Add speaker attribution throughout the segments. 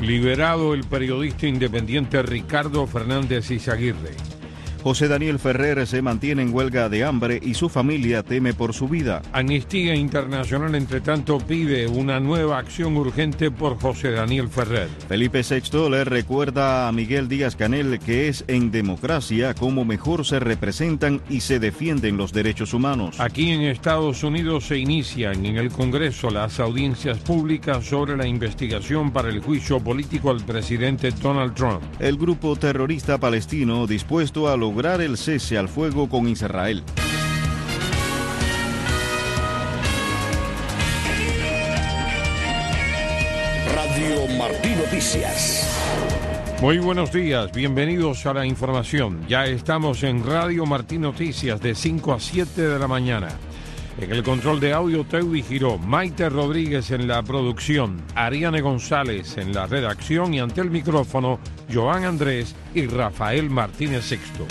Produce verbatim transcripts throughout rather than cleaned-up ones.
Speaker 1: Liberado el periodista independiente Ricardo Fernández Izaguirre.
Speaker 2: José Daniel Ferrer se mantiene en huelga de hambre y su familia teme por su vida.
Speaker 1: Amnistía Internacional, entre tanto, pide una nueva acción urgente por José Daniel Ferrer.
Speaker 2: Felipe sexto le recuerda a Miguel Díaz-Canel que es en democracia como mejor se representan y se defienden los derechos humanos.
Speaker 1: Aquí en Estados Unidos se inician en el Congreso las audiencias públicas sobre la investigación para el juicio político al presidente Donald Trump.
Speaker 2: El grupo terrorista palestino dispuesto a lograr lograr el cese al fuego con Israel.
Speaker 3: Radio Martí Noticias.
Speaker 1: Muy buenos días, bienvenidos a la información. Ya estamos en Radio Martí Noticias de cinco a siete de la mañana. En el control de audio, Teudi Giró, Maite Rodríguez en la producción, Ariane González en la redacción y ante el micrófono, Joan Andrés y Rafael Martínez Sexto.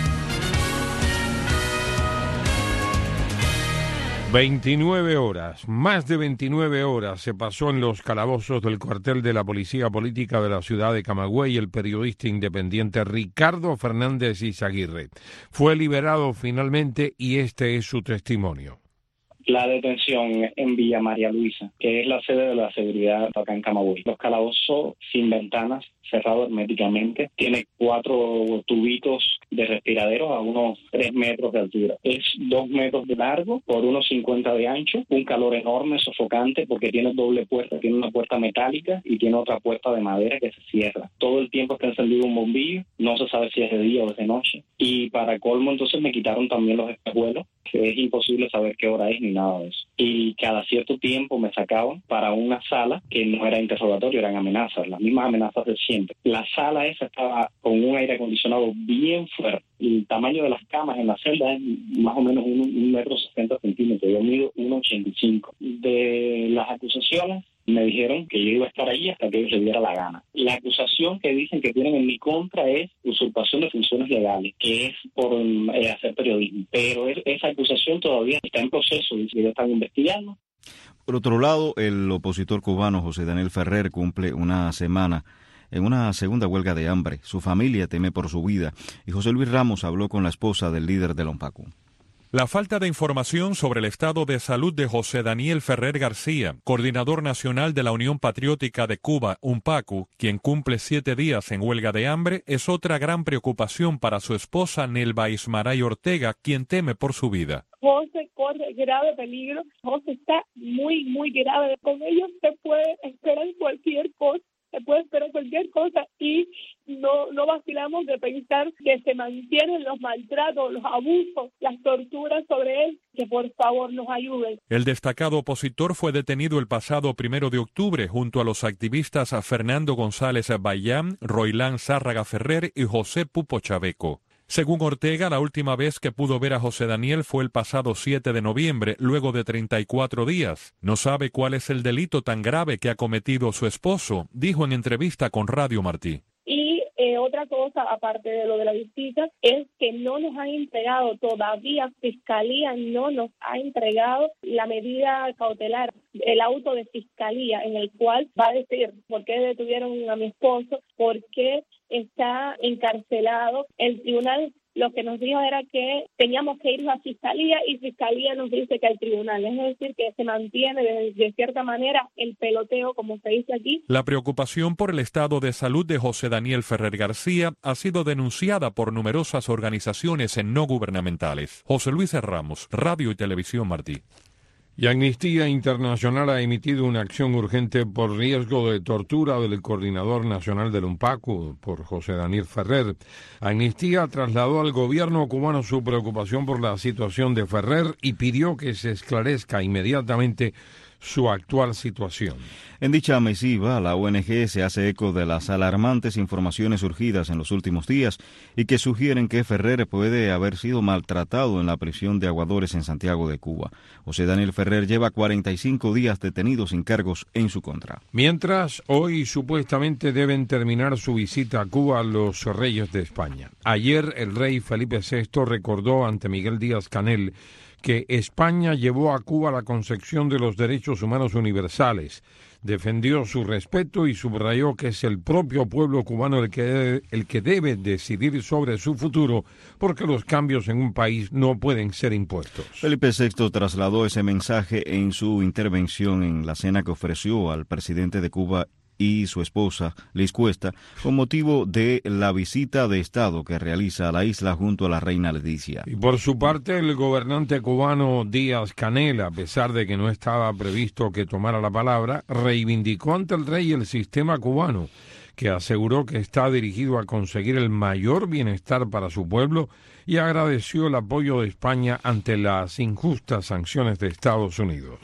Speaker 1: veintinueve horas, más de veintinueve horas se pasó en los calabozos del cuartel de la Policía Política de la ciudad de Camagüey el periodista independiente Ricardo Fernández Izaguirre. Fue liberado finalmente y este es su testimonio.
Speaker 4: La detención en Villa María Luisa, que es la sede de la seguridad acá en Camagüey. Los calabozos sin ventanas, cerrados herméticamente, tiene cuatro tubitos de respiradero a unos tres metros de altura. Es dos metros de largo por unos cincuenta de ancho, un calor enorme, sofocante, porque tiene doble puerta, tiene una puerta metálica y tiene otra puerta de madera que se cierra. Todo el tiempo está encendido un bombillo, no se sabe si es de día o es de noche. Y para colmo, entonces me quitaron también los espejuelos, que es imposible saber qué hora es ni nada de eso. Y cada cierto tiempo me sacaban para una sala que no era interrogatorio, eran amenazas, las mismas amenazas de siempre. La sala esa estaba con un aire acondicionado bien fuerte. El tamaño de las camas en la celda es más o menos un, un metro sesenta centímetros. Yo mido uno ochenta y cinco. De las acusaciones, me dijeron que yo iba a estar ahí hasta que ellos les diera la gana. La acusación que dicen que tienen en mi contra es usurpación de funciones legales, que es por eh, hacer periodismo. Pero es, esa acusación todavía está en proceso, dice que ellos están investigando.
Speaker 2: Por otro lado, el opositor cubano José Daniel Ferrer cumple una semana en una segunda huelga de hambre. Su familia teme por su vida y José Luis Ramos habló con la esposa del líder del ONPACU.
Speaker 5: La falta de información sobre el estado de salud de José Daniel Ferrer García, coordinador nacional de la Unión Patriótica de Cuba, UNPACU, quien cumple siete días en huelga de hambre, es otra gran preocupación para su esposa Nelva Ismaray Ortega, quien teme por su vida.
Speaker 6: José corre grave peligro, José está muy, muy grave. Con ellos se puede esperar cualquier cosa. Se puede esperar cualquier cosa y no, no vacilamos de pensar que se mantienen los maltratos, los abusos, las torturas sobre él, que por favor nos ayuden.
Speaker 5: El destacado opositor fue detenido el pasado primero de octubre junto a los activistas Fernando González Bayán, Roilán Zárraga Ferrer y José Pupo Chaveco. Según Ortega, la última vez que pudo ver a José Daniel fue el pasado siete de noviembre, luego de treinta y cuatro días. No sabe cuál es el delito tan grave que ha cometido su esposo, dijo en entrevista con Radio Martí.
Speaker 6: Y eh, otra cosa, aparte de lo de la visita, es que no nos han entregado todavía, Fiscalía no nos ha entregado la medida cautelar, el auto de Fiscalía, en el cual va a decir por qué detuvieron a mi esposo, por qué está encarcelado. El tribunal lo que nos dijo era que teníamos que ir a Fiscalía y Fiscalía nos dice que al tribunal. Es decir, que se mantiene de, de cierta manera el peloteo, como se dice aquí.
Speaker 5: La preocupación por el estado de salud de José Daniel Ferrer García ha sido denunciada por numerosas organizaciones no gubernamentales. José Luis Ramos, Radio y Televisión Martí.
Speaker 1: Y Amnistía Internacional ha emitido una acción urgente por riesgo de tortura del coordinador nacional del UNPACU, por José Daniel Ferrer. Amnistía trasladó al gobierno cubano su preocupación por la situación de Ferrer y pidió que se esclarezca inmediatamente su actual situación.
Speaker 2: En dicha misiva, la O N G se hace eco de las alarmantes informaciones surgidas en los últimos días y que sugieren que Ferrer puede haber sido maltratado en la prisión de Aguadores en Santiago de Cuba. José Daniel Ferrer lleva cuarenta y cinco días detenido sin cargos en su contra.
Speaker 1: Mientras, hoy supuestamente deben terminar su visita a Cuba los reyes de España. Ayer el rey Felipe sexto recordó ante Miguel Díaz-Canel que España llevó a Cuba la concepción de los derechos humanos universales, defendió su respeto y subrayó que es el propio pueblo cubano el que, debe, el que debe decidir sobre su futuro, porque los cambios en un país no pueden ser impuestos.
Speaker 2: Felipe sexto trasladó ese mensaje en su intervención en la cena que ofreció al presidente de Cuba y su esposa, Liz Cuesta, con motivo de la visita de Estado que realiza a la isla junto a la reina Leticia.
Speaker 1: Y por su parte, el gobernante cubano Díaz-Canel, a pesar de que no estaba previsto que tomara la palabra, reivindicó ante el rey el sistema cubano, que aseguró que está dirigido a conseguir el mayor bienestar para su pueblo y agradeció el apoyo de España ante las injustas sanciones de Estados Unidos.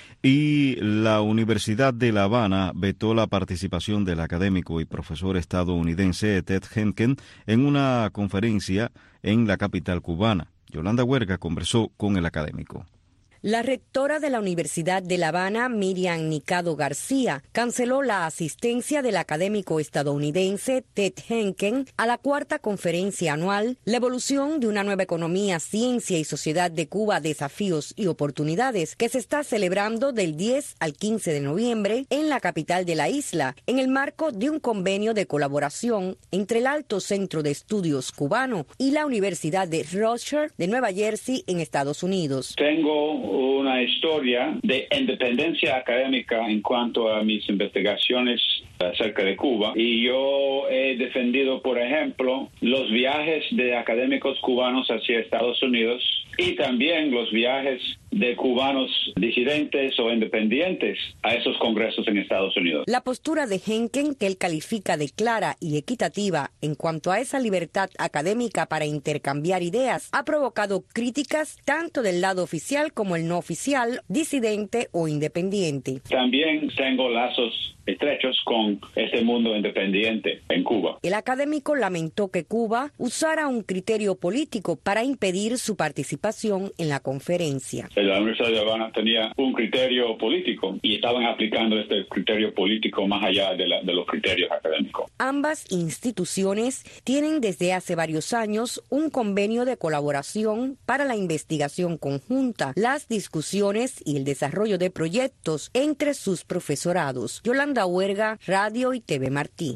Speaker 2: Y la Universidad de La Habana vetó la participación del académico y profesor estadounidense Ted Henken en una conferencia en la capital cubana. Yolanda Huerga conversó con el académico.
Speaker 7: La rectora de la Universidad de La Habana, Miriam Nicado García, canceló la asistencia del académico estadounidense Ted Henken a la cuarta conferencia anual La evolución de una nueva economía, ciencia y sociedad de Cuba, desafíos y oportunidades, que se está celebrando del diez al quince de noviembre en la capital de la isla, en el marco de un convenio de colaboración entre el Alto Centro de Estudios Cubano y la Universidad de Rochester de Nueva Jersey en Estados Unidos.
Speaker 8: Tengo una historia de independencia académica en cuanto a mis investigaciones acerca de Cuba, y yo he defendido, por ejemplo, los viajes de académicos cubanos hacia Estados Unidos y también los viajes de cubanos disidentes o independientes a esos congresos en Estados Unidos.
Speaker 7: La postura de Henken, que él califica de clara y equitativa en cuanto a esa libertad académica para intercambiar ideas, ha provocado críticas tanto del lado oficial como el no oficial, disidente o independiente.
Speaker 8: También tengo lazos estrechos con este mundo independiente en Cuba.
Speaker 7: El académico lamentó que Cuba usara un criterio político para impedir su participación en la conferencia.
Speaker 8: La Universidad de La Habana tenía un criterio político y estaban aplicando este criterio político más allá de, la, de los criterios académicos.
Speaker 7: Ambas instituciones tienen desde hace varios años un convenio de colaboración para la investigación conjunta, las discusiones y el desarrollo de proyectos entre sus profesorados. Yolanda Huerga, Radio y T V Martí.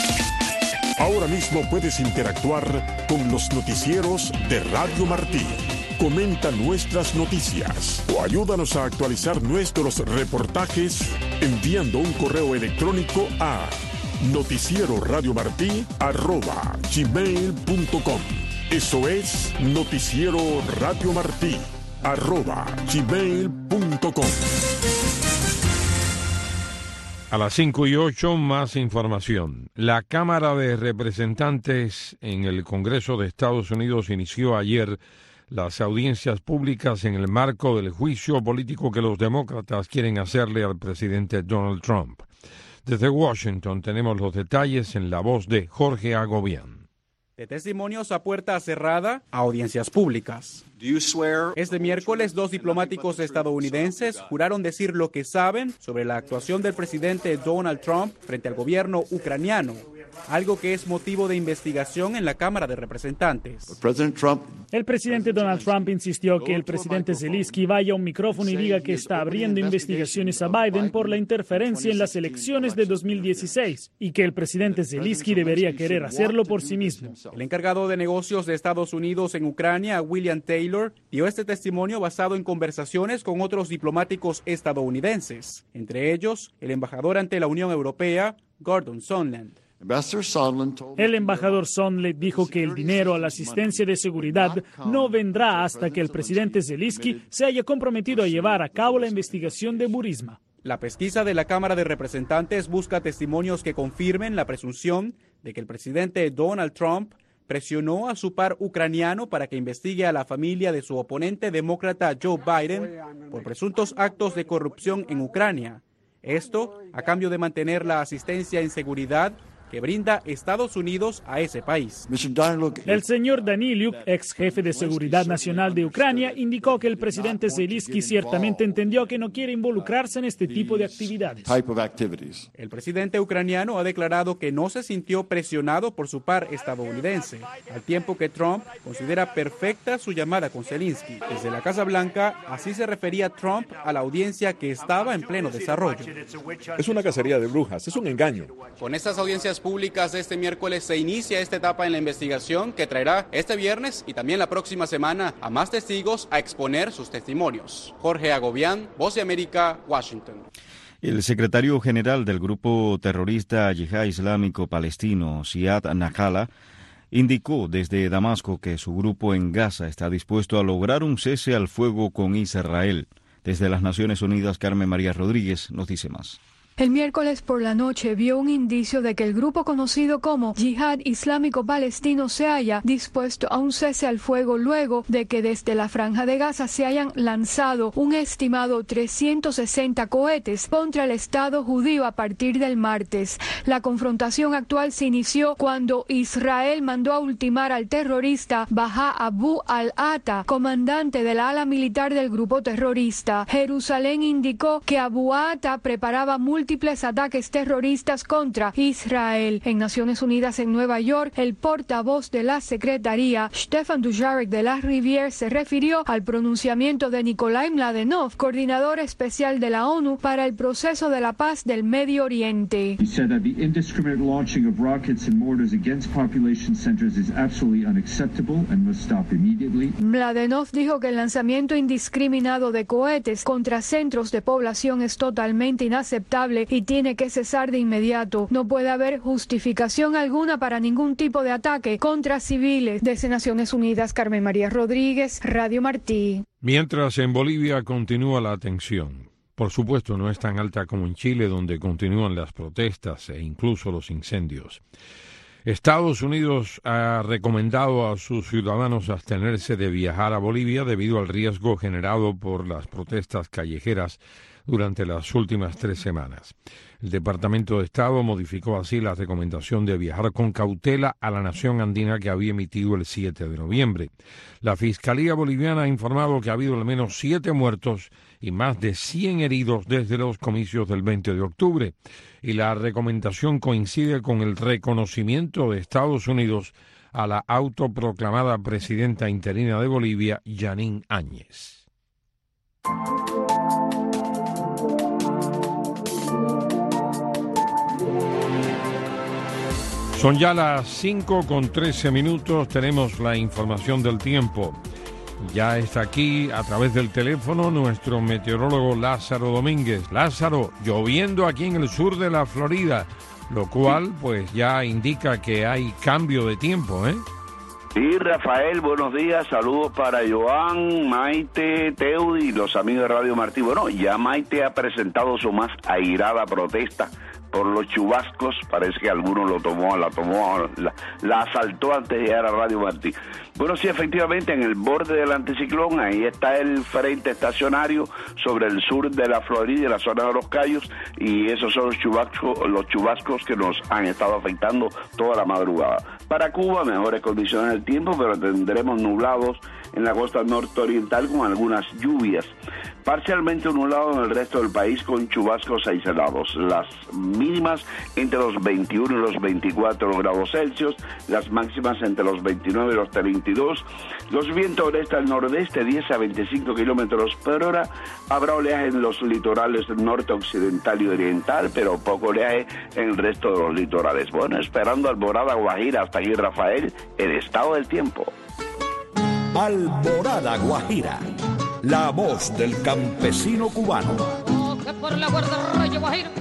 Speaker 9: Ahora mismo puedes interactuar con los noticieros de Radio Martí. Comenta nuestras noticias o ayúdanos a actualizar nuestros reportajes enviando un correo electrónico a noticieroradiomartí arroba gmail punto com. Eso es noticieroradiomartí arroba gmail punto com.
Speaker 1: A las cinco y ocho, más información. La Cámara de Representantes en el Congreso de Estados Unidos inició ayer las audiencias públicas en el marco del juicio político que los demócratas quieren hacerle al presidente Donald Trump. Desde Washington tenemos los detalles en la voz de Jorge Agobián.
Speaker 10: De testimonios a puerta cerrada a audiencias públicas. Este miércoles, dos diplomáticos estadounidenses juraron decir lo que saben sobre la actuación del presidente Donald Trump frente al gobierno ucraniano, algo que es motivo de investigación en la Cámara de Representantes.
Speaker 11: El presidente Donald Trump insistió que el presidente Zelensky vaya a un micrófono y diga que está abriendo investigaciones a Biden por la interferencia en las elecciones de dos mil dieciséis y que el presidente Zelensky debería querer hacerlo por sí mismo.
Speaker 10: El encargado de negocios de Estados Unidos en Ucrania, William Taylor, dio este testimonio basado en conversaciones con otros diplomáticos estadounidenses, entre ellos el embajador ante la Unión Europea, Gordon Sondland.
Speaker 11: El embajador Sondland dijo que el dinero a la asistencia de seguridad no vendrá hasta que el presidente Zelensky se haya comprometido a llevar a cabo la investigación de Burisma.
Speaker 10: La pesquisa de la Cámara de Representantes busca testimonios que confirmen la presunción de que el presidente Donald Trump presionó a su par ucraniano para que investigue a la familia de su oponente demócrata Joe Biden por presuntos actos de corrupción en Ucrania. Esto a cambio de mantener la asistencia en seguridad que brinda Estados Unidos a ese país.
Speaker 11: El señor Daniliuk, ex jefe de Seguridad Nacional de Ucrania, indicó que el presidente Zelensky ciertamente entendió que no quiere involucrarse en este tipo de actividades.
Speaker 10: El presidente ucraniano ha declarado que no se sintió presionado por su par estadounidense, al tiempo que Trump considera perfecta su llamada con Zelensky. Desde la Casa Blanca, así se refería Trump a la audiencia que estaba en pleno desarrollo.
Speaker 12: Es una cacería de brujas, es un engaño.
Speaker 10: Con estas audiencias públicas de este miércoles se inicia esta etapa en la investigación que traerá este viernes y también la próxima semana a más testigos a exponer sus testimonios. Jorge Agobián, Voz de América, Washington.
Speaker 2: El secretario general del grupo terrorista Yihad Islámico Palestino, Ziad Nakhala, indicó desde Damasco que su grupo en Gaza está dispuesto a lograr un cese al fuego con Israel. Desde las Naciones Unidas, Carmen María Rodríguez nos dice más.
Speaker 13: El miércoles por la noche vio un indicio de que el grupo conocido como Yihad Islámico Palestino se haya dispuesto a un cese al fuego luego de que desde la Franja de Gaza se hayan lanzado un estimado trescientos sesenta cohetes contra el Estado judío a partir del martes. La confrontación actual se inició cuando Israel mandó a ultimar al terrorista Baha Abu al-Ata, comandante de la ala militar del grupo terrorista. Jerusalén indicó que Abu Ata preparaba múltiples múltiples ataques terroristas contra Israel. En Naciones Unidas en Nueva York, el portavoz de la Secretaría, Stefan Dujarric de la Rivière, se refirió al pronunciamiento de Nikolai Mladenov, coordinador especial de la ONU para el proceso de la paz del Medio Oriente.
Speaker 14: He said that the indiscriminate launching of rockets and mortars against population centers is absolutely unacceptable and must stop immediately.
Speaker 13: Mladenov dijo que el lanzamiento indiscriminado de cohetes contra centros de población es totalmente inaceptable y tiene que cesar de inmediato. No puede haber justificación alguna para ningún tipo de ataque contra civiles. Desde Naciones Unidas, Carmen María Rodríguez, Radio Martí.
Speaker 1: Mientras en Bolivia continúa la tensión. Por supuesto, no es tan alta como en Chile, donde continúan las protestas e incluso los incendios. Estados Unidos ha recomendado a sus ciudadanos abstenerse de viajar a Bolivia debido al riesgo generado por las protestas callejeras durante las últimas tres semanas. El Departamento de Estado modificó así la recomendación de viajar con cautela a la nación andina que había emitido el siete de noviembre. La Fiscalía Boliviana ha informado que ha habido al menos siete muertos y más de cien heridos desde los comicios del veinte de octubre. Y la recomendación coincide con el reconocimiento de Estados Unidos a la autoproclamada presidenta interina de Bolivia, Janine Áñez. Son ya las cinco con trece minutos, tenemos la información del tiempo. Ya está aquí a través del teléfono nuestro meteorólogo Lázaro Domínguez. Lázaro, lloviendo aquí en el sur de la Florida, lo cual pues ya indica que hay cambio de tiempo, ¿eh?
Speaker 15: Sí, Rafael, buenos días, saludos para Joan, Maite, Teudi y los amigos de Radio Martí. Bueno, ya Maite ha presentado su más airada protesta por los chubascos, parece que alguno lo tomó, la tomó, la, la asaltó antes de llegar a Radio Martí. Bueno, sí, efectivamente, en el borde del anticiclón, ahí está el frente estacionario sobre el sur de la Florida y la zona de los Cayos, y esos son los chubascos, los chubascos que nos han estado afectando toda la madrugada. Para Cuba, mejores condiciones del tiempo, pero tendremos nublados en la costa norte-oriental con algunas lluvias. Parcialmente nublado en el resto del país con chubascos aislados. Las mínimas entre los veintiuno y los veinticuatro grados Celsius, las máximas entre los veintinueve y los treinta y dos. Los vientos del este al nordeste, diez a veinticinco kilómetros por hora. Habrá oleaje en los litorales norte, occidental y oriental, pero poco oleaje en el resto de los litorales. Bueno, esperando Alborada Guajira, hasta aquí Rafael, el estado del tiempo.
Speaker 3: Alborada Guajira, la voz del campesino cubano.
Speaker 16: Oh, que por la guardarraya Guajira.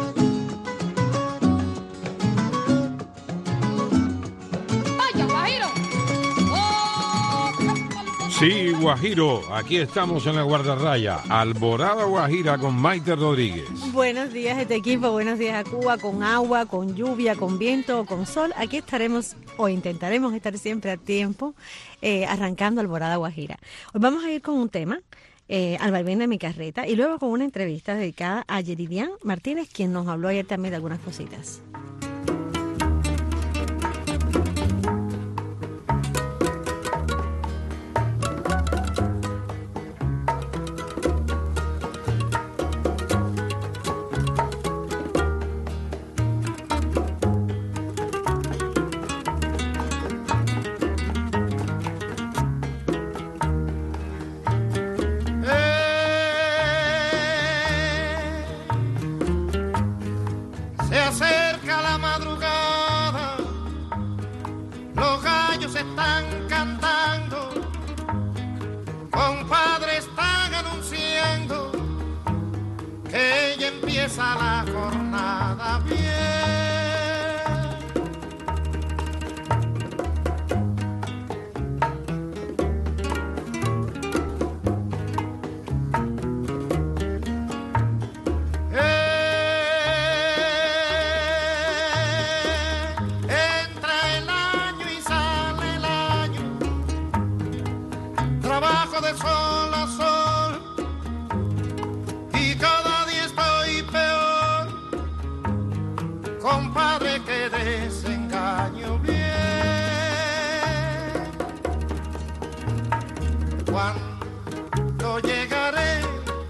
Speaker 16: ¡Vaya, Guajiro! Oh,
Speaker 1: sí, Guajiro, aquí estamos en la guardarraya. Alborada Guajira con Maite Rodríguez.
Speaker 17: Buenos días, este equipo, buenos días a Cuba, con agua, con lluvia, con viento o con sol. Aquí estaremos, o intentaremos estar siempre a tiempo, eh, arrancando Alborada Guajira. Hoy vamos a ir con un tema, eh, al vaivén de mi carreta, y luego con una entrevista dedicada a Yeridian Martínez, quien nos habló ayer también de algunas cositas.
Speaker 18: compadre, están anunciando que ya empieza la jornada bien. De sol a sol y cada día estoy peor, compadre, que desengaño bien. ¿Cuándo llegaré?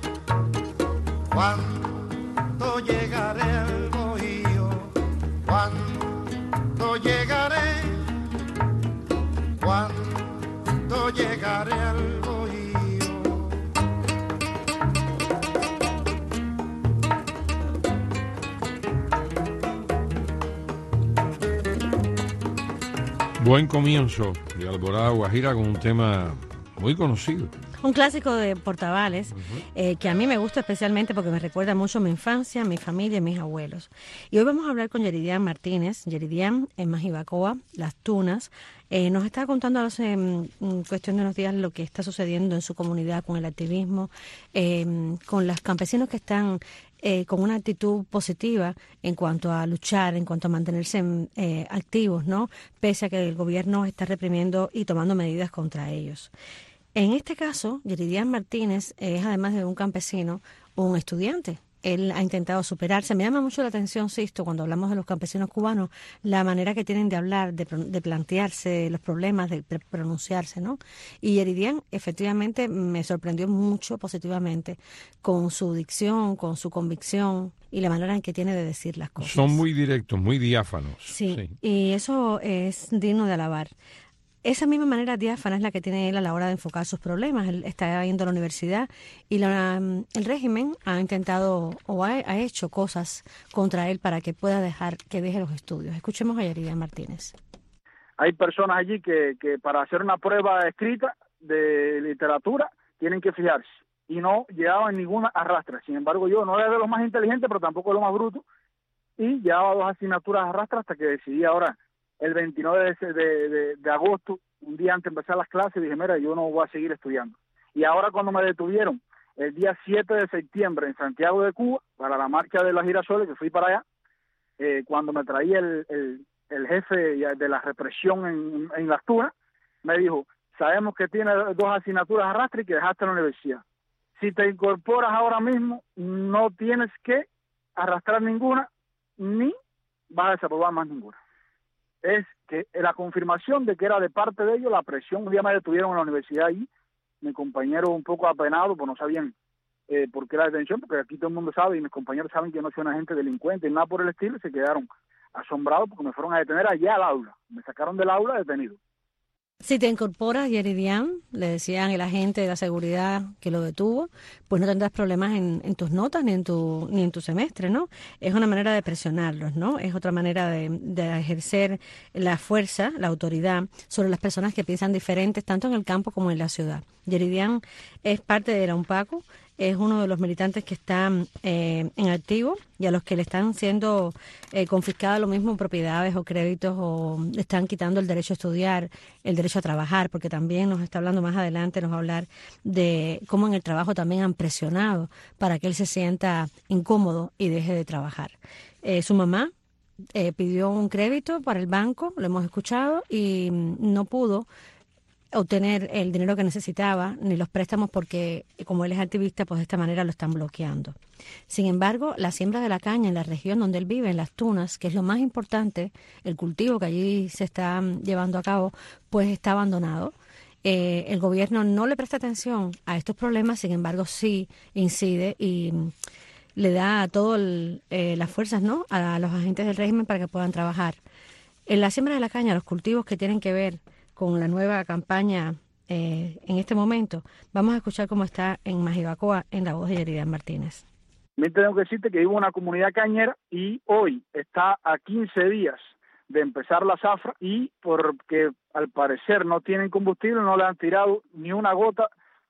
Speaker 18: ¿Cuándo llegaré al bohío? ¿Cuándo llegaré? ¿Cuándo llegaré al bohío?
Speaker 1: Buen comienzo de Alborada Guajira con un tema muy conocido.
Speaker 17: Un clásico de Portavales, uh-huh. eh, que a mí me gusta especialmente porque me recuerda mucho a mi infancia, mi familia y mis abuelos. Y hoy vamos a hablar con Yeridian Martínez. Yeridian en Majibacoa, Las Tunas. Eh, nos está contando hace en cuestión de unos días lo que está sucediendo en su comunidad con el activismo, eh, con los campesinos que están eh, con una actitud positiva en cuanto a luchar, en cuanto a mantenerse eh, activos, ¿no? Pese a que el gobierno está reprimiendo y tomando medidas contra ellos. En este caso, Yeridian Martínez es, además de un campesino, un estudiante. Él ha intentado superarse. Me llama mucho la atención, Sisto, cuando hablamos de los campesinos cubanos, la manera que tienen de hablar, de, de plantearse los problemas, de pronunciarse, ¿no? Y Yeridian, efectivamente, me sorprendió mucho positivamente con su dicción, con su convicción y la manera en que tiene de decir las cosas.
Speaker 1: Son muy directos, muy diáfanos.
Speaker 17: Sí, sí. Y eso es digno de alabar. Esa misma manera diáfana es la que tiene él a la hora de enfocar sus problemas. Él está yendo a la universidad y la, el régimen ha intentado o ha, ha hecho cosas contra él para que pueda dejar que deje los estudios. Escuchemos a Yeridian Martínez.
Speaker 19: Hay personas allí que, que para hacer una prueba escrita de literatura tienen que fijarse y no llevaban ninguna arrastra. Sin embargo, yo no era de los más inteligentes, pero tampoco de los más brutos, y llevaba dos asignaturas arrastra hasta que decidí ahora, el veintinueve de, de, de, de agosto, un día antes de empezar las clases, dije, mira, yo no voy a seguir estudiando. Y ahora cuando me detuvieron, el día siete de septiembre en Santiago de Cuba, para la marcha de las girasoles, que fui para allá, eh, cuando me traía el, el, el jefe de la represión en, en Las Tunas, me dijo, sabemos que tienes dos asignaturas arrastre y que dejaste la universidad. Si te incorporas ahora mismo, no tienes que arrastrar ninguna, ni vas a desaprobar más ninguna. Es que la confirmación de que era de parte de ellos la presión. Un día me detuvieron en la universidad ahí, mi compañero un poco apenado, pues no sabían eh, por qué la detención, porque aquí todo el mundo sabe y mis compañeros saben que no soy un agente delincuente y nada por el estilo, y se quedaron asombrados porque me fueron a detener allá al aula, me sacaron del aula detenido.
Speaker 17: Si te incorporas, Yeridian, le decían el agente de la seguridad que lo detuvo, pues no tendrás problemas en, en tus notas ni en tu ni en tu semestre, ¿no? Es una manera de presionarlos, ¿no? Es otra manera de, de ejercer la fuerza, la autoridad sobre las personas que piensan diferentes, tanto en el campo como en la ciudad. Yeridian es parte de la UNPACO, es uno de los militantes que están eh, en activo y a los que le están siendo eh, confiscadas lo mismo propiedades o créditos o le están quitando el derecho a estudiar, el derecho a trabajar, porque también nos está hablando más adelante, nos va a hablar de cómo en el trabajo también han presionado para que él se sienta incómodo y deje de trabajar. Eh, su mamá eh, pidió un crédito para el banco, lo hemos escuchado, y no pudo obtener el dinero que necesitaba, ni los préstamos, porque como él es activista, pues de esta manera lo están bloqueando. Sin embargo, la siembra de la caña en la región donde él vive, en Las Tunas, que es lo más importante, el cultivo que allí se está llevando a cabo, pues está abandonado. Eh, el gobierno no le presta atención a estos problemas, sin embargo sí incide y le da a todas eh, las fuerzas, ¿no?, a los agentes del régimen para que puedan trabajar. En la siembra de la caña, los cultivos que tienen que ver con la nueva campaña eh, en este momento, vamos a escuchar cómo está en Majibacoa en la voz de Yeridian Martínez.
Speaker 19: Me tengo que decirte que vivo en una comunidad cañera y hoy está a quince días de empezar la zafra y porque al parecer no tienen combustible, no le han tirado ni una gota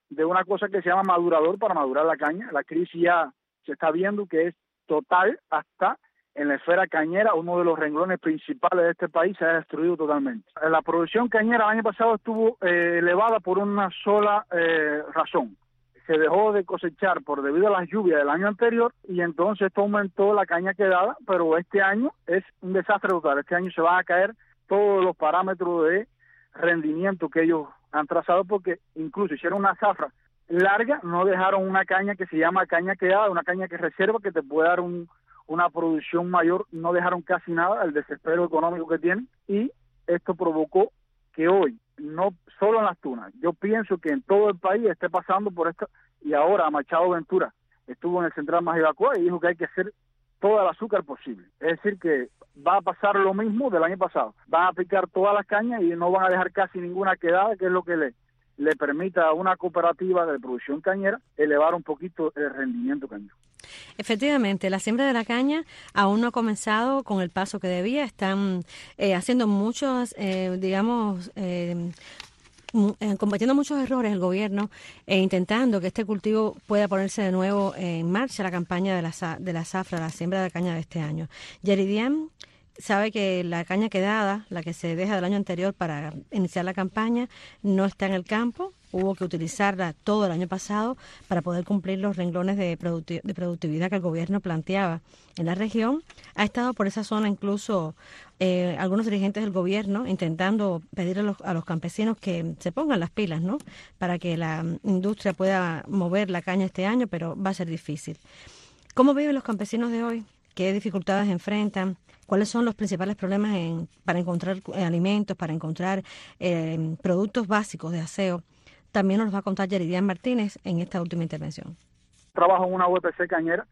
Speaker 19: de una cosa que se llama madurador para madurar la caña. La crisis ya se está viendo que es total, hasta en la esfera cañera, uno de los renglones principales de este país se ha destruido totalmente. La producción cañera el año pasado estuvo eh, elevada por una sola eh, razón. Se dejó de cosechar por debido a las lluvias del año anterior y entonces esto aumentó la caña quedada, pero este año es un desastre total. Este año se van a caer todos los parámetros de rendimiento que ellos han trazado, porque incluso hicieron una zafra larga, no dejaron una caña que se llama caña quedada, una caña que reserva, que te puede dar un, una producción mayor, no dejaron casi nada, el desespero económico que tienen, y esto provocó que hoy, no solo en las tunas, yo pienso que en todo el país esté pasando por esto, y ahora Machado Ventura estuvo en el Central Majibacoa y dijo que hay que hacer todo el azúcar posible. Es decir, que va a pasar lo mismo del año pasado. Van a picar todas las cañas y no van a dejar casi ninguna quedada, que es lo que le, le permita a una cooperativa de producción cañera elevar un poquito el rendimiento cañero.
Speaker 17: Efectivamente, la siembra de la caña aún no ha comenzado con el paso que debía. Están eh, haciendo muchos, eh, digamos, eh, cometiendo muchos errores el gobierno e intentando que este cultivo pueda ponerse de nuevo en marcha, la campaña de la, de la zafra, la siembra de caña de este año. Yeridian sabe que la caña quedada, la que se deja del año anterior para iniciar la campaña, no está en el campo. Hubo que utilizarla todo el año pasado para poder cumplir los renglones de, producti- de productividad que el gobierno planteaba en la región. Ha estado por esa zona incluso eh, algunos dirigentes del gobierno intentando pedir a los, a los campesinos que se pongan las pilas, ¿no?, para que la industria pueda mover la caña este año, pero va a ser difícil. ¿Cómo viven los campesinos de hoy? ¿Qué dificultades enfrentan? ¿Cuáles son los principales problemas en, para encontrar eh, alimentos, para encontrar eh, productos básicos de aseo? También nos va a contar Yeridian Martínez en esta última intervención.
Speaker 19: Trabajo en una U P C cañera,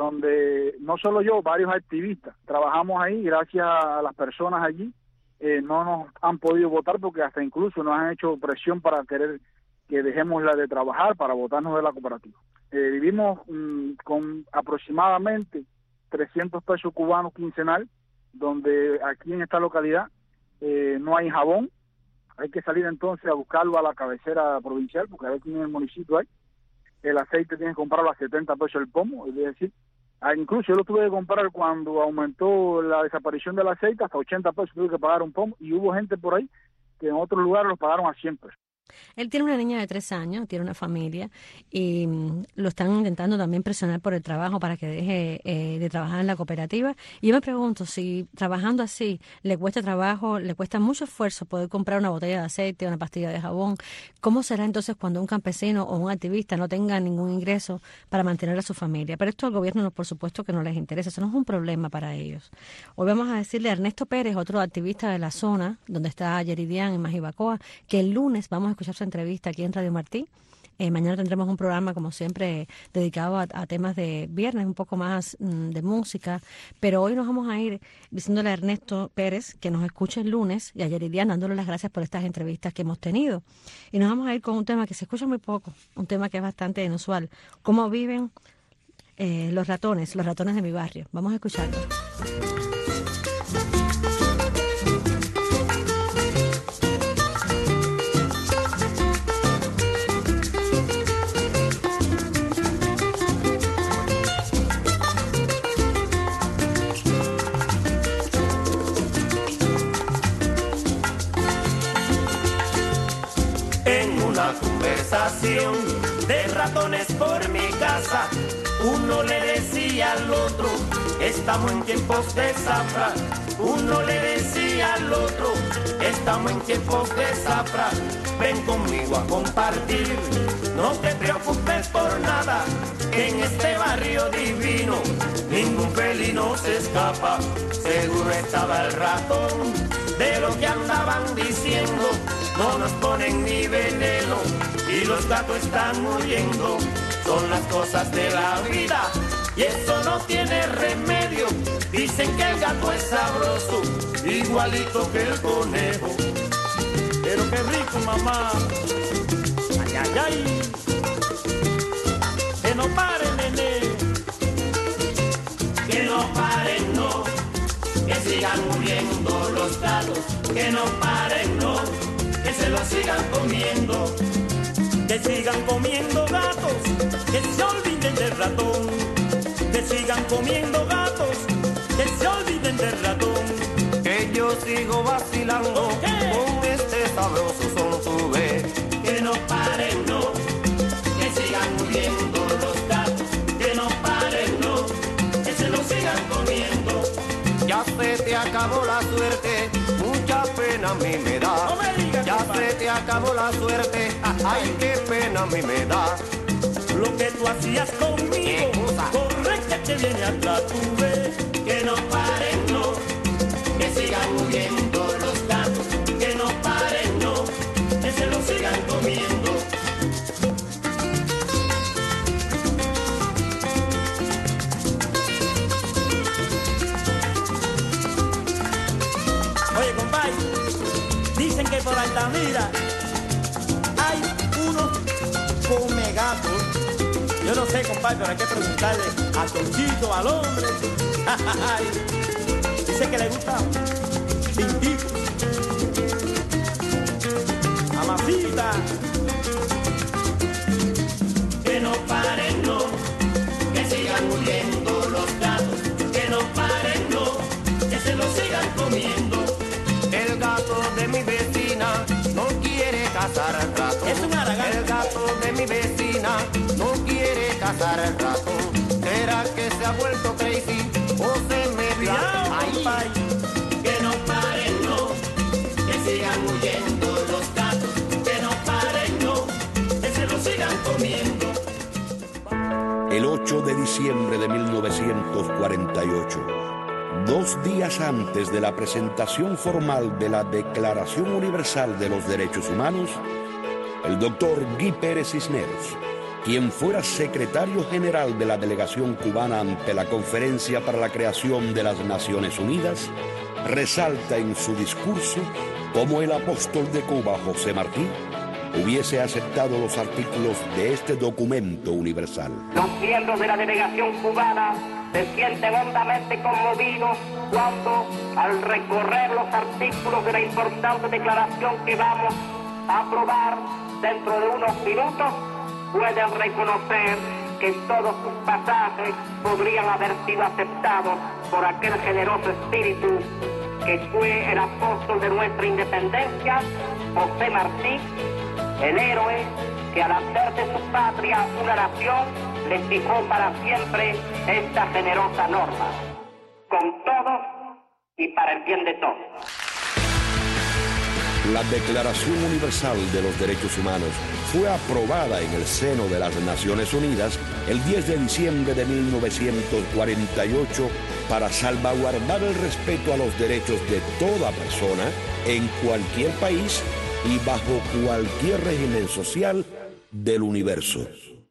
Speaker 19: donde no solo yo, varios activistas trabajamos ahí. Gracias a las personas allí eh, no nos han podido votar, porque hasta incluso nos han hecho presión para querer que dejemos la de trabajar, para votarnos de la cooperativa. Eh, vivimos mmm, con aproximadamente trescientos pesos cubanos quincenal, donde aquí en esta localidad eh, no hay jabón. Hay que salir entonces a buscarlo a la cabecera provincial, porque aquí en el municipio hay. El aceite tienes que comprarlo a setenta pesos el pomo, es decir, incluso yo lo tuve que comprar cuando aumentó la desaparición del aceite, hasta ochenta pesos tuve que pagar un pomo, y hubo gente por ahí que en otros lugares los pagaron a cien pesos.
Speaker 17: Él tiene una niña de tres años, tiene una familia, y mm, lo están intentando también presionar por el trabajo para que deje eh, de trabajar en la cooperativa. Y yo me pregunto si trabajando así le cuesta trabajo, le cuesta mucho esfuerzo poder comprar una botella de aceite, una pastilla de jabón. ¿Cómo será entonces cuando un campesino o un activista no tenga ningún ingreso para mantener a su familia? Pero esto al gobierno, no, por supuesto, que no les interesa. Eso no es un problema para ellos. Hoy vamos a decirle a Ernesto Pérez, otro activista de la zona donde está Yeridian en Majibacoa, que el lunes vamos a escuchar su entrevista aquí en Radio Martí. Eh, mañana tendremos un programa, como siempre, dedicado a, a temas de viernes, un poco más mm, de música, pero hoy nos vamos a ir diciéndole a Ernesto Pérez que nos escuche el lunes, y a Yeridian dándole las gracias por estas entrevistas que hemos tenido. Y nos vamos a ir con un tema que se escucha muy poco, un tema que es bastante inusual: cómo viven eh, los ratones, los ratones de mi barrio. Vamos a escucharlo.
Speaker 20: Conversación de ratones por mi casa, uno le decía al otro, estamos en tiempos de zafra. Uno le decía al otro, estamos en tiempos de zafra. Ven conmigo a compartir, no te preocupes por nada, que en este barrio divino ningún felino se escapa. Seguro estaba el ratón de lo que andaban diciendo, no nos ponen ni veneno y los gatos están muriendo. Son las cosas de la vida y eso no tiene remedio. Dicen que el gato es sabroso, igualito que el conejo. Pero qué rico, mamá. Ay, ay, ay. Que no paren, nene. Que no paren, no. Que sigan muriendo los gatos. Que no paren, no. Que se los sigan comiendo. que sigan comiendo gatos, que se olviden del ratón, que sigan comiendo gatos, que se olviden del ratón.
Speaker 21: Que yo sigo vacilando con este sabroso son tu ve.
Speaker 20: Que no paren, no, que sigan muriendo los gatos, que no paren, no, que se lo sigan comiendo.
Speaker 21: Ya se te acabó la suerte, mucha pena a mí me da.
Speaker 20: No me digas,
Speaker 21: ya
Speaker 20: compadre.
Speaker 21: se te acabó la suerte, ay, qué pena a mí me da.
Speaker 20: Lo que tú hacías conmigo, corre que te viene atrás, tú ves. Que no paren, no, que sigan muriendo los gatos, que no paren, no, que se lo sigan comiendo. Oye, compadre, dicen que por Altamira hay unos come gatos. Yo no sé, compadre, pero hay que preguntarle a Tonchito, al hombre. Dice que le gusta Tintico, a Masita. Que no paren, no, que sigan muriendo los gatos. Que no paren, no, que se lo sigan comiendo.
Speaker 21: El gato de mi vecina no quiere cazar al ratón.
Speaker 20: Es un aragán.
Speaker 21: El gato de mi vecina no quiere cazar al ratón. ¿Será que se ha vuelto crazy o se metió ahí?
Speaker 20: Que no paren, no, que sigan huyendo los gatos. Que no paren, no, que se lo sigan comiendo.
Speaker 3: El ocho de diciembre de mil novecientos cuarenta y ocho, dos días antes de la presentación formal de la Declaración Universal de los Derechos Humanos, el doctor Guy Pérez Cisneros, quien fuera secretario general de la delegación cubana ante la Conferencia para la Creación de las Naciones Unidas, resalta en su discurso cómo el apóstol de Cuba, José Martí, hubiese aceptado los artículos de este documento universal.
Speaker 22: Los miembros de la delegación cubana se sienten hondamente conmovidos cuando, al recorrer los artículos de la importante declaración que vamos a aprobar dentro de unos minutos, pueden reconocer que todos sus pasajes podrían haber sido aceptados por aquel generoso espíritu que fue el apóstol de nuestra independencia, José Martí, el héroe que al hacer de su patria una nación le fijó para siempre esta generosa norma, con todos y para el bien de todos.
Speaker 3: La Declaración Universal de los Derechos Humanos fue aprobada en el seno de las Naciones Unidas el diez de diciembre de mil novecientos cuarenta y ocho para salvaguardar el respeto a los derechos de toda persona en cualquier país y bajo cualquier régimen social del universo.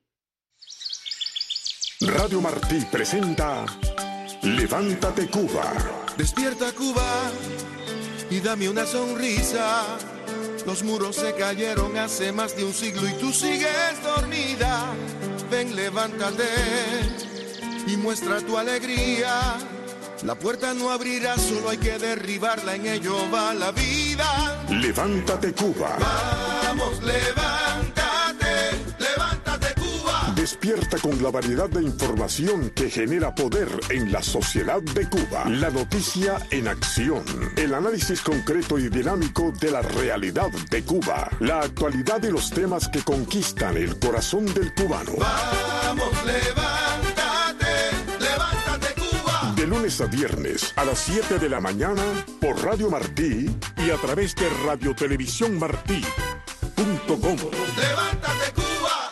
Speaker 9: Radio Martí presenta Levántate Cuba.
Speaker 18: Despierta Cuba y dame una sonrisa. Los muros se cayeron hace más de un siglo y tú sigues dormida. Ven, levántate y muestra tu alegría. La puerta no abrirá, solo hay que derribarla, en ello va la vida.
Speaker 9: Levántate Cuba.
Speaker 18: Vamos, levántate, levántate Cuba.
Speaker 9: Despierta con la variedad de información que genera poder en la sociedad de Cuba. La noticia en acción. El análisis concreto y dinámico de la realidad de Cuba. La actualidad y los temas que conquistan el corazón del cubano.
Speaker 18: Vamos, levántate, levántate Cuba.
Speaker 9: De lunes a viernes a las siete de la mañana por Radio Martí y a través de radio televisión martí punto com.
Speaker 18: Levántate Cuba.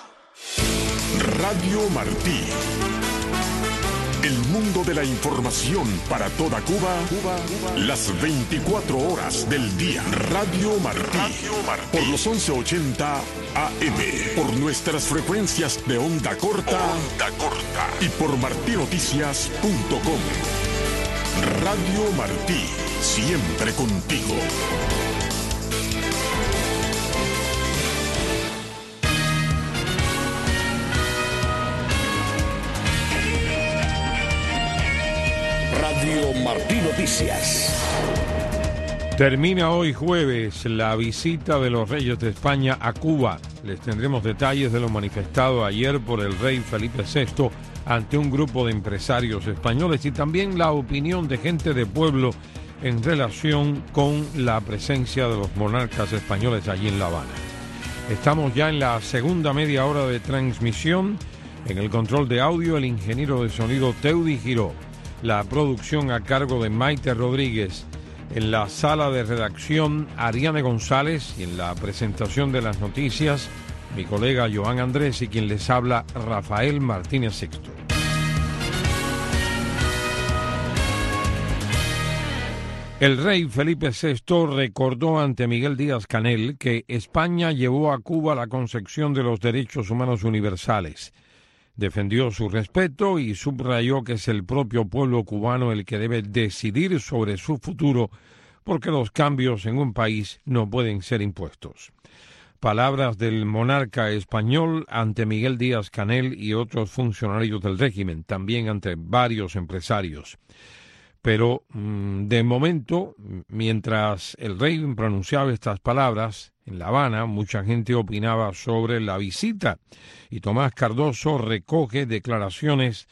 Speaker 9: Radio Martí. El mundo de la información para toda Cuba, Cuba, Cuba. Las veinticuatro horas del día. Radio Martí. Radio Martí. Por los once ochenta A M. Por nuestras frecuencias de onda corta. Onda corta. Y por martí noticias punto com. Radio Martí. Siempre contigo.
Speaker 3: Radio Martí Noticias.
Speaker 1: Termina hoy jueves la visita de los reyes de España a Cuba. Les tendremos detalles de lo manifestado ayer por el rey Felipe sexto ante un grupo de empresarios españoles y también la opinión de gente de pueblo en relación con la presencia de los monarcas españoles allí en La Habana. Estamos ya en la segunda media hora de transmisión. En el control de audio, el ingeniero de sonido Teudi Giró. La producción a cargo de Maite Rodríguez. En la sala de redacción, Ariane González, y en la presentación de las noticias, mi colega Joan Andrés y quien les habla, Rafael Martínez Sexto. El rey Felipe sexto recordó ante Miguel Díaz-Canel que España llevó a Cuba la concepción de los derechos humanos universales. Defendió su respeto y subrayó que es el propio pueblo cubano el que debe decidir sobre su futuro, porque los cambios en un país no pueden ser impuestos. Palabras del monarca español ante Miguel Díaz-Canel y otros funcionarios del régimen, también ante varios empresarios. Pero, de momento, mientras el rey pronunciaba estas palabras, en La Habana mucha gente opinaba sobre la visita y Tomás Cardoso recoge declaraciones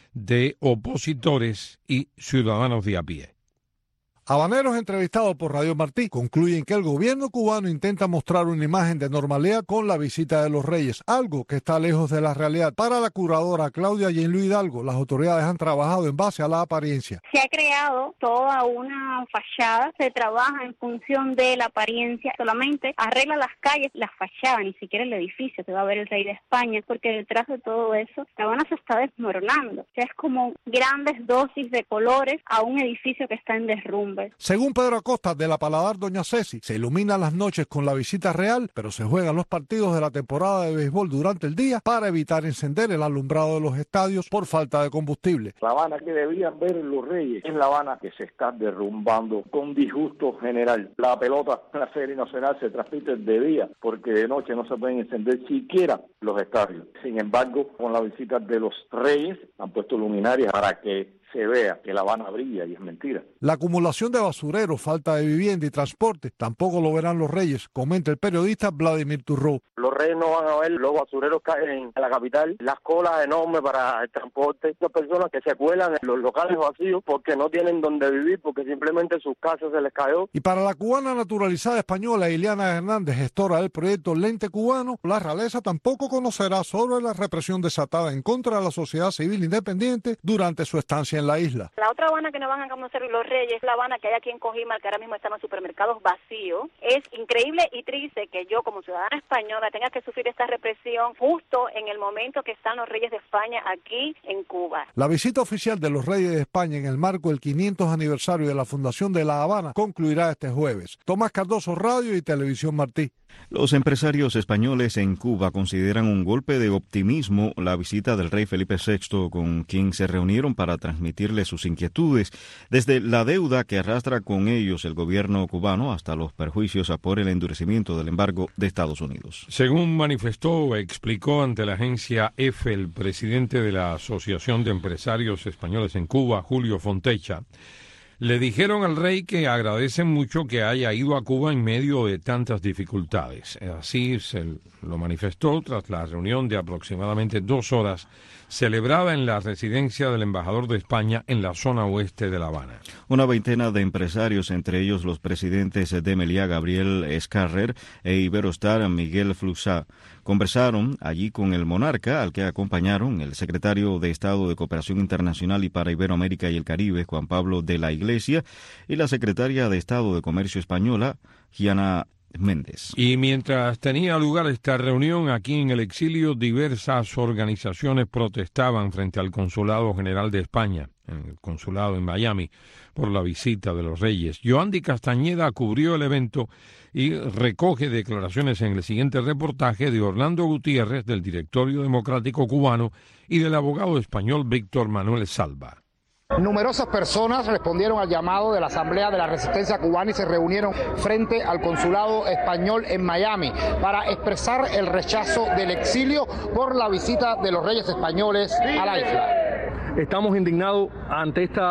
Speaker 1: de opositores y ciudadanos de a pie.
Speaker 4: Habaneros entrevistados por Radio Martí concluyen que el gobierno cubano intenta mostrar una imagen de normalidad con la visita de los reyes, algo que está lejos de la realidad. Para la curadora Claudia Jean-Louis Hidalgo, las autoridades han trabajado en base a la apariencia.
Speaker 6: Se ha creado toda una fachada, se trabaja en función de la apariencia, solamente arregla las calles, las fachadas, ni siquiera el edificio que va a ver el rey de España, porque detrás de todo eso, La Habana se está desmoronando. O sea, es como grandes dosis de colores a un edificio que está en derrumbe.
Speaker 4: Según Pedro Acosta de la Paladar Doña Ceci, se iluminan las noches con la visita real, pero se juegan los partidos de la temporada de béisbol durante el día para evitar encender el alumbrado de los estadios por falta de combustible.
Speaker 23: La Habana que debían ver los reyes es La Habana que se está derrumbando con disgusto general. La pelota en la Feria Nacional se transmite de día porque de noche no se pueden encender siquiera los estadios. Sin embargo, con la visita de los reyes han puesto luminarias para que se vea que La Habana brilla y es mentira. La acumulación de basureros, falta de vivienda y transporte tampoco lo verán los reyes, comenta el periodista Vladimir Turró.
Speaker 24: Los reyes no van a ver los basureros caen en la capital, las colas enormes para el transporte, las personas que se cuelan en los locales vacíos porque no tienen donde vivir, porque simplemente sus casas se les cayó.
Speaker 4: Y para la cubana naturalizada española Ileana Hernández, gestora del proyecto Lente Cubano, la realeza tampoco conocerá sobre la represión desatada en contra de la sociedad civil independiente durante su estancia en la isla.
Speaker 25: La otra Habana que no van a conocer los reyes, la Habana que hay aquí en Cojimal, que ahora mismo están los supermercados vacíos. Es increíble y triste que yo como ciudadana española tenga que sufrir esta represión justo en el momento que están los reyes de España aquí en Cuba.
Speaker 4: La visita oficial de los reyes de España en el marco del quinientos aniversario de la fundación de La Habana concluirá este jueves. Tomás Cardoso, Radio y Televisión Martí.
Speaker 2: Los empresarios españoles en Cuba consideran un golpe de optimismo la visita del rey Felipe sexto, con quien se reunieron para transmitirle sus inquietudes, desde la deuda que arrastra con ellos el gobierno cubano hasta los perjuicios por el endurecimiento del embargo de Estados Unidos.
Speaker 1: Según manifestó, explicó ante la agencia EFE el presidente de la Asociación de Empresarios Españoles en Cuba, Julio Fontecha, le dijeron al rey que agradecen mucho que haya ido a Cuba en medio de tantas dificultades. Así se lo manifestó tras la reunión de aproximadamente dos horas celebrada en la residencia del embajador de España en la zona oeste de La Habana.
Speaker 2: Una veintena de empresarios, entre ellos los presidentes de Meliá, Gabriel Escarrer, e Iberostar, Miguel Fluxá, conversaron allí con el monarca, al que acompañaron el secretario de Estado de Cooperación Internacional y para Iberoamérica y el Caribe, Juan Pablo de la Iglesia, y la secretaria de Estado de Comercio española, Gianna Méndez.
Speaker 1: Y mientras tenía lugar esta reunión aquí en el exilio, diversas organizaciones protestaban frente al Consulado General de España, en el consulado en Miami, por la visita de los reyes. Yoandi Castañeda cubrió el evento y recoge declaraciones en el siguiente reportaje de Orlando Gutiérrez, del Directorio Democrático Cubano, y del abogado español Víctor Manuel Salva.
Speaker 26: Numerosas personas respondieron al llamado de la Asamblea de la Resistencia Cubana y se reunieron frente al consulado español en Miami para expresar el rechazo del exilio por la visita de los reyes españoles a la isla.
Speaker 27: Estamos indignados ante esta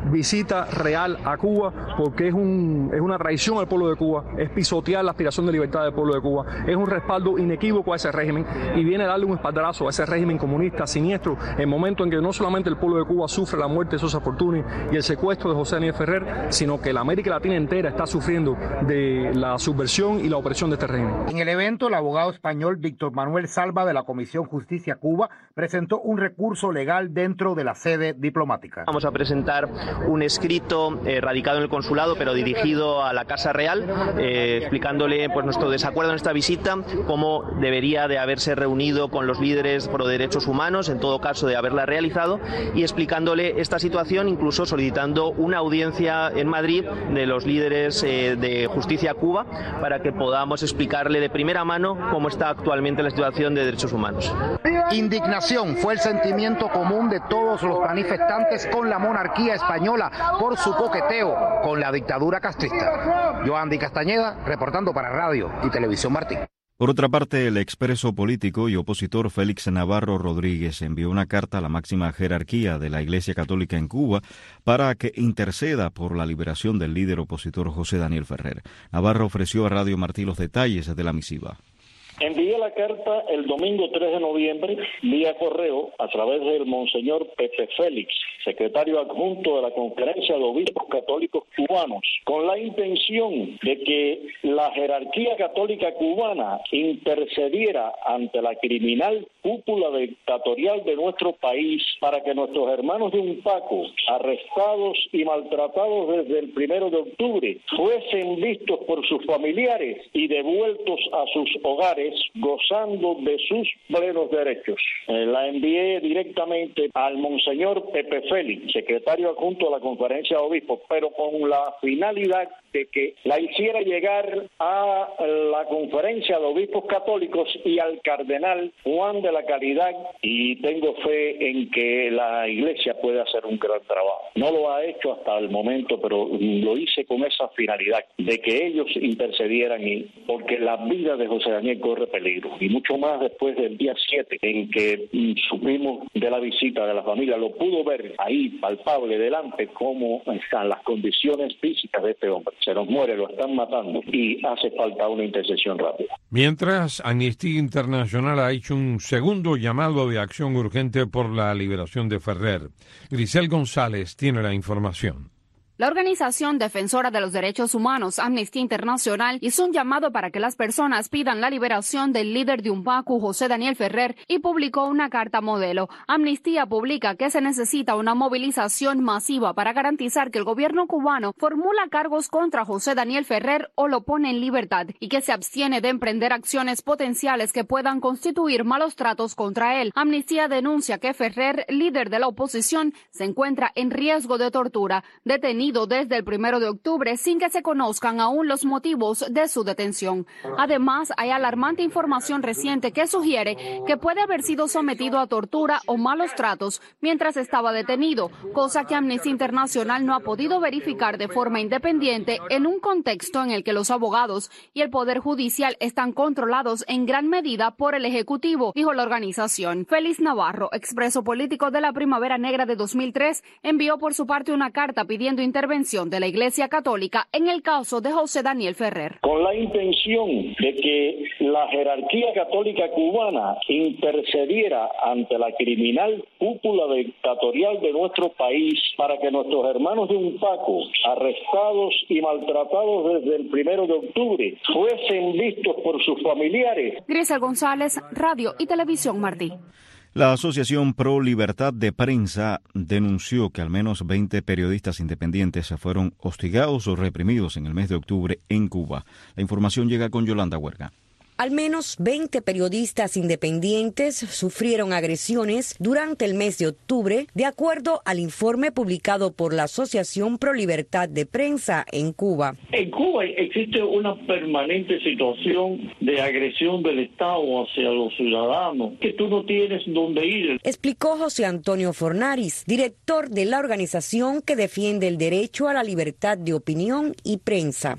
Speaker 5: visita real a Cuba, porque es, un, es una traición al pueblo de Cuba, es pisotear la aspiración de libertad del pueblo de Cuba, es un respaldo inequívoco a ese régimen y viene a darle un espaldarazo a ese régimen comunista siniestro en el momento en que no solamente el pueblo de Cuba sufre la muerte de Sosa Fortuny y el secuestro de José Daniel Ferrer, sino que la América Latina entera está sufriendo de la subversión y la opresión de este régimen.
Speaker 26: En el evento, el abogado español Víctor Manuel Salva de la Comisión Justicia Cuba presentó un recurso legal dentro de la sede diplomática.
Speaker 7: Vamos a presentar un escrito eh, radicado en el consulado, pero dirigido a la Casa Real, eh, explicándole pues nuestro desacuerdo en esta visita, cómo debería de haberse reunido con los líderes pro derechos humanos, en todo caso de haberla realizado, y explicándole esta situación, incluso solicitando una audiencia en Madrid de los líderes eh, de Justicia Cuba para que podamos explicarle de primera mano cómo está actualmente la situación de derechos humanos.
Speaker 26: Indignación fue el sentimiento común de todos los manifestantes con la monarquía española por su coqueteo con la dictadura castrista. Joandy Castañeda, reportando para Radio y Televisión Martí.
Speaker 2: Por otra parte, el expreso político y opositor Félix Navarro Rodríguez envió una carta a la máxima jerarquía de la Iglesia Católica en Cuba para que interceda por la liberación del líder opositor José Daniel Ferrer. Navarro ofreció a Radio Martí los detalles de la misiva.
Speaker 23: Envié la carta el domingo tres de noviembre vía correo a través del Monseñor Pepe Félix, secretario adjunto de la Conferencia de Obispos Católicos Cubanos, con la intención de que la jerarquía católica cubana intercediera ante la criminal cúpula dictatorial de nuestro país para que nuestros hermanos de Unpaco, arrestados y maltratados desde el primero de octubre, fuesen vistos por sus familiares y devueltos a sus hogares gozando de sus plenos derechos. Eh, la envié directamente al Monseñor Pepe Félix, secretario adjunto de la Conferencia de Obispos, pero con la finalidad de que la hiciera llegar a la Conferencia de Obispos Católicos y al Cardenal Juan de la Caridad, y tengo fe en que la Iglesia puede hacer un gran trabajo. No lo ha hecho hasta el momento, pero lo hice con esa finalidad, de que ellos intercedieran, y porque la vida de José Daniel corre peligro, y mucho más después del día siete, en que mm, supimos de la visita de la familia, lo pudo ver ahí, palpable, delante, cómo están las condiciones físicas de este hombre. Se nos muere, lo están matando, y hace falta una intercesión rápida.
Speaker 1: Mientras, Amnistía Internacional ha hecho un segundo llamado de acción urgente por la liberación de Ferrer. Grisel González tiene la información.
Speaker 8: La organización defensora de los derechos humanos, Amnistía Internacional, hizo un llamado para que las personas pidan la liberación del líder de Unpaco, José Daniel Ferrer, y publicó una carta modelo. Amnistía publica que se necesita una movilización masiva para garantizar que el gobierno cubano formula cargos contra José Daniel Ferrer o lo pone en libertad, y que se abstiene de emprender acciones potenciales que puedan constituir malos tratos contra él. Amnistía denuncia que Ferrer, líder de la oposición, se encuentra en riesgo de tortura, detenido desde el primero de octubre sin que se conozcan aún los motivos de su detención. Además, hay alarmante información reciente que sugiere que puede haber sido sometido a tortura o malos tratos mientras estaba detenido, cosa que Amnistía Internacional no ha podido verificar de forma independiente en un contexto en el que los abogados y el Poder Judicial están controlados en gran medida por el Ejecutivo, dijo la organización. Félix Navarro, expreso político de la Primavera Negra de dos mil tres, envió por su parte una carta pidiendo intervención de la Iglesia Católica en el caso de José Daniel Ferrer.
Speaker 23: Con la intención de que la jerarquía católica cubana intercediera ante la criminal cúpula dictatorial de nuestro país para que nuestros hermanos de Unpaco, arrestados y maltratados desde el primero de octubre, fuesen vistos por sus familiares.
Speaker 8: Grisel González, Radio y Televisión Martí.
Speaker 2: La Asociación Pro Libertad de Prensa denunció que al menos veinte periodistas independientes fueron hostigados o reprimidos en el mes de octubre en Cuba. La información llega con Yolanda Huerga.
Speaker 10: Al menos veinte periodistas independientes sufrieron agresiones durante el mes de octubre, de acuerdo al informe publicado por la Asociación Pro Libertad de Prensa en Cuba.
Speaker 11: En Cuba existe una permanente situación de agresión del Estado hacia los ciudadanos, que tú no tienes dónde ir.
Speaker 10: Explicó José Antonio Fornaris, director de la organización que defiende el derecho a la libertad de opinión y prensa.
Speaker 11: El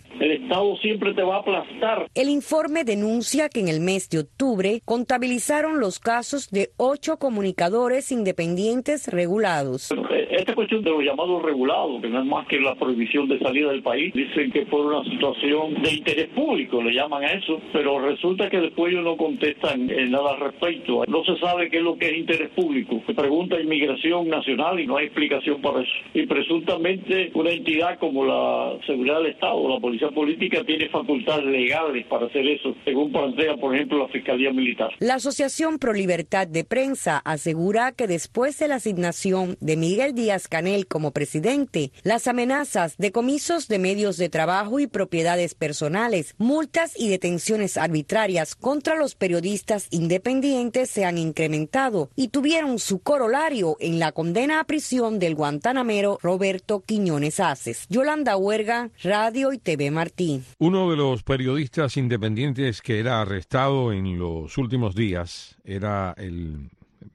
Speaker 11: Estado siempre te va a aplastar.
Speaker 10: El informe denuncia que en el mes de octubre contabilizaron los casos de ocho comunicadores independientes regulados.
Speaker 11: Esta cuestión de los llamados regulados, que no es más que la prohibición de salida del país, dicen que por una situación de interés público, le llaman a eso, pero resulta que después ellos no contestan eh, nada al respecto. No se sabe qué es lo que es interés público. Se pregunta Inmigración Nacional y no hay explicación para eso. Y presuntamente una entidad como la Seguridad del Estado, la Policía Política, tiene facultades legales para hacer eso, según plantea, por ejemplo, la Fiscalía Militar.
Speaker 10: La Asociación Pro Libertad de Prensa asegura que después de la asignación de Miguel Díaz-Canel como presidente, las amenazas, decomisos de medios de trabajo y propiedades personales, multas y detenciones arbitrarias contra los periodistas independientes se han incrementado y tuvieron su corolario en la condena a prisión del guantanamero Roberto Quiñones Aces. Yolanda Huerga, Radio y T V Martí.
Speaker 1: Uno de los periodistas independientes que era arrestado en los últimos días era el,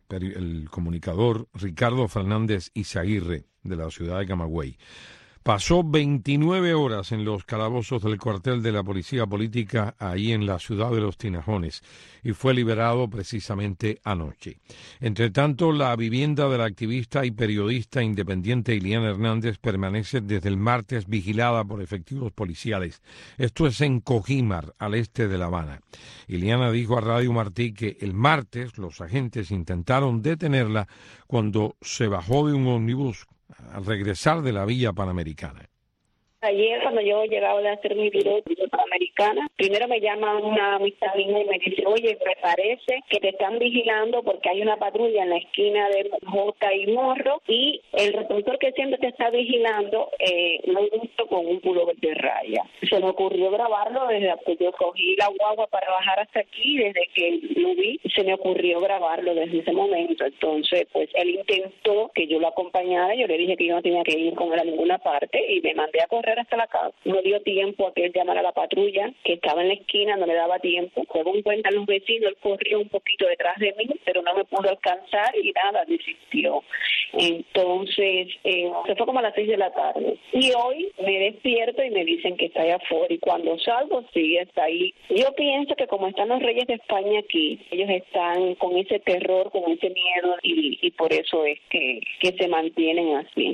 Speaker 1: el comunicador Ricardo Fernández Izaguirre, de la ciudad de Camagüey. Pasó veintinueve horas en los calabozos del cuartel de la Policía Política ahí en la ciudad de Los Tinajones y fue liberado precisamente anoche. Entre tanto, la vivienda de la activista y periodista independiente Iliana Hernández permanece desde el martes vigilada por efectivos policiales. Esto es en Cojímar, al este de La Habana. Iliana dijo a Radio Martí que el martes los agentes intentaron detenerla cuando se bajó de un ómnibus al regresar de la Villa Panamericana.
Speaker 12: Ayer, cuando yo llegaba de hacer mi video de Panamericana, primero me llama una amistad mía y me dice, oye, me parece que te están vigilando porque hay una patrulla en la esquina de Jota y Morro y el represor que siempre te está vigilando eh, lo he visto con un pullover de raya. Se me ocurrió grabarlo desde que yo cogí la guagua para bajar hasta aquí, desde que lo vi, se me ocurrió grabarlo desde ese momento. Entonces, pues él intentó que yo lo acompañara, yo le dije que yo no tenía que ir con él a ninguna parte y me mandé a correr hasta la casa. No dio tiempo a que él llamara a la patrulla, que estaba en la esquina, no le daba tiempo. Según cuentan los vecinos, él corrió un poquito detrás de mí, pero no me pudo alcanzar y nada, desistió. Entonces, eh, se fue como a las seis de la tarde. Y hoy me despierto y me dicen que está allá afuera. Y cuando salgo, sí, está ahí. Yo pienso que como están los reyes de España aquí, ellos están con ese terror, con ese miedo, y, y por eso es que, que se mantienen así.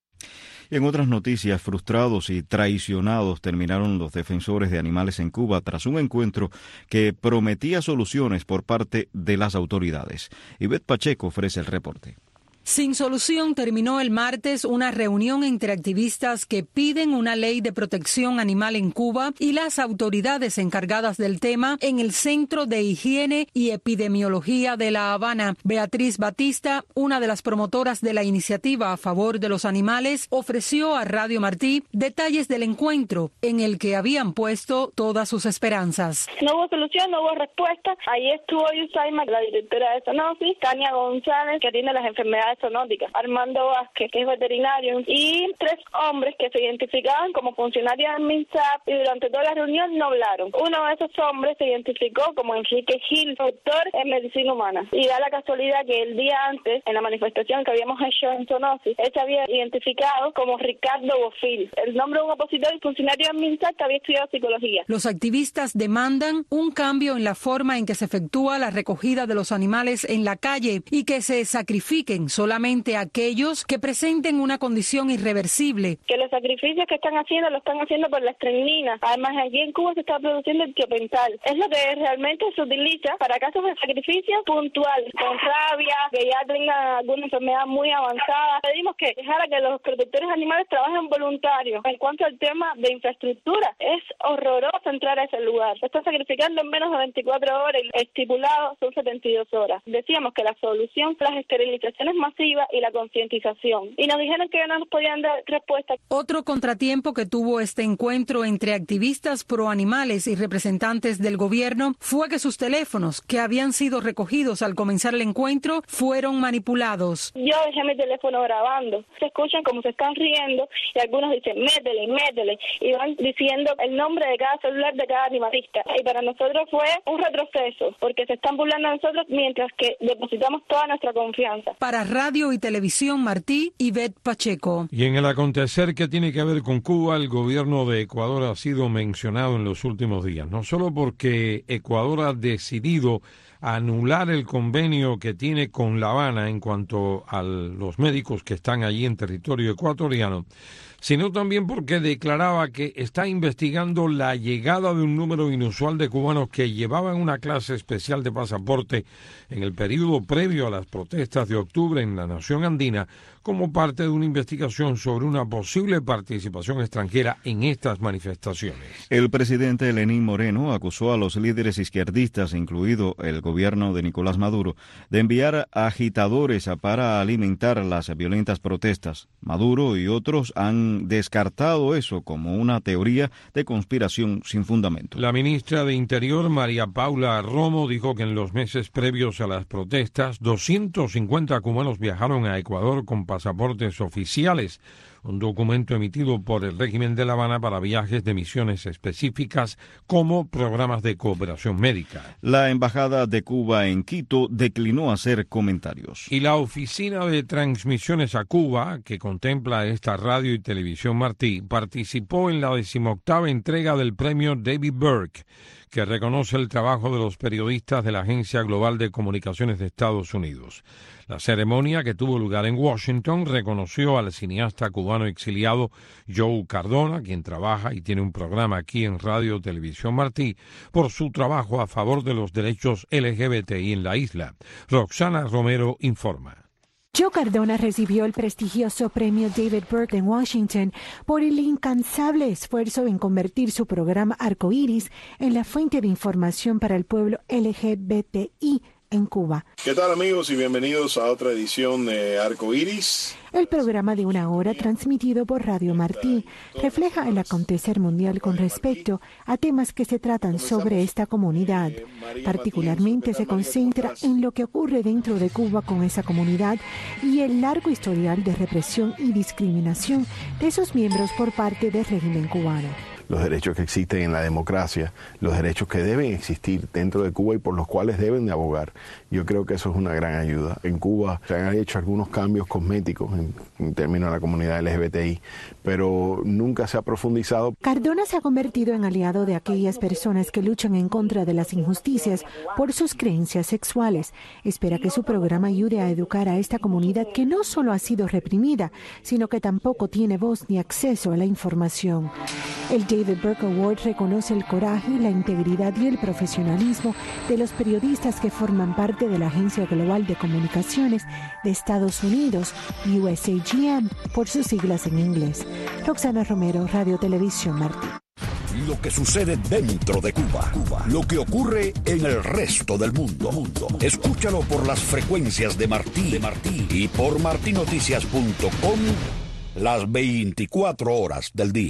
Speaker 2: Y en otras noticias, frustrados y traicionados terminaron los defensores de animales en Cuba tras un encuentro que prometía soluciones por parte de las autoridades. Ivette Pacheco ofrece el reporte.
Speaker 13: Sin solución terminó el martes una reunión entre activistas que piden una ley de protección animal en Cuba y las autoridades encargadas del tema en el Centro de Higiene y Epidemiología de La Habana. Beatriz Batista, una de las promotoras de la iniciativa a favor de los animales, ofreció a Radio Martí detalles del encuentro en el que habían puesto todas sus esperanzas.
Speaker 12: No hubo solución, no hubo respuesta. Ahí estuvo Yusaima, la directora de Zoonosis, Tania González, que atiende las enfermedades zoonóticas, Armando Vázquez, que es veterinario, y tres hombres que se identificaban como funcionarios del MINSAP y durante toda la reunión no hablaron. Uno de esos hombres se identificó como Enrique Gil, doctor en medicina humana, y da la casualidad que el día antes, en la manifestación que habíamos hecho en Zoonosis, él se había identificado como Ricardo Bofil, el nombre de un opositor y funcionario del MINSAP que había estudiado psicología.
Speaker 13: Los activistas demandan un cambio en la forma en que se efectúa la recogida de los animales en la calle y que se sacrifiquen solamente aquellos que presenten una condición irreversible.
Speaker 12: Que los sacrificios que están haciendo lo están haciendo por la estreñina. Además, aquí en Cuba se está produciendo el tiopental. Es lo que realmente se utiliza para casos de sacrificio puntual, con rabia, que ya tengan alguna enfermedad muy avanzada. Pedimos que dejara que los protectores animales trabajen voluntarios. En cuanto al tema de infraestructura, es horroroso entrar a ese lugar. Se está sacrificando en menos de veinticuatro horas. El estipulado son setenta y dos horas. Decíamos que la solución las esterilizaciones masivas y la concientización. Y nos dijeron que no nos podían dar respuesta.
Speaker 13: Otro contratiempo que tuvo este encuentro entre activistas pro animales y representantes del gobierno fue que sus teléfonos, que habían sido recogidos al comenzar el encuentro, fueron manipulados.
Speaker 12: Yo dejé mi teléfono grabando. Se escuchan como se están riendo y algunos dicen métele, métele y van diciendo el nombre de cada celular de cada animalista. Y para nosotros fue un retroceso porque se están burlando de nosotros mientras que depositamos toda nuestra confianza.
Speaker 13: Para Radio y Televisión Martí, Ivette Pacheco.
Speaker 1: Y en el acontecer que tiene que ver con Cuba, el gobierno de Ecuador ha sido mencionado en los últimos días, no solo porque Ecuador ha decidido anular el convenio que tiene con La Habana en cuanto a los médicos que están allí en territorio ecuatoriano, sino también porque declaraba que está investigando la llegada de un número inusual de cubanos que llevaban una clase especial de pasaporte en el periodo previo a las protestas de octubre en la nación andina, como parte de una investigación sobre una posible participación extranjera en estas manifestaciones.
Speaker 2: El presidente Lenín Moreno acusó a los líderes izquierdistas, incluido el gobierno de Nicolás Maduro, de enviar agitadores para alimentar las violentas protestas. Maduro y otros han descartado eso como una teoría de conspiración sin fundamento.
Speaker 1: La ministra de Interior, María Paula Romo, dijo que en los meses previos a las protestas, doscientos cincuenta cubanos viajaron a Ecuador con pasaportes oficiales, un documento emitido por el régimen de La Habana para viajes de misiones específicas como programas de cooperación médica.
Speaker 2: La Embajada de Cuba en Quito declinó hacer comentarios.
Speaker 1: Y la Oficina de Transmisiones a Cuba, que contempla esta radio y televisión Martí, participó en la decimoctava entrega del premio David Burke, que reconoce el trabajo de los periodistas de la Agencia Global de Comunicaciones de Estados Unidos. La ceremonia, que tuvo lugar en Washington, reconoció al cineasta cubano exiliado Joe Cardona, quien trabaja y tiene un programa aquí en Radio Televisión Martí, por su trabajo a favor de los derechos L G B T I en la isla. Roxana Romero informa.
Speaker 14: Joe Cardona recibió el prestigioso premio David Burke en Washington por el incansable esfuerzo en convertir su programa Arcoíris en la fuente de información para el pueblo L G B T I en Cuba.
Speaker 15: ¿Qué tal, amigos, y bienvenidos a otra edición de Arcoíris?
Speaker 14: El programa de una hora transmitido por Radio Martí refleja el acontecer mundial con respecto a temas que se tratan sobre esta comunidad. Particularmente se concentra en lo que ocurre dentro de Cuba con esa comunidad y el largo historial de represión y discriminación de sus miembros por parte del régimen cubano.
Speaker 15: Los derechos que existen en la democracia, los derechos que deben existir dentro de Cuba y por los cuales deben de abogar. Yo creo que eso es una gran ayuda. En Cuba se han hecho algunos cambios cosméticos en, en términos de la comunidad L G B T I, pero nunca se ha profundizado.
Speaker 14: Cardona se ha convertido en aliado de aquellas personas que luchan en contra de las injusticias por sus creencias sexuales. Espera que su programa ayude a educar a esta comunidad que no solo ha sido reprimida, sino que tampoco tiene voz ni acceso a la información. El David Burke Award reconoce el coraje, la integridad y el profesionalismo de los periodistas que forman parte de la Agencia Global de Comunicaciones de Estados Unidos, U S A G M, por sus siglas en inglés. Roxana Romero, Radio Televisión Martí.
Speaker 3: Lo que sucede dentro de Cuba, Cuba, lo que ocurre en el resto del mundo. mundo. Escúchalo por las frecuencias de Martí, de Martí y por martí noticias punto com las veinticuatro horas del día.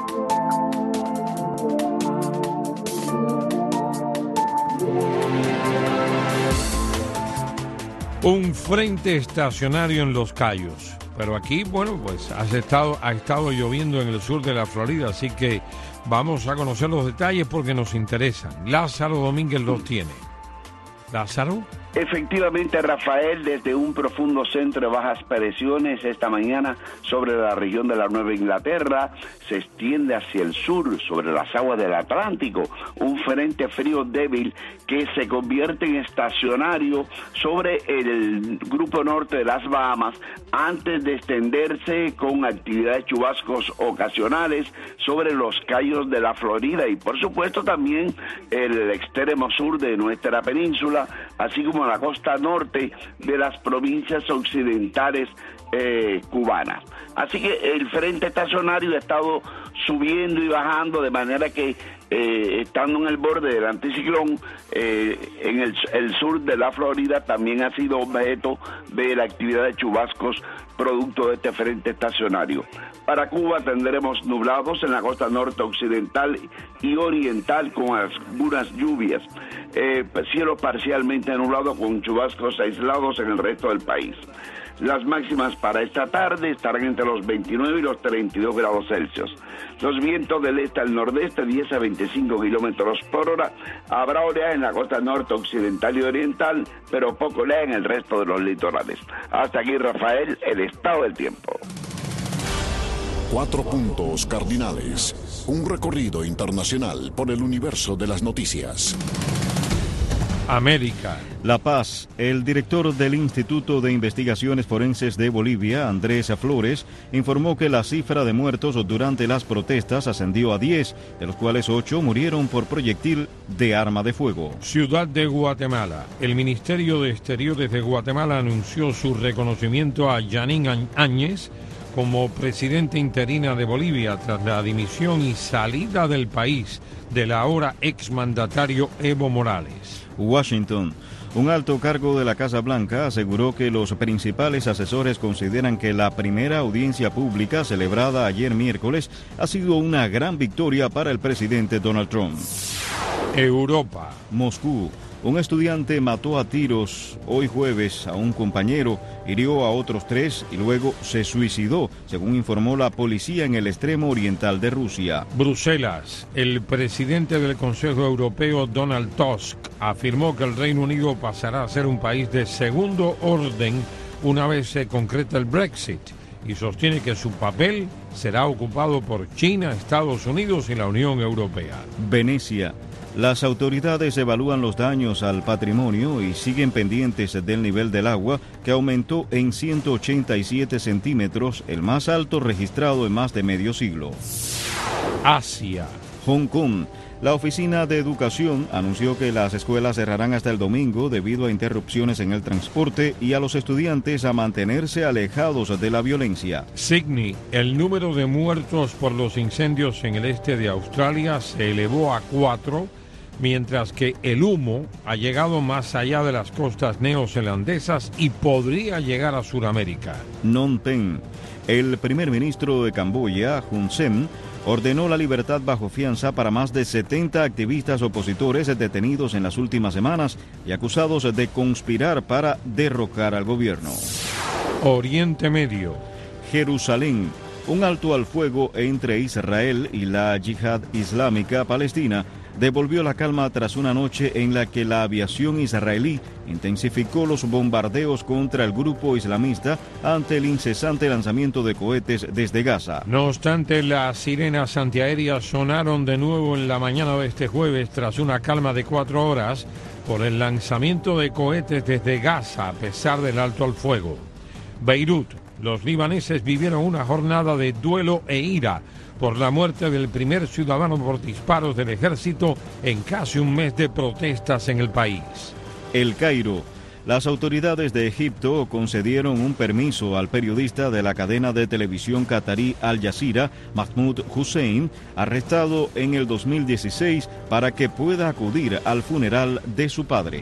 Speaker 1: Un frente estacionario en Los Cayos. Pero aquí, bueno, pues ha estado, ha estado lloviendo en el sur de la Florida, así que vamos a conocer los detalles porque nos interesan. Lázaro Domínguez los tiene. Lázaro.
Speaker 16: Efectivamente, Rafael, desde un profundo centro de bajas presiones esta mañana sobre la región de la Nueva Inglaterra se extiende hacia el sur, sobre las aguas del Atlántico, un frente frío débil que se convierte en estacionario sobre el grupo norte de las Bahamas antes de extenderse con actividades chubascos ocasionales sobre los cayos de la Florida y por supuesto también el extremo sur de nuestra península, así como la costa norte de las provincias occidentales eh, cubanas. Así que el frente estacionario ha estado subiendo y bajando de manera que eh, estando en el borde del anticiclón eh, en el, el sur de la Florida también ha sido objeto de la actividad de chubascos producto de este frente estacionario. Para Cuba tendremos nublados en la costa norte occidental y oriental con algunas lluvias, eh, cielo parcialmente nublado con chubascos aislados en el resto del país. Las máximas para esta tarde estarán entre los veintinueve y los treinta y dos grados Celsius. Los vientos del este al nordeste diez a veinte veinticinco kilómetros por hora. Habrá oleaje en la costa norte, occidental y oriental, pero poco oleaje en el resto de los litorales. Hasta aquí, Rafael, el estado del tiempo.
Speaker 9: Cuatro puntos cardinales. Un recorrido internacional por el universo de las noticias.
Speaker 1: América.
Speaker 2: La Paz. El director del Instituto de Investigaciones Forenses de Bolivia, Andrés Flores, informó que la cifra de muertos durante las protestas ascendió a diez, de los cuales ocho murieron por proyectil de arma de fuego.
Speaker 1: Ciudad de Guatemala. El Ministerio de Exteriores de Guatemala anunció su reconocimiento a Yanín Áñez como presidenta interina de Bolivia tras la dimisión y salida del país del ahora exmandatario Evo Morales.
Speaker 2: Washington. Un alto cargo de la Casa Blanca aseguró que los principales asesores consideran que la primera audiencia pública celebrada ayer miércoles ha sido una gran victoria para el presidente Donald Trump.
Speaker 1: Europa.
Speaker 2: Moscú. Un estudiante mató a tiros hoy jueves a un compañero, hirió a otros tres y luego se suicidó, según informó la policía en el extremo oriental de Rusia.
Speaker 1: Bruselas. El presidente del Consejo Europeo, Donald Tusk, afirmó que el Reino Unido pasará a ser un país de segundo orden una vez se concreta el Brexit, y sostiene que su papel será ocupado por China, Estados Unidos y la Unión Europea.
Speaker 2: Venecia. Las autoridades evalúan los daños al patrimonio y siguen pendientes del nivel del agua, que aumentó en ciento ochenta y siete centímetros, el más alto registrado en más de medio siglo.
Speaker 1: Asia.
Speaker 2: Hong Kong. La Oficina de Educación anunció que las escuelas cerrarán hasta el domingo debido a interrupciones en el transporte y a los estudiantes a mantenerse alejados de la violencia.
Speaker 1: Sydney. El número de muertos por los incendios en el este de Australia se elevó a cuatro, mientras que el humo ha llegado más allá de las costas neozelandesas y podría llegar a Sudamérica.
Speaker 2: Phnom Penh. El primer ministro de Camboya, Hun Sen, ordenó la libertad bajo fianza para más de setenta activistas opositores detenidos en las últimas semanas y acusados de conspirar para derrocar al gobierno.
Speaker 1: Oriente Medio.
Speaker 2: Jerusalén. Un alto al fuego entre Israel y la Yihad Islámica Palestina devolvió la calma tras una noche en la que la aviación israelí intensificó los bombardeos contra el grupo islamista ante el incesante lanzamiento de cohetes desde Gaza.
Speaker 1: No obstante, las sirenas antiaéreas sonaron de nuevo en la mañana de este jueves tras una calma de cuatro horas por el lanzamiento de cohetes desde Gaza a pesar del alto al fuego. Beirut. Los libaneses vivieron una jornada de duelo e ira por la muerte del primer ciudadano por disparos del ejército en casi un mes de protestas en el país.
Speaker 2: El Cairo. Las autoridades de Egipto concedieron un permiso al periodista de la cadena de televisión catarí Al Jazeera, Mahmoud Hussein, arrestado en el dos mil dieciséis, para que pueda acudir al funeral de su padre.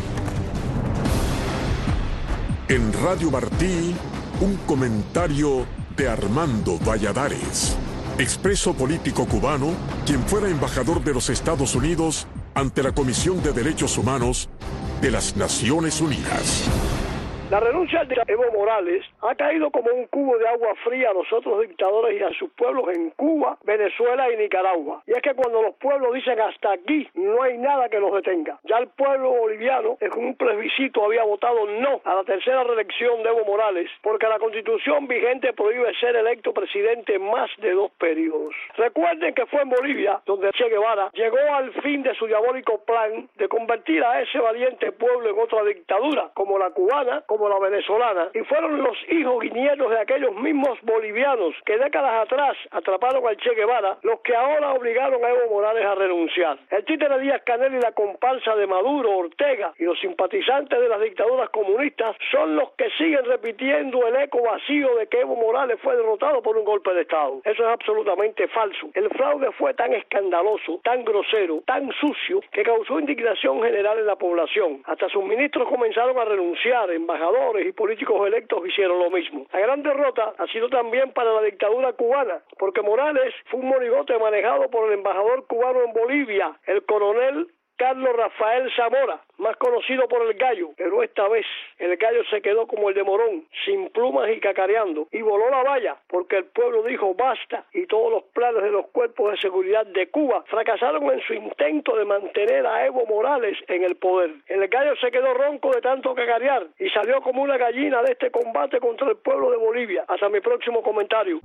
Speaker 9: En Radio Martí, un comentario de Armando Valladares, expreso político cubano, quien fuera embajador de los Estados Unidos ante la Comisión de Derechos Humanos de las Naciones Unidas.
Speaker 17: La renuncia de Evo Morales ha caído como un cubo de agua fría a los otros dictadores y a sus pueblos en Cuba, Venezuela y Nicaragua. Y es que cuando los pueblos dicen hasta aquí, no hay nada que los detenga. Ya el pueblo boliviano, en un plebiscito, había votado no a la tercera reelección de Evo Morales, porque la constitución vigente prohíbe ser electo presidente más de dos periodos. Recuerden que fue en Bolivia donde Che Guevara llegó al fin de su diabólico plan de convertir a ese valiente pueblo en otra dictadura, como la cubana, como la venezolana, y fueron los hijos y nietos de aquellos mismos bolivianos que décadas atrás atraparon al Che Guevara los que ahora obligaron a Evo Morales a renunciar. El títere Díaz Canel y la comparsa de Maduro, Ortega y los simpatizantes de las dictaduras comunistas son los que siguen repitiendo el eco vacío de que Evo Morales fue derrotado por un golpe de Estado. Eso es absolutamente falso. El fraude fue tan escandaloso, tan grosero, tan sucio, que causó indignación general en la población. Hasta sus ministros comenzaron a renunciar, embajadores y políticos electos hicieron lo mismo. La gran derrota ha sido también para la dictadura cubana, porque Morales fue un monigote manejado por el embajador cubano en Bolivia, el coronel Carlos Rafael Zamora, más conocido por el Gallo, pero esta vez el Gallo se quedó como el de Morón, sin plumas y cacareando, y voló la valla porque el pueblo dijo basta y todos los planes de los cuerpos de seguridad de Cuba fracasaron en su intento de mantener a Evo Morales en el poder. El Gallo se quedó ronco de tanto cacarear y salió como una gallina de este combate contra el pueblo de Bolivia. Hasta mi próximo comentario.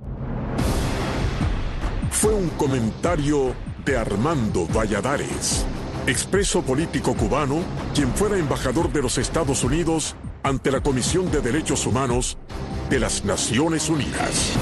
Speaker 9: Fue un comentario de Armando Valladares, expreso político cubano, quien fuera embajador de los Estados Unidos ante la Comisión de Derechos Humanos de las Naciones Unidas.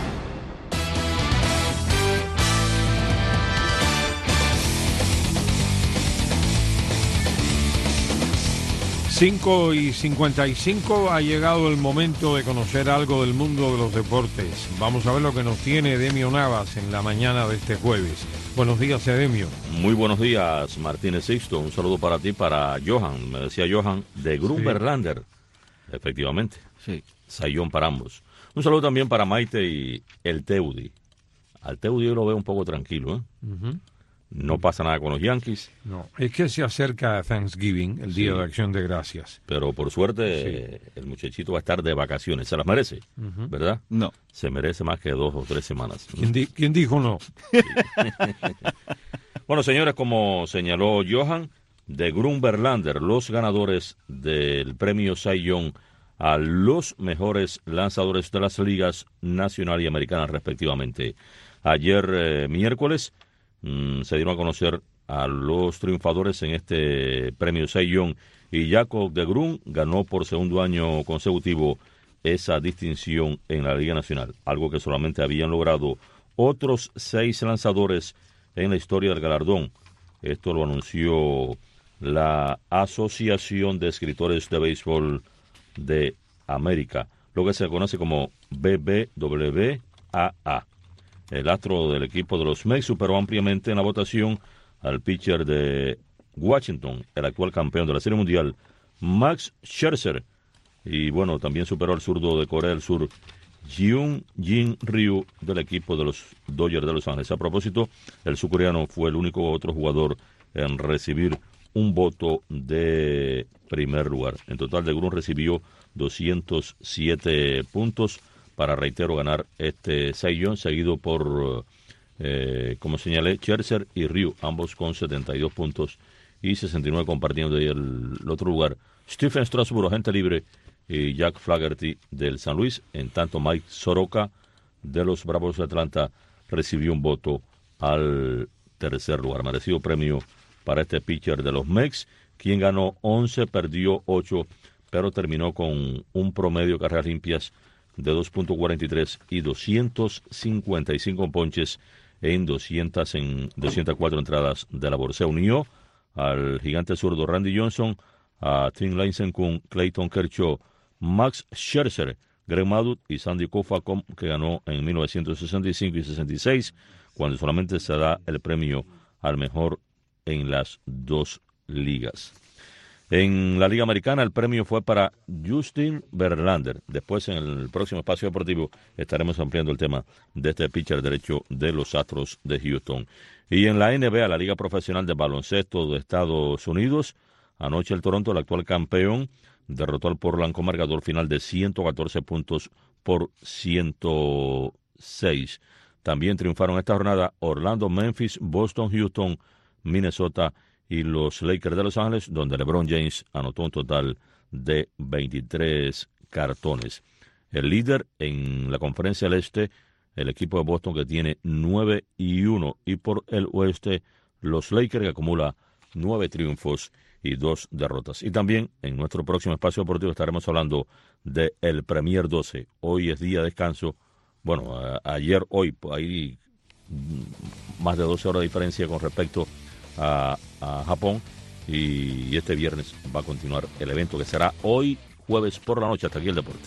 Speaker 1: cinco y cincuenta y cinco, ha llegado el momento de conocer algo del mundo de los deportes. Vamos a ver lo que nos tiene Edemio Navas en la mañana de este jueves. Buenos días, Edemio.
Speaker 6: Muy buenos días, Martínez Sixto. Un saludo para ti, para Johan. Me decía Johan, de Grunberlander. Sí. Efectivamente. Sí. Sayón para ambos. Un saludo también para Maite y el Teudi. Al Teudi yo lo veo un poco tranquilo, ¿eh? Uh-huh. No pasa nada con los Yankees.
Speaker 1: No, es que se acerca Thanksgiving, el Día sí. de Acción de Gracias.
Speaker 6: Pero por suerte sí. el muchachito va a estar de vacaciones. Se las merece, uh-huh. ¿verdad?
Speaker 2: No.
Speaker 6: Se merece más que dos o tres semanas.
Speaker 1: ¿Quién, di- ¿quién dijo no?
Speaker 6: Sí. Bueno, señores, como señaló Johan, de Grunberlander, los ganadores del premio Cy Young a los mejores lanzadores de las ligas nacional y americana respectivamente. Ayer, eh, miércoles, se dieron a conocer a los triunfadores en este premio Cy Young y Jacob deGrom ganó por segundo año consecutivo esa distinción en la Liga Nacional, algo que solamente habían logrado otros seis lanzadores en la historia del galardón. Esto lo anunció la Asociación de Escritores de Béisbol de América, lo que se conoce como B B W A A. El astro del equipo de los Mets superó ampliamente en la votación al pitcher de Washington, el actual campeón de la Serie Mundial, Max Scherzer. Y bueno, también superó al zurdo de Corea del Sur, Hyun-Jin Ryu, del equipo de los Dodgers de Los Ángeles. A propósito, el surcoreano fue el único otro jugador en recibir un voto de primer lugar. En total, deGrom recibió doscientos siete puntos para, reitero, ganar este Cy Young, seguido por, eh, como señalé, Scherzer y Ryu, ambos con setenta y dos puntos y sesenta y nueve compartiendo de ahí el, el otro lugar. Stephen Strasburg, agente libre, y Jack Flaherty del San Luis. En tanto, Mike Soroka de los Bravos de Atlanta recibió un voto al tercer lugar. Merecido premio para este pitcher de los Mets, quien ganó once, perdió ocho, pero terminó con un promedio de carreras limpias de dos punto cuarenta y tres y doscientos cincuenta y cinco ponches en doscientas en doscientas cuatro entradas de labor. Se unió al gigante zurdo Randy Johnson, a Tim Lincecum, Clayton Kershaw, Max Scherzer, Greg Maddux y Sandy Koufax, que ganó en mil novecientos sesenta y cinco y sesenta y seis, cuando solamente se da el premio al mejor en las dos ligas. En la Liga Americana el premio fue para Justin Verlander. Después, en el próximo espacio deportivo, estaremos ampliando el tema de este pitcher derecho de los Astros de Houston. Y en la N B A, la Liga Profesional de Baloncesto de Estados Unidos, anoche el Toronto, el actual campeón, derrotó al Portland con marcador final de ciento catorce puntos por ciento seis. También triunfaron esta jornada Orlando, Memphis, Boston, Houston, Minnesota y los Lakers de Los Ángeles, donde LeBron James anotó un total de veintitrés cartones. El líder en la Conferencia del Este, el equipo de Boston, que tiene nueve y uno, y por el Oeste, los Lakers, que acumula nueve triunfos y dos derrotas. Y también en nuestro próximo espacio deportivo estaremos hablando de el Premier doce. Hoy es día de descanso. Bueno, a, ayer, hoy, hay más de doce horas de diferencia con respecto a, a Japón, y este viernes va a continuar el evento, que será hoy jueves por la noche. Hasta aquí el deporte.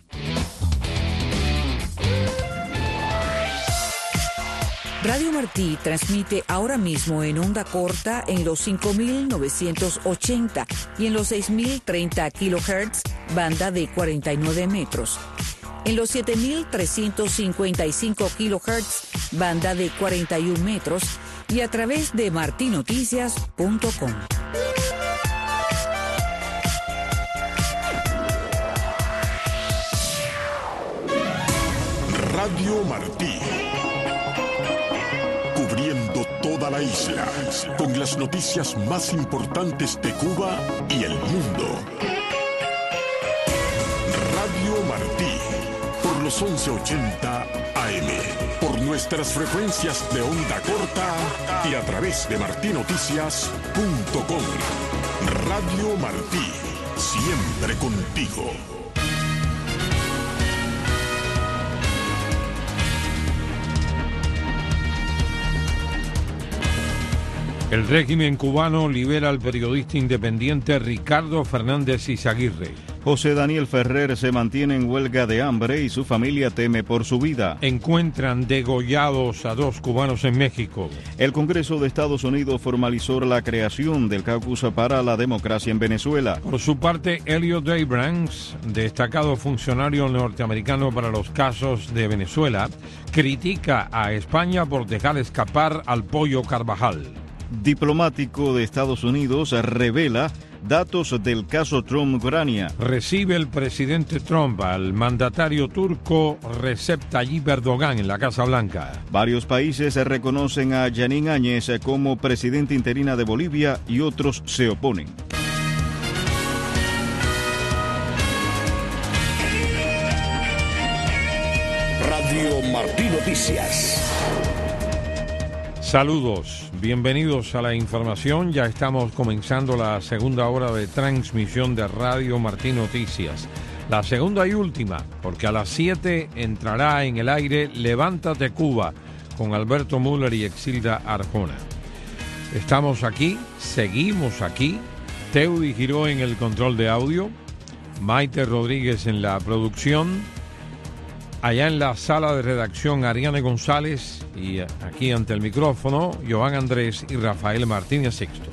Speaker 18: Radio Martí transmite ahora mismo en onda corta en los cinco mil novecientos ochenta y en los seis mil treinta kilohertz, banda de cuarenta y nueve metros. En los siete mil trescientos cincuenta y cinco kilohertz, banda de cuarenta y uno metros, y a través de marti noticias punto com.
Speaker 9: Radio Martí. Cubriendo toda la isla con las noticias más importantes de Cuba y el mundo. Radio Martí, por los once ochenta A M, por nuestras frecuencias de onda corta y a través de marti noticias punto com. Radio Martí, siempre contigo.
Speaker 1: El régimen cubano libera al periodista independiente Ricardo Fernández Izaguirre.
Speaker 2: José Daniel Ferrer se mantiene en huelga de hambre y su familia teme por su vida.
Speaker 1: Encuentran degollados a dos cubanos en México.
Speaker 2: El Congreso de Estados Unidos formalizó la creación del Caucus para la Democracia en Venezuela.
Speaker 1: Por su parte, Elliot Abrams, destacado funcionario norteamericano para los casos de Venezuela, critica a España por dejar escapar al Pollo Carvajal.
Speaker 2: Diplomático de Estados Unidos revela datos del caso Trump-Ucrania.
Speaker 1: Recibe el presidente Trump al mandatario turco Recep Tayyip Erdogan en la Casa Blanca.
Speaker 2: Varios países reconocen a Jeanine Áñez como presidenta interina de Bolivia y otros se oponen.
Speaker 3: Radio Martí Noticias.
Speaker 1: Saludos, bienvenidos a la información. Ya estamos comenzando la segunda hora de transmisión de Radio Martí Noticias. La segunda y última, porque a las siete entrará en el aire Levántate Cuba con Alberto Müller y Exilda Arjona. Estamos aquí, seguimos aquí. Teudi Giró en el control de audio, Maite Rodríguez en la producción. Allá en la sala de redacción, Ariane González, y aquí ante el micrófono, Joan Andrés y Rafael Martínez Sixto.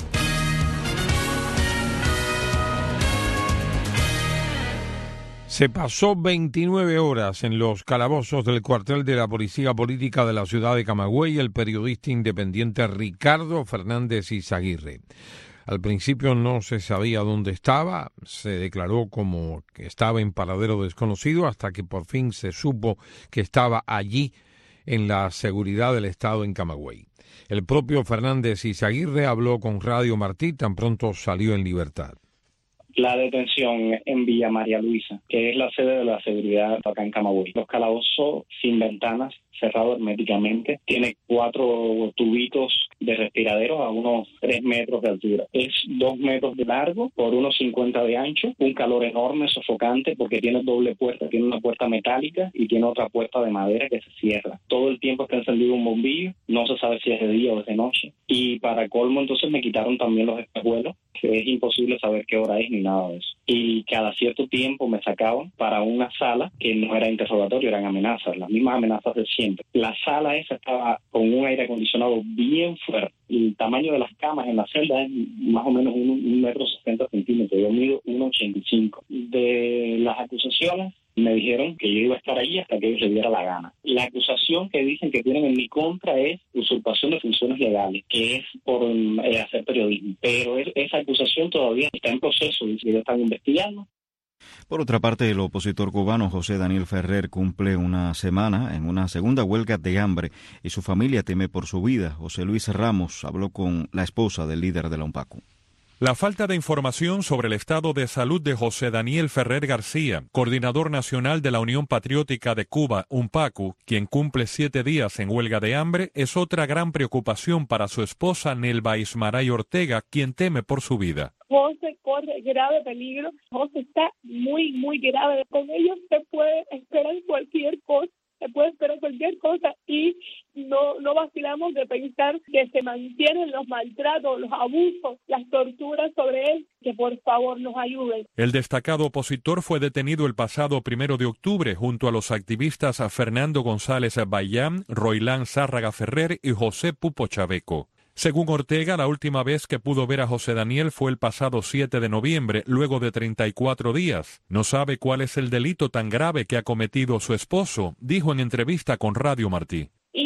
Speaker 1: Se pasó veintinueve horas en los calabozos del cuartel de la Policía Política de la ciudad de Camagüey el periodista independiente Ricardo Fernández Izaguirre. Al principio no se sabía dónde estaba, se declaró como que estaba en paradero desconocido hasta que por fin se supo que estaba allí en la seguridad del Estado en Camagüey. El propio Fernández Izaguirre habló con Radio Martí tan pronto salió en libertad.
Speaker 19: La detención en Villa María Luisa, que es la sede de la seguridad acá en Camagüey. Los calabozos sin ventanas, cerrado herméticamente, tiene cuatro tubitos de respiradero a unos tres metros de altura. Es dos metros de largo por unos cincuenta de ancho, un calor enorme, sofocante, porque tiene doble puerta, tiene una puerta metálica y tiene otra puerta de madera que se cierra. Todo el tiempo está encendido un bombillo, no se sabe si es de día o es de noche. Y para colmo entonces me quitaron también los espejuelos, que es imposible saber qué hora es ni nada de eso. Y cada cierto tiempo me sacaban para una sala que no era interrogatorio, eran amenazas, las mismas amenazas de siempre. La sala esa estaba con un aire acondicionado bien fuerte. El tamaño de las camas en la celda es más o menos un, un metro sesenta centímetros. Yo mido uno ochenta y cinco. De las acusaciones me dijeron que yo iba a estar ahí hasta que ellos les diera la gana. La acusación que dicen que tienen en mi contra es usurpación de funciones legales, que es por eh, hacer periodismo. Pero es, esa acusación todavía está en proceso y ellos están investigando.
Speaker 2: Por otra parte, el opositor cubano José Daniel Ferrer cumple una semana en una segunda huelga de hambre y su familia teme por su vida. José Luis Ramos habló con la esposa del líder de la UNPACU.
Speaker 20: La falta de información sobre el estado de salud de José Daniel Ferrer García, coordinador nacional de la Unión Patriótica de Cuba, UNPACU, quien cumple siete días en huelga de hambre, es otra gran preocupación para su esposa Nelva Ismaray Ortega, quien teme por su vida.
Speaker 21: José corre grave peligro, José está muy, muy grave. Con ellos se puede esperar cualquier cosa. Se puede esperar cualquier cosa y no, no vacilamos de pensar que se mantienen los maltratos, los abusos, las torturas sobre él, que por favor nos ayuden.
Speaker 20: El destacado opositor fue detenido el pasado primero de octubre junto a los activistas Fernando González Bayán, Roilán Zárraga Ferrer y José Pupo Chaveco. Según Ortega, la última vez que pudo ver a José Daniel fue el pasado siete de noviembre, luego de treinta y cuatro días. No sabe cuál es el delito tan grave que ha cometido su esposo, dijo en entrevista con Radio Martí.
Speaker 21: Y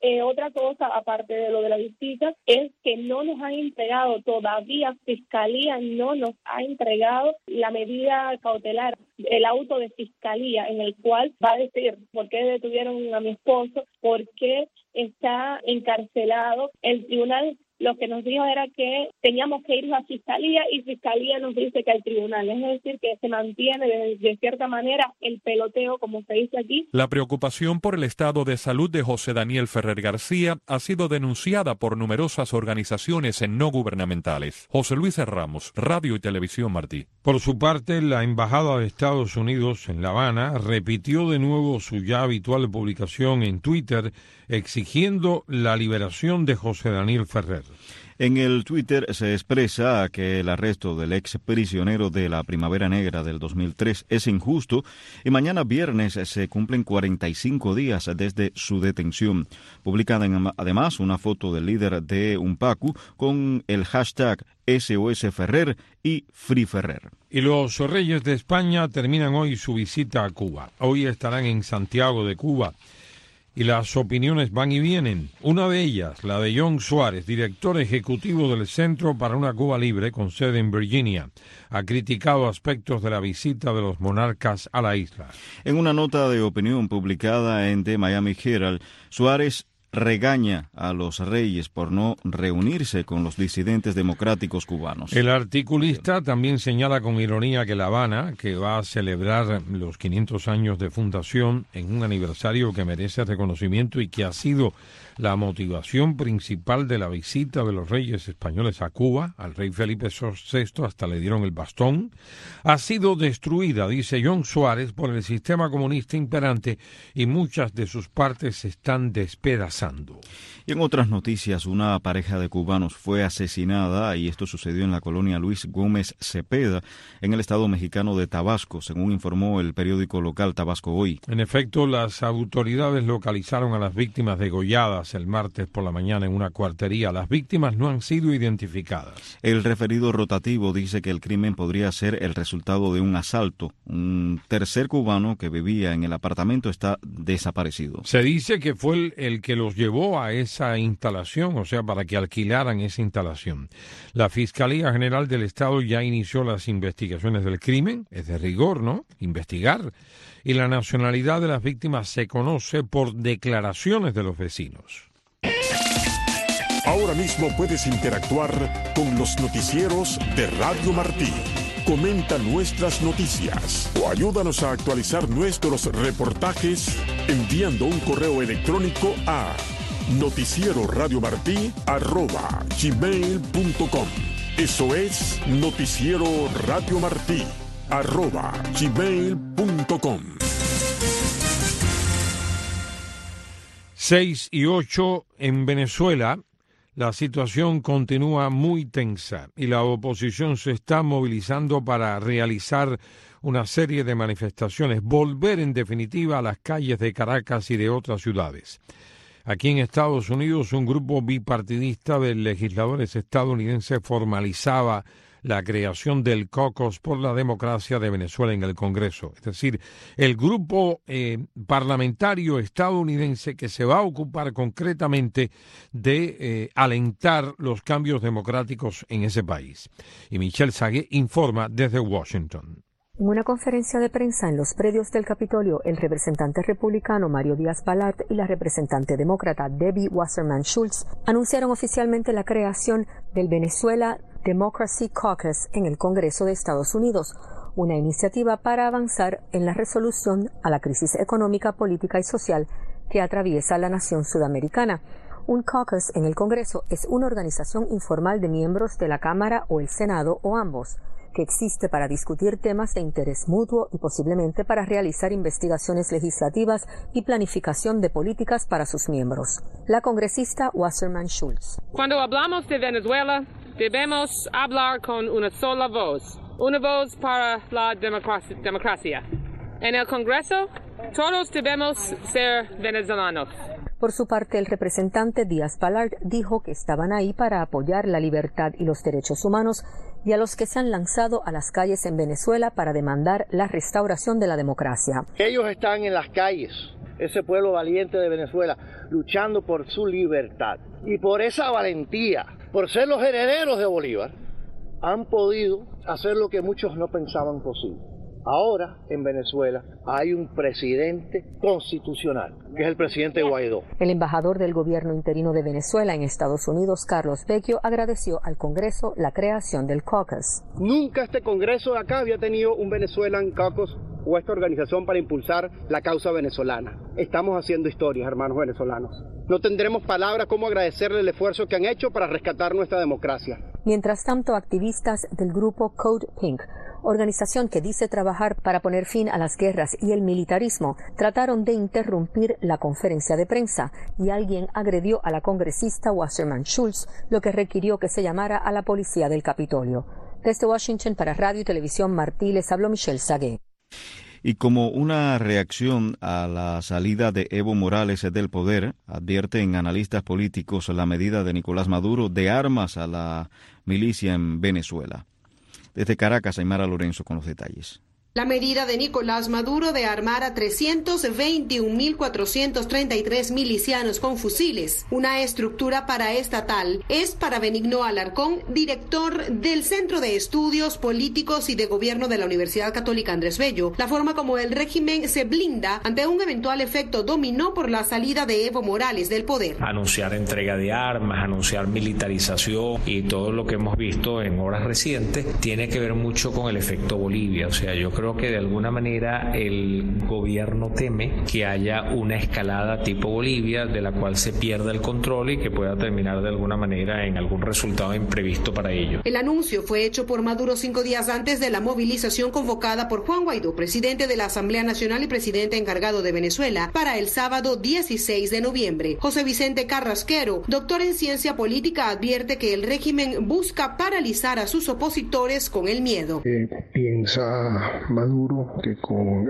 Speaker 21: Eh, otra cosa, aparte de lo de la visita, es que no nos han entregado todavía, Fiscalía no nos ha entregado la medida cautelar, el auto de Fiscalía, en el cual va a decir por qué detuvieron a mi esposo, por qué está encarcelado. El tribunal lo que nos dijo era que teníamos que ir a Fiscalía y Fiscalía nos dice que al tribunal. Es decir, que se mantiene de, de cierta manera el peloteo, como se dice aquí.
Speaker 20: La preocupación por el estado de salud de José Daniel Ferrer García ha sido denunciada por numerosas organizaciones no gubernamentales. José Luis Ramos, Radio y Televisión Martí.
Speaker 1: Por su parte, la Embajada de Estados Unidos en La Habana repitió de nuevo su ya habitual publicación en Twitter exigiendo la liberación de José Daniel Ferrer.
Speaker 2: En el Twitter se expresa que el arresto del ex prisionero de la Primavera Negra del dos mil tres es injusto y mañana viernes se cumplen cuarenta y cinco días desde su detención. Publican además una foto del líder de UNPACU con el hashtag S O S Ferrer y Free Ferrer.
Speaker 1: Y los reyes de España terminan hoy su visita a Cuba. Hoy estarán en Santiago de Cuba. Y las opiniones van y vienen. Una de ellas, la de John Suárez, director ejecutivo del Centro para una Cuba Libre, con sede en Virginia, ha criticado aspectos de la visita de los monarcas a la isla.
Speaker 2: En una nota de opinión publicada en The Miami Herald, Suárez regaña a los reyes por no reunirse con los disidentes democráticos cubanos.
Speaker 1: El articulista también señala con ironía que La Habana, que va a celebrar los quinientos años de fundación en un aniversario que merece reconocimiento y que ha sido la motivación principal de la visita de los reyes españoles a Cuba, al rey Felipe sexto hasta le dieron el bastón, ha sido destruida, dice John Suárez, por el sistema comunista imperante y muchas de sus partes se están despedazando.
Speaker 2: Y en otras noticias, una pareja de cubanos fue asesinada y esto sucedió en la colonia Luis Gómez Cepeda, en el estado mexicano de Tabasco, según informó el periódico local Tabasco Hoy.
Speaker 1: En efecto, las autoridades localizaron a las víctimas degolladas el martes por la mañana en una cuartería. Las víctimas no han sido identificadas.
Speaker 2: El referido rotativo dice que el crimen podría ser el resultado de un asalto. Un tercer cubano que vivía en el apartamento está desaparecido.
Speaker 1: Se dice que fue el, el que los llevó a esa instalación, o sea, para que alquilaran esa instalación. La Fiscalía General del Estado ya inició las investigaciones del crimen. Es de rigor, ¿no? Investigar. Y la nacionalidad de las víctimas se conoce por declaraciones de los vecinos.
Speaker 9: Ahora mismo puedes interactuar con los noticieros de Radio Martí. Comenta nuestras noticias o ayúdanos a actualizar nuestros reportajes enviando un correo electrónico a noticiero radio martí arroba gmail punto com. Eso es noticiero radio martí arroba gmail punto com.
Speaker 1: Seis y ocho en Venezuela. La situación continúa muy tensa y la oposición se está movilizando para realizar una serie de manifestaciones, volver en definitiva a las calles de Caracas y de otras ciudades. Aquí en Estados Unidos, un grupo bipartidista de legisladores estadounidenses formalizaba la creación del Caucus por la Democracia de Venezuela en el Congreso. Es decir, el grupo eh, parlamentario estadounidense que se va a ocupar concretamente de eh, alentar los cambios democráticos en ese país. Y Michelle Sague informa desde Washington.
Speaker 4: En una conferencia de prensa en los predios del Capitolio, el representante republicano Mario Díaz-Balart y la representante demócrata Debbie Wasserman Schultz anunciaron oficialmente la creación del Venezuela Democracy Caucus en el Congreso de Estados Unidos, una iniciativa para avanzar en la resolución a la crisis económica, política y social que atraviesa la nación sudamericana. Un caucus en el Congreso es una organización informal de miembros de la Cámara o el Senado o ambos, que existe para discutir temas de interés mutuo y posiblemente para realizar investigaciones legislativas y planificación de políticas para sus miembros. La congresista Wasserman Schultz.
Speaker 5: Cuando hablamos de Venezuela, debemos hablar con una sola voz, una voz para la democracia. En el Congreso, todos debemos ser venezolanos.
Speaker 4: Por su parte, el representante Díaz-Balart dijo que estaban ahí para apoyar la libertad y los derechos humanos y a los que se han lanzado a las calles en Venezuela para demandar la restauración de la democracia.
Speaker 7: Ellos están en las calles ese pueblo valiente de Venezuela, luchando por su libertad. Y por esa valentía, por ser los herederos de Bolívar, han podido hacer lo que muchos no pensaban posible. Ahora, en Venezuela, hay un presidente constitucional, que es el presidente Guaidó.
Speaker 4: El embajador del gobierno interino de Venezuela en Estados Unidos, Carlos Vecchio, agradeció al Congreso la creación del caucus.
Speaker 22: Nunca este Congreso de acá había tenido un Venezuelan Caucus o esta organización para impulsar la causa venezolana. Estamos haciendo historias, hermanos venezolanos. No tendremos palabras cómo agradecerle el esfuerzo que han hecho para rescatar nuestra democracia.
Speaker 4: Mientras tanto, activistas del grupo Code Pink, organización que dice trabajar para poner fin a las guerras y el militarismo, trataron de interrumpir la conferencia de prensa y alguien agredió a la congresista Wasserman Schultz, lo que requirió que se llamara a la policía del Capitolio. Desde Washington para Radio y Televisión Martí les habló Michelle Sagué.
Speaker 2: Y como una reacción a la salida de Evo Morales del poder, advierten analistas políticos la medida de Nicolás Maduro de armas a la milicia en Venezuela. Desde Caracas, Aymara Lorenzo con los detalles.
Speaker 23: La medida de Nicolás Maduro de armar a trescientos veintiún mil cuatrocientos treinta y tres milicianos con fusiles, una estructura paraestatal, es para Benigno Alarcón, director del Centro de Estudios Políticos y de Gobierno de la Universidad Católica Andrés Bello, la forma como el régimen se blinda ante un eventual efecto dominó por la salida de Evo Morales del poder.
Speaker 24: Anunciar entrega de armas, anunciar militarización y todo lo que hemos visto en horas recientes tiene que ver mucho con el efecto Bolivia. O sea, yo creo que de alguna manera el gobierno teme que haya una escalada tipo Bolivia de la cual se pierda el control y que pueda terminar de alguna manera en algún resultado imprevisto para ello.
Speaker 23: El anuncio fue hecho por Maduro cinco días antes de la movilización convocada por Juan Guaidó, presidente de la Asamblea Nacional y presidente encargado de Venezuela, para el sábado dieciséis de noviembre. José Vicente Carrasquero, doctor en ciencia política, advierte que el régimen busca paralizar a sus opositores con el miedo.
Speaker 25: Eh, piensa Maduro que con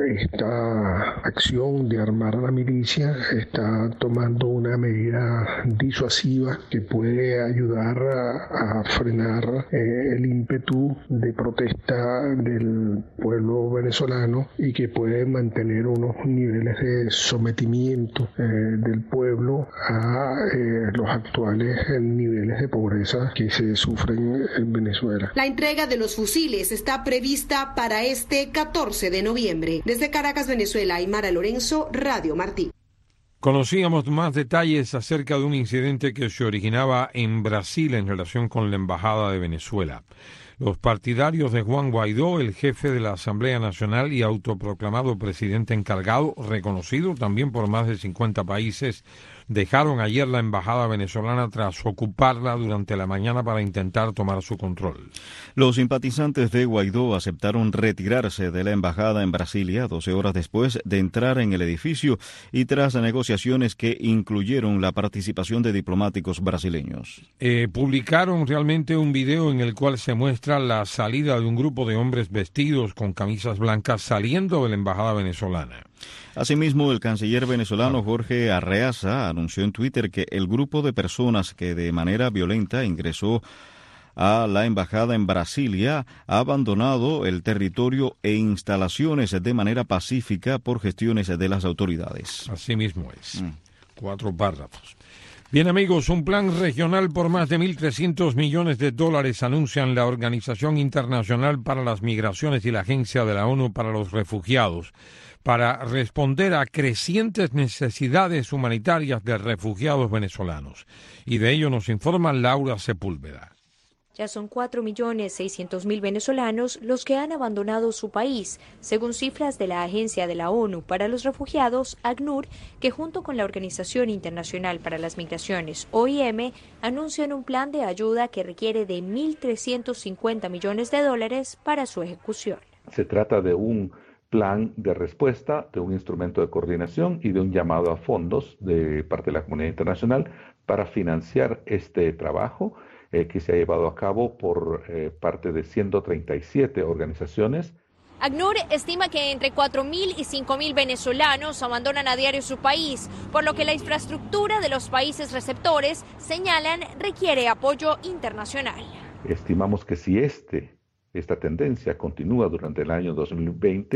Speaker 25: esta acción de armar a la milicia está tomando una medida disuasiva que puede ayudar a, a frenar eh, el ímpetu de protesta del pueblo venezolano y que puede mantener unos niveles de sometimiento eh, del pueblo a eh, los actuales niveles de pobreza que se sufren en Venezuela.
Speaker 23: La entrega de los fusiles está prevista para este catorce de noviembre. Desde Caracas, Venezuela, Aymara Lorenzo, Radio Martí.
Speaker 1: Conocíamos más detalles acerca de un incidente que se originaba en Brasil en relación con la Embajada de Venezuela. Los partidarios de Juan Guaidó, el jefe de la Asamblea Nacional y autoproclamado presidente encargado, reconocido también por más de cincuenta países, dejaron ayer la embajada venezolana tras ocuparla durante la mañana para intentar tomar su control.
Speaker 2: Los simpatizantes de Guaidó aceptaron retirarse de la embajada en Brasilia doce horas después de entrar en el edificio y tras negociaciones que incluyeron la participación de diplomáticos brasileños.
Speaker 1: Eh, publicaron realmente un video en el cual se muestra la salida de un grupo de hombres vestidos con camisas blancas saliendo de la embajada venezolana.
Speaker 2: Asimismo, el canciller venezolano Jorge Arreaza anunció en Twitter que el grupo de personas que de manera violenta ingresó a la embajada en Brasilia ha abandonado el territorio e instalaciones de manera pacífica por gestiones de las autoridades.
Speaker 1: Así mismo es. Mm. Cuatro párrafos. Bien, amigos, un plan regional por más de mil trescientos millones de dólares anuncian la Organización Internacional para las Migraciones y la Agencia de la ONU para los Refugiados para responder a crecientes necesidades humanitarias de refugiados venezolanos. Y de ello nos informa Laura Sepúlveda.
Speaker 26: Ya son cuatro millones seiscientos mil venezolanos los que han abandonado su país, según cifras de la Agencia de la ONU para los Refugiados, ACNUR, que junto con la Organización Internacional para las Migraciones, O I M, anuncian un plan de ayuda que requiere de mil trescientos cincuenta millones de dólares para su ejecución.
Speaker 27: Se trata de un plan de respuesta, de un instrumento de coordinación y de un llamado a fondos de parte de la comunidad internacional para financiar este trabajo eh, que se ha llevado a cabo por eh, parte de ciento treinta y siete organizaciones.
Speaker 26: ACNUR estima que entre cuatro mil y cinco mil venezolanos abandonan a diario su país, por lo que la infraestructura de los países receptores, señalan, requiere apoyo internacional.
Speaker 27: Estimamos que si este Esta tendencia continúa durante el año dos mil veinte.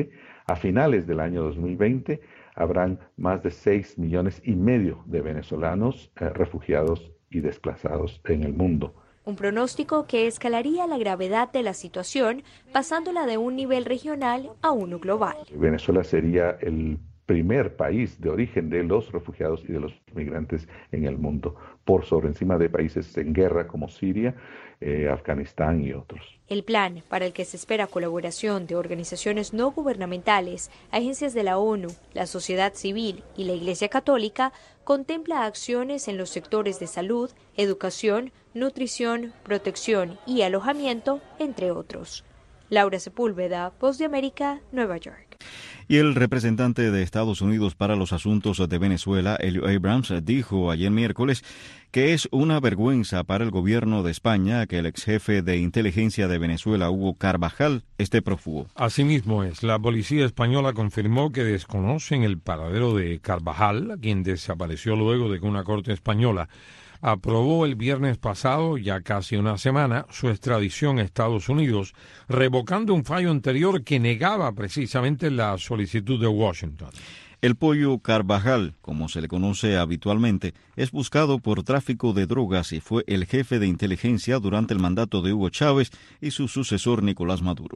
Speaker 27: A finales del año dos mil veinte habrán más de seis millones y medio de venezolanos eh, refugiados y desplazados en el mundo.
Speaker 26: Un pronóstico que escalaría la gravedad de la situación, pasándola de un nivel regional a uno global.
Speaker 27: Venezuela sería el primer país de origen de los refugiados y de los migrantes en el mundo, por sobre encima de países en guerra como Siria, eh, Afganistán y otros.
Speaker 26: El plan, para el que se espera colaboración de organizaciones no gubernamentales, agencias de la ONU, la sociedad civil y la Iglesia Católica, contempla acciones en los sectores de salud, educación, nutrición, protección y alojamiento, entre otros. Laura Sepúlveda, Voz de América, Nueva York.
Speaker 2: Y el representante de Estados Unidos para los asuntos de Venezuela, Elio Abrams, dijo ayer miércoles que es una vergüenza para el gobierno de España que el ex jefe de inteligencia de Venezuela, Hugo Carvajal, esté prófugo.
Speaker 1: Asimismo es, la policía española confirmó que desconocen el paradero de Carvajal, quien desapareció luego de que una corte española aprobó el viernes pasado, ya casi una semana, su extradición a Estados Unidos, revocando un fallo anterior que negaba precisamente la solicitud de Washington.
Speaker 2: El pollo Carvajal, como se le conoce habitualmente, es buscado por tráfico de drogas y fue el jefe de inteligencia durante el mandato de Hugo Chávez y su sucesor Nicolás Maduro.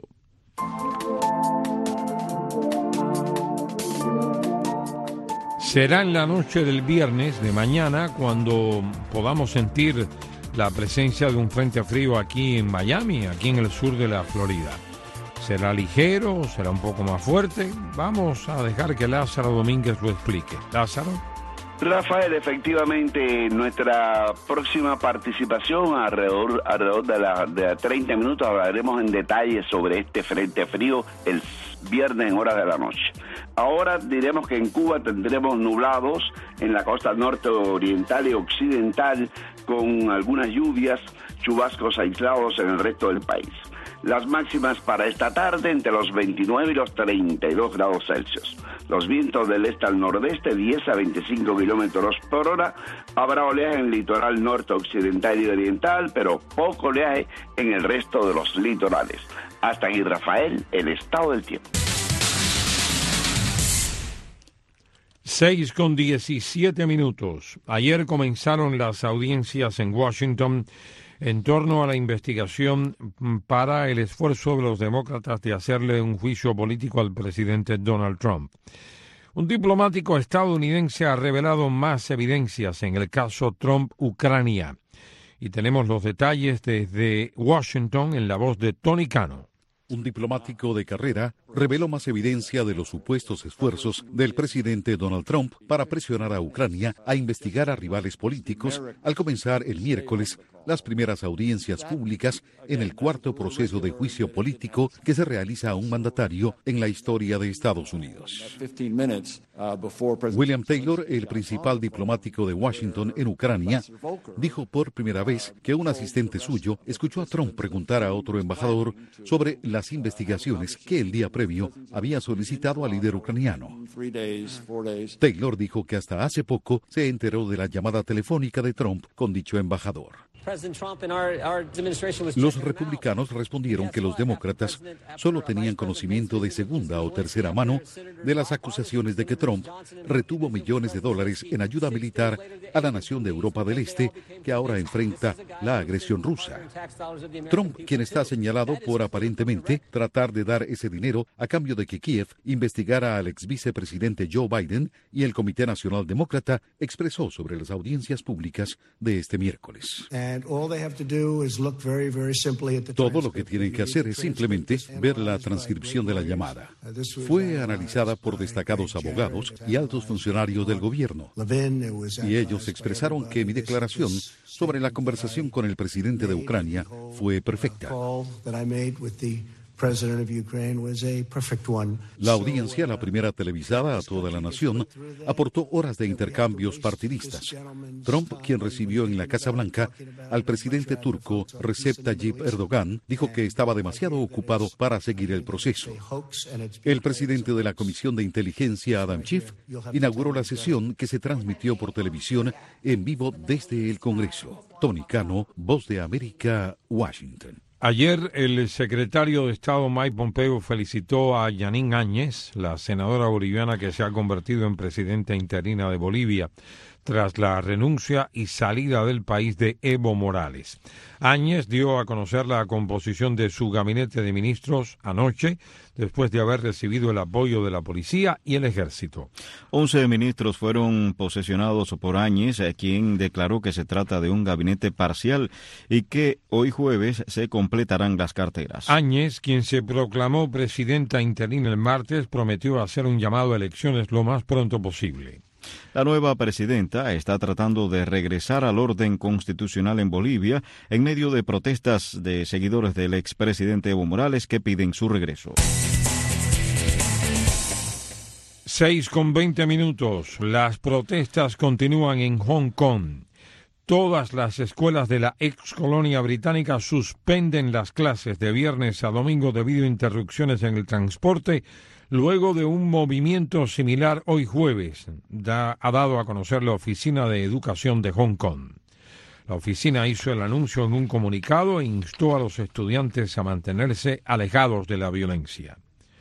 Speaker 1: Será en la noche del viernes de mañana cuando podamos sentir la presencia de un frente frío aquí en Miami, aquí en el sur de la Florida. ¿Será ligero? ¿Será un poco más fuerte? Vamos a dejar que Lázaro Domínguez lo explique. Lázaro.
Speaker 16: Rafael, efectivamente, nuestra próxima participación, alrededor, alrededor de, la, de treinta minutos, hablaremos en detalle sobre este frente frío el viernes en horas de la noche. Ahora diremos que en Cuba tendremos nublados en la costa norte oriental y occidental, con algunas lluvias, chubascos aislados en el resto del país. Las máximas para esta tarde entre los veintinueve y los treinta y dos grados Celsius. Los vientos del este al nordeste, diez a veinticinco kilómetros por hora. Habrá oleaje en el litoral norte, occidental y oriental, pero poco oleaje en el resto de los litorales. Hasta aquí, Rafael, el estado del tiempo.
Speaker 1: seis con diecisiete minutos. Ayer comenzaron las audiencias en Washington en torno a la investigación para el esfuerzo de los demócratas de hacerle un juicio político al presidente Donald Trump. Un diplomático estadounidense ha revelado más evidencias en el caso Trump-Ucrania. Y tenemos los detalles desde Washington en la voz de Tony Cano.
Speaker 8: Un diplomático de carrera reveló más evidencia de los supuestos esfuerzos del presidente Donald Trump para presionar a Ucrania a investigar a rivales políticos al comenzar el miércoles las primeras audiencias públicas en el cuarto proceso de juicio político que se realiza a un mandatario en la historia de Estados Unidos. William Taylor, el principal diplomático de Washington en Ucrania, dijo por primera vez que un asistente suyo escuchó a Trump preguntar a otro embajador sobre las investigaciones que el día previo había solicitado al líder ucraniano. Taylor dijo que hasta hace poco se enteró de la llamada telefónica de Trump con dicho embajador. Los republicanos respondieron que los demócratas solo tenían conocimiento de segunda o tercera mano de las acusaciones de que Trump retuvo millones de dólares en ayuda militar a la nación de Europa del Este que ahora enfrenta la agresión rusa. Trump, quien está señalado por aparentemente tratar de dar ese dinero a cambio de que Kiev investigara al ex vicepresidente Joe Biden y el Comité Nacional Demócrata, expresó sobre las audiencias públicas de este miércoles. Todo lo que tienen que hacer es simplemente ver la transcripción de la llamada. Fue analizada por destacados abogados y altos funcionarios del gobierno. Y ellos expresaron que mi declaración sobre la conversación con el presidente de Ucrania fue perfecta. La audiencia, la primera televisada a toda la nación, aportó horas de intercambios partidistas. Trump, quien recibió en la Casa Blanca al presidente turco Recep Tayyip Erdogan, dijo que estaba demasiado ocupado para seguir el proceso. El presidente de la Comisión de Inteligencia, Adam Schiff, inauguró la sesión que se transmitió por televisión en vivo desde el Congreso. Tony Cano, Voz de América, Washington.
Speaker 1: Ayer el secretario de Estado Mike Pompeo felicitó a Jeanine Áñez, la senadora boliviana que se ha convertido en presidenta interina de Bolivia, tras la renuncia y salida del país de Evo Morales. Áñez dio a conocer la composición de su gabinete de ministros anoche, después de haber recibido el apoyo de la policía y el ejército.
Speaker 2: Once ministros fueron posesionados por Áñez, quien declaró que se trata de un gabinete parcial y que hoy jueves se completarán las carteras.
Speaker 1: Áñez, quien se proclamó presidenta interina el martes, prometió hacer un llamado a elecciones lo más pronto posible.
Speaker 2: La nueva presidenta está tratando de regresar al orden constitucional en Bolivia en medio de protestas de seguidores del expresidente Evo Morales que piden su regreso.
Speaker 1: Seis con veinte minutos. Las protestas continúan en Hong Kong. Todas las escuelas de la ex colonia británica suspenden las clases de viernes a domingo debido a interrupciones en el transporte, luego de un movimiento similar hoy jueves, da, ha dado a conocer la Oficina de Educación de Hong Kong. La oficina hizo el anuncio en un comunicado e instó a los estudiantes a mantenerse alejados de la violencia.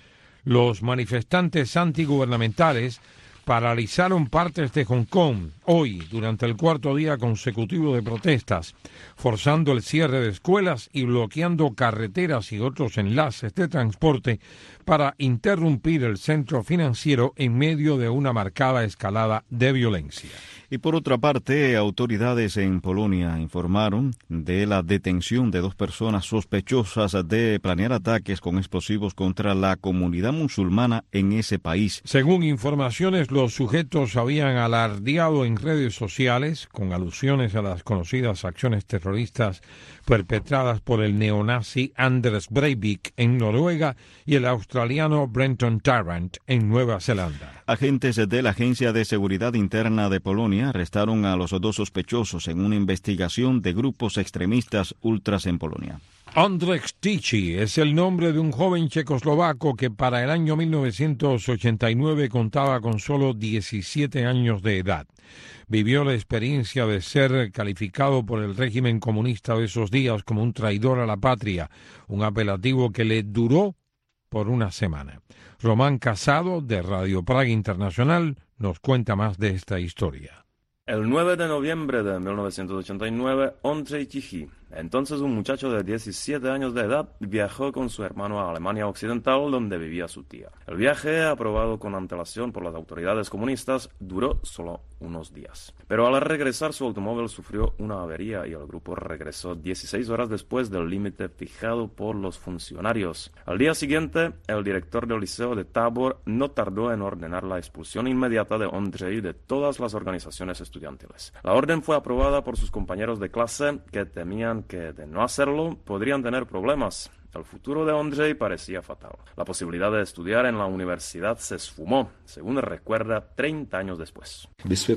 Speaker 1: Los manifestantes antigubernamentales paralizaron partes de Hong Kong hoy durante el cuarto día consecutivo de protestas, forzando el cierre de escuelas y bloqueando carreteras y otros enlaces de transporte para interrumpir el centro financiero en medio de una marcada escalada de violencia.
Speaker 2: Y por otra parte, autoridades en Polonia informaron de la detención de dos personas sospechosas de planear ataques con explosivos contra la comunidad musulmana en ese país.
Speaker 1: Según informaciones, los sujetos habían alardeado en redes sociales con alusiones a las conocidas acciones terroristas perpetradas por el neonazi Anders Breivik en Noruega y el australiano Brenton Tarrant en Nueva Zelanda.
Speaker 2: Agentes de la Agencia de Seguridad Interna de Polonia arrestaron a los dos sospechosos en una investigación de grupos extremistas ultras en Polonia.
Speaker 1: Andrzej Tichy es el nombre de un joven checoslovaco que para el año mil novecientos ochenta y nueve contaba con solo diecisiete años de edad. Vivió la experiencia de ser calificado por el régimen comunista de esos días como un traidor a la patria, un apelativo que le duró por una semana. Román Casado, de Radio Praga Internacional, nos cuenta más de esta historia.
Speaker 10: El nueve de noviembre de mil novecientos ochenta y nueve, Andrzej Tichy, entonces un muchacho de diecisiete años de edad, viajó con su hermano a Alemania Occidental, donde vivía su tía. El viaje, aprobado con antelación por las autoridades comunistas, duró solo unos días. Pero al regresar su automóvil sufrió una avería y el grupo regresó dieciséis horas después del límite fijado por los funcionarios. Al día siguiente, el director del liceo de Tábor no tardó en ordenar la expulsión inmediata de Andrzej de todas las organizaciones estudiantiles. La orden fue aprobada por sus compañeros de clase que temían que de no hacerlo podrían tener problemas. El futuro de Andrzej parecía fatal. La posibilidad de estudiar en la universidad se esfumó, según recuerda treinta años después.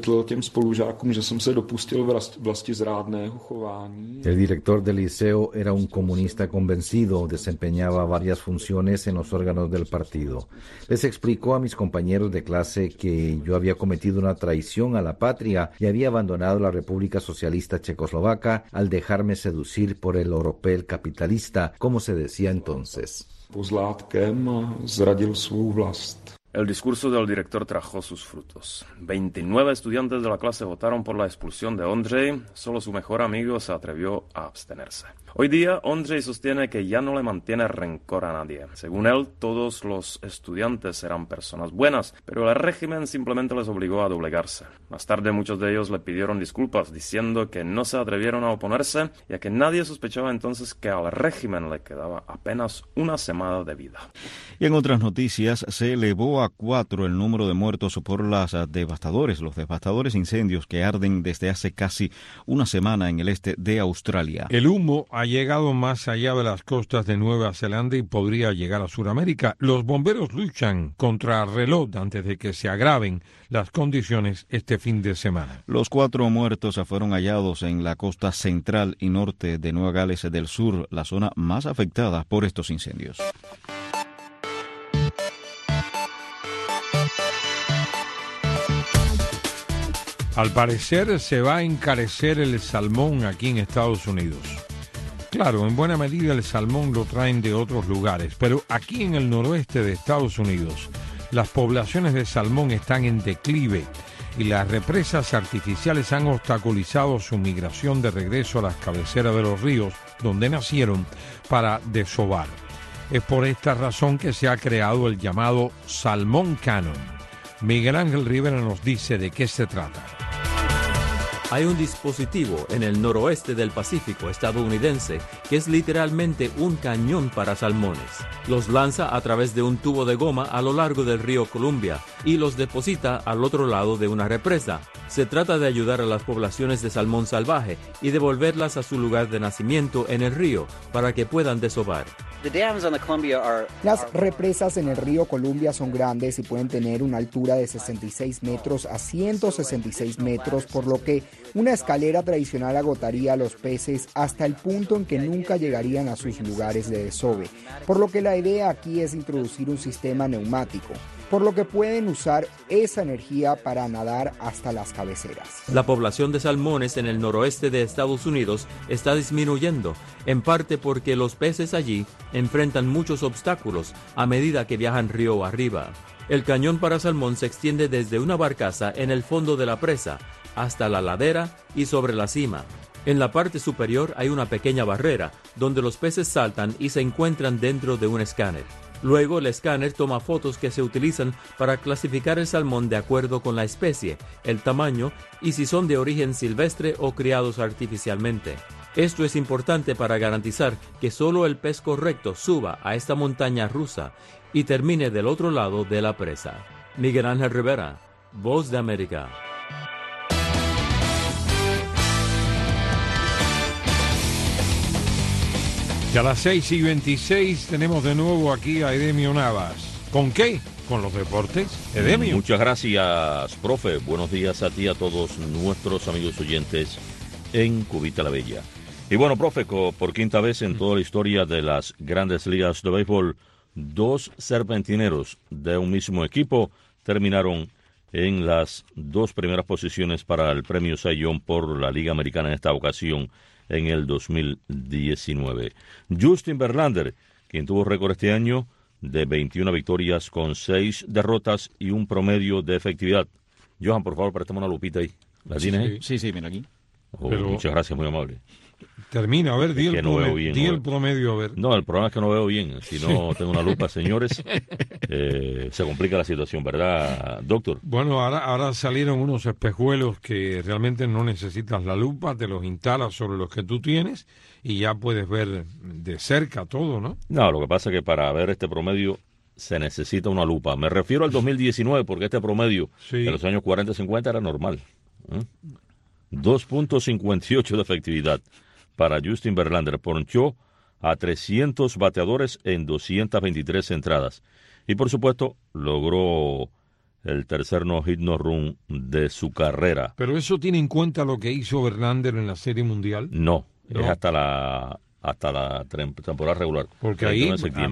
Speaker 11: El director del liceo era un comunista convencido, desempeñaba varias funciones en los órganos del partido. Les explicó a mis compañeros de clase que yo había cometido una traición a la patria y había abandonado la República Socialista Checoslovaca al dejarme seducir por el oropel capitalista, como se decía decía entonces.
Speaker 10: El discurso del director trajo sus frutos. veintinueve estudiantes de la clase votaron por la expulsión de Andrzej, solo su mejor amigo se atrevió a abstenerse. Hoy día, Andrzej sostiene que ya no le mantiene rencor a nadie. Según él, todos los estudiantes eran personas buenas, pero el régimen simplemente les obligó a doblegarse. Más tarde, muchos de ellos le pidieron disculpas, diciendo que no se atrevieron a oponerse, ya que nadie sospechaba entonces que al régimen le quedaba apenas una semana de vida.
Speaker 2: Y en otras noticias, se elevó a cuatro el número de muertos por las devastadores, los devastadores incendios que arden desde hace casi una semana en el este de Australia.
Speaker 1: El humo ha llegado más allá de las costas de Nueva Zelanda y podría llegar a Sudamérica. Los bomberos luchan contra el reloj antes de que se agraven las condiciones este fin de semana.
Speaker 2: Los cuatro muertos fueron hallados en la costa central y norte de Nueva Gales del Sur, la zona más afectada por estos incendios.
Speaker 1: Al parecer se va a encarecer el salmón aquí en Estados Unidos. Claro, en buena medida el salmón lo traen de otros lugares, pero aquí en el noroeste de Estados Unidos, las poblaciones de salmón están en declive y las represas artificiales han obstaculizado su migración de regreso a las cabeceras de los ríos donde nacieron para desovar. Es por esta razón que se ha creado el llamado Salmon Cannon. Miguel Ángel Rivera nos dice de qué se trata.
Speaker 6: Hay un dispositivo en el noroeste del Pacífico estadounidense que es literalmente un cañón para salmones. Los lanza a través de un tubo de goma a lo largo del río Columbia y los deposita al otro lado de una represa. Se trata de ayudar a las poblaciones de salmón salvaje y devolverlas a su lugar de nacimiento en el río para que puedan desovar.
Speaker 12: Las represas en el río Columbia son grandes y pueden tener una altura de sesenta y seis metros a ciento sesenta y seis metros, por lo que una escalera tradicional agotaría a los peces hasta el punto en que nunca llegarían a sus lugares de desove, por lo que la idea aquí es introducir un sistema neumático, por lo que pueden usar esa energía para nadar hasta las cabeceras.
Speaker 6: La población de salmones en el noroeste de Estados Unidos está disminuyendo, en parte porque los peces allí enfrentan muchos obstáculos a medida que viajan río arriba. El cañón para salmón se extiende desde una barcaza en el fondo de la presa hasta la ladera y sobre la cima. En la parte superior hay una pequeña barrera donde los peces saltan y se encuentran dentro de un escáner. Luego el escáner toma fotos que se utilizan para clasificar el salmón de acuerdo con la especie, el tamaño y si son de origen silvestre o criados artificialmente. Esto es importante para garantizar que solo el pez correcto suba a esta montaña rusa y termine del otro lado de la presa. Miguel Ángel Rivera, Voz de América.
Speaker 1: Y a las seis y veintiséis tenemos de nuevo aquí a Edemio Navas. ¿Con qué? ¿Con los deportes? Edemio.
Speaker 13: Muchas gracias, profe. Buenos días a ti y a todos nuestros amigos oyentes en Cubita la Bella. Y bueno, profe, por quinta vez en toda la historia de las grandes ligas de béisbol, dos serpentineros de un mismo equipo terminaron en las dos primeras posiciones para el premio Cy Young por la Liga Americana en esta ocasión en el dos mil diecinueve. Justin Verlander, quien tuvo récord este año de veintiuna victorias con seis derrotas y un promedio de efectividad. Johan, por favor, préstame una lupita ahí. ¿La tienes ahí?
Speaker 14: Sí, sí, mira aquí.
Speaker 13: Oh, Pero... Muchas gracias, muy amable.
Speaker 1: Termina, a ver, di, el,
Speaker 13: no
Speaker 1: promedio,
Speaker 13: bien,
Speaker 1: di
Speaker 13: no
Speaker 1: el promedio, a ver.
Speaker 13: No, el problema es que no veo bien. Si no tengo una lupa, señores, eh, se complica la situación, ¿verdad, doctor?
Speaker 1: Bueno, ahora, ahora salieron unos espejuelos que realmente no necesitas la lupa, te los instalas sobre los que tú tienes y ya puedes ver de cerca todo, ¿no?
Speaker 13: No, lo que pasa es que para ver este promedio se necesita una lupa. Me refiero al dos mil diecinueve porque este promedio sí. de los años cuarenta cincuenta era normal. ¿eh? dos punto cincuenta y ocho de efectividad para Justin Verlander. Ponchó a trescientos bateadores en doscientas veintitrés entradas. Y por supuesto, logró el tercer no-hit no-run de su carrera.
Speaker 1: ¿Pero eso tiene en cuenta lo que hizo Verlander en la Serie Mundial?
Speaker 13: No, no. es hasta la hasta la temporada regular.
Speaker 1: Porque ahí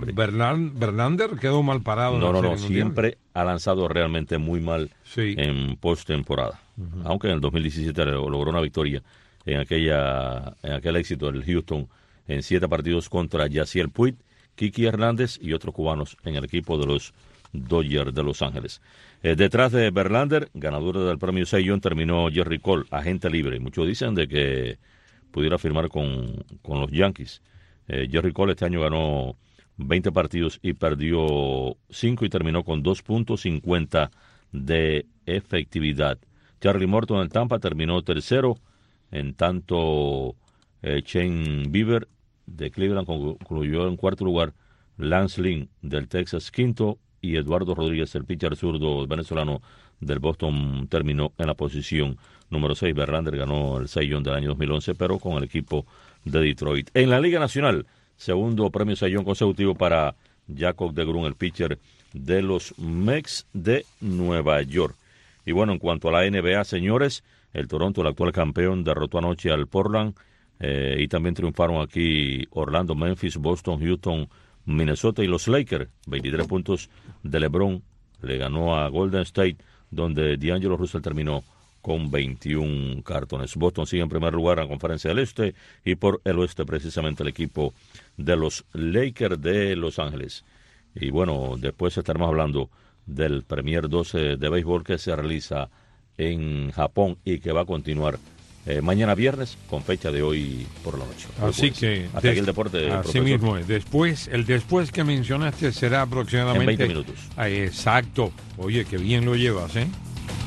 Speaker 1: Verlander quedó mal parado.
Speaker 13: No,
Speaker 1: en la
Speaker 13: no, no,
Speaker 1: Serie
Speaker 13: siempre
Speaker 1: Mundial.
Speaker 13: ha lanzado realmente muy mal sí. en postemporada. Uh-huh. Aunque en el dos mil diecisiete logró una victoria en aquella en aquel éxito del Houston en siete partidos contra Yasiel Puig, Kiki Hernández y otros cubanos en el equipo de los Dodgers de Los Ángeles. Eh, detrás de Verlander, ganador del premio Cy Young, terminó Gerrit Cole, agente libre. Muchos dicen de que pudiera firmar con, con los Yankees. Eh, Gerrit Cole este año ganó veinte partidos y perdió cinco y terminó con dos punto cincuenta de efectividad. Charlie Morton en Tampa terminó tercero, en tanto eh, Shane Bieber de Cleveland concluyó en cuarto lugar, Lance Lynn del Texas quinto y Eduardo Rodríguez, el pitcher zurdo venezolano del Boston, terminó en la posición número seis. Verlander ganó el Cy Young del año dos mil once, pero con el equipo de Detroit. En la Liga Nacional, segundo premio Cy Young consecutivo para Jacob deGrom, el pitcher de los Mets de Nueva York. Y bueno, en cuanto a la N B A, señores, el Toronto, el actual campeón, derrotó anoche al Portland eh, y también triunfaron aquí Orlando, Memphis, Boston, Houston, Minnesota y los Lakers. veintitrés puntos de LeBron le ganó a Golden State, donde D'Angelo Russell terminó con veintiún cartones. Boston sigue en primer lugar en la Conferencia del Este y por el Oeste precisamente el equipo de los Lakers de Los Ángeles. Y bueno, después estaremos hablando del Premier doce de béisbol que se realiza en Japón y que va a continuar eh, mañana viernes con fecha de hoy por la noche.
Speaker 1: Así que
Speaker 13: hasta aquí el deporte.
Speaker 1: Así profesor. Mismo es. Después, el después que mencionaste será aproximadamente
Speaker 13: en veinte minutos.
Speaker 1: Ah, exacto. Oye, qué bien lo llevas, ¿eh?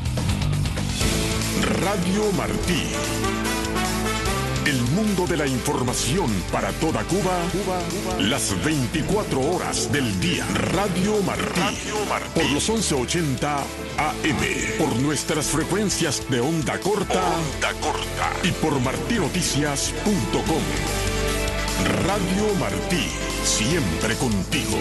Speaker 9: Radio Martí. El mundo de la información para toda Cuba, Cuba, Cuba. Las veinticuatro horas del día. Radio Martí. Radio Martí. Por los once ochenta A M. Por nuestras frecuencias de onda corta. Onda corta. Y por martinoticias punto com. Radio Martí. Siempre contigo.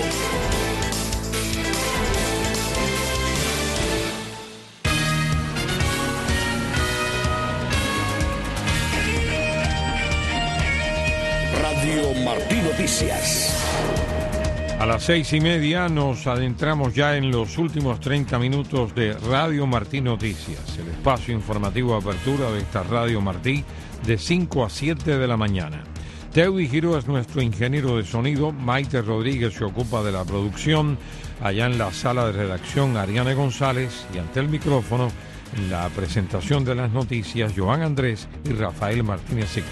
Speaker 3: Radio Martí Noticias.
Speaker 1: A las seis y media nos adentramos ya en los últimos treinta minutos de Radio Martí Noticias, el espacio informativo de apertura de esta Radio Martí de cinco a siete de la mañana. Teudy Giró es nuestro ingeniero de sonido, Maite Rodríguez se ocupa de la producción, allá en la sala de redacción Ariane González y ante el micrófono en la presentación de las noticias Joan Andrés y Rafael Martínez Sixto.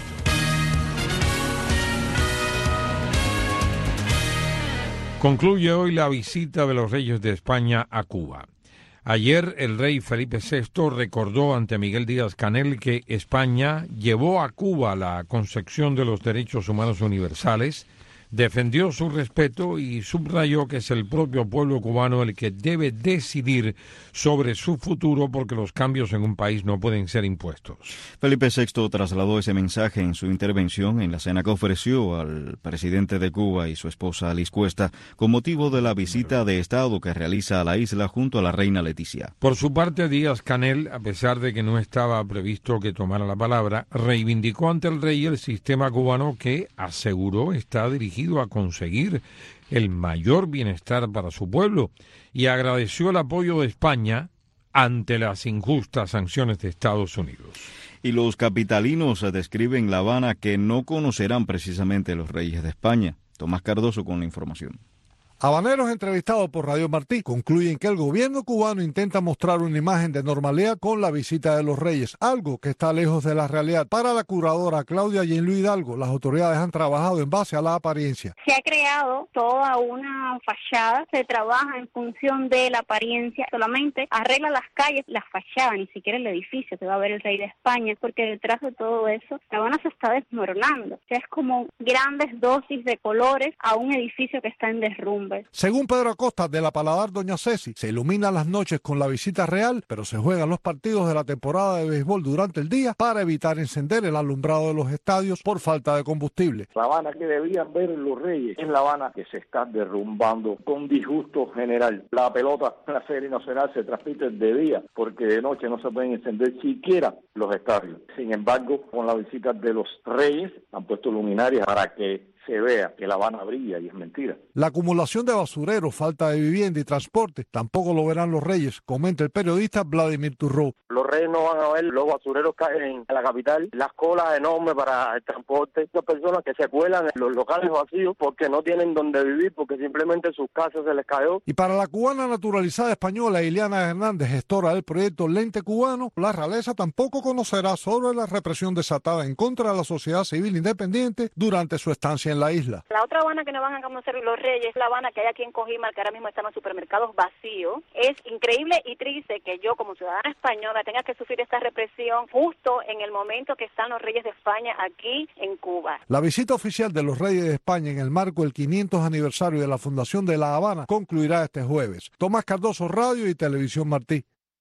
Speaker 1: Concluye hoy la visita de los reyes de España a Cuba. Ayer el rey Felipe sexto recordó ante Miguel Díaz-Canel que España llevó a Cuba la concepción de los derechos humanos universales, defendió su respeto y subrayó que es el propio pueblo cubano el que debe decidir sobre su futuro porque los cambios en un país no pueden ser impuestos.
Speaker 2: Felipe sexto trasladó ese mensaje en su intervención en la cena que ofreció al presidente de Cuba y su esposa Liz Cuesta con motivo de la visita de Estado que realiza a la isla junto a la reina Leticia.
Speaker 1: Por su parte, Díaz-Canel, a pesar de que no estaba previsto que tomara la palabra, reivindicó ante el rey el sistema cubano que, aseguró, está dirigido a conseguir el mayor bienestar para su pueblo y agradeció el apoyo de España ante las injustas sanciones de Estados Unidos.
Speaker 2: Y los capitalinos describen La Habana que no conocerán precisamente los reyes de España. Tomás Cardoso con la información.
Speaker 14: Habaneros entrevistados por Radio Martí concluyen que el gobierno cubano intenta mostrar una imagen de normalidad con la visita de los reyes, algo que está lejos de la realidad. Para la curadora Claudia Jean-Louis Hidalgo, las autoridades han trabajado en base a la apariencia.
Speaker 15: Se ha creado toda una fachada, se trabaja en función de la apariencia, solamente arregla las calles, las fachadas, ni siquiera el edificio, se va a ver el rey de España, porque detrás de todo eso, La Habana se está desmoronando. O sea, es como grandes dosis de colores a un edificio que está en derrumbe.
Speaker 14: Según Pedro Acosta de la Paladar Doña Ceci, se iluminan las noches con la visita real, pero se juegan los partidos de la temporada de béisbol durante el día para evitar encender el alumbrado de los estadios por falta de combustible.
Speaker 17: La Habana que debían ver los reyes en La Habana que se está derrumbando con disgusto general. La pelota en la serie nacional se transmite de día porque de noche no se pueden encender siquiera los estadios. Sin embargo, con la visita de los reyes han puesto luminarias para que se vea que La Habana brilla y es mentira.
Speaker 14: La acumulación de basureros, falta de vivienda y transporte tampoco lo verán los reyes, comenta el periodista Vladimir Turró.
Speaker 17: Los reyes no van a ver los basureros caen en la capital, las colas enormes para el transporte, estas personas que se cuelan en los locales vacíos porque no tienen donde vivir, porque simplemente sus casas se les cayó.
Speaker 14: Y para la cubana naturalizada española Iliana Hernández, gestora del proyecto Lente Cubano, la realeza tampoco conocerá sobre la represión desatada en contra de la sociedad civil independiente durante su estancia en la isla.
Speaker 15: La otra Habana que no van a conocer los reyes, la Habana que hay aquí en Cojímal, que ahora mismo están los supermercados vacíos. Es increíble y triste que yo como ciudadana española tenga que sufrir esta represión justo en el momento que están los reyes de España aquí en Cuba.
Speaker 14: La visita oficial de los reyes de España en el marco del quinientos aniversario de la fundación de La Habana concluirá este jueves. Tomás Cardoso, Radio y Televisión Martí.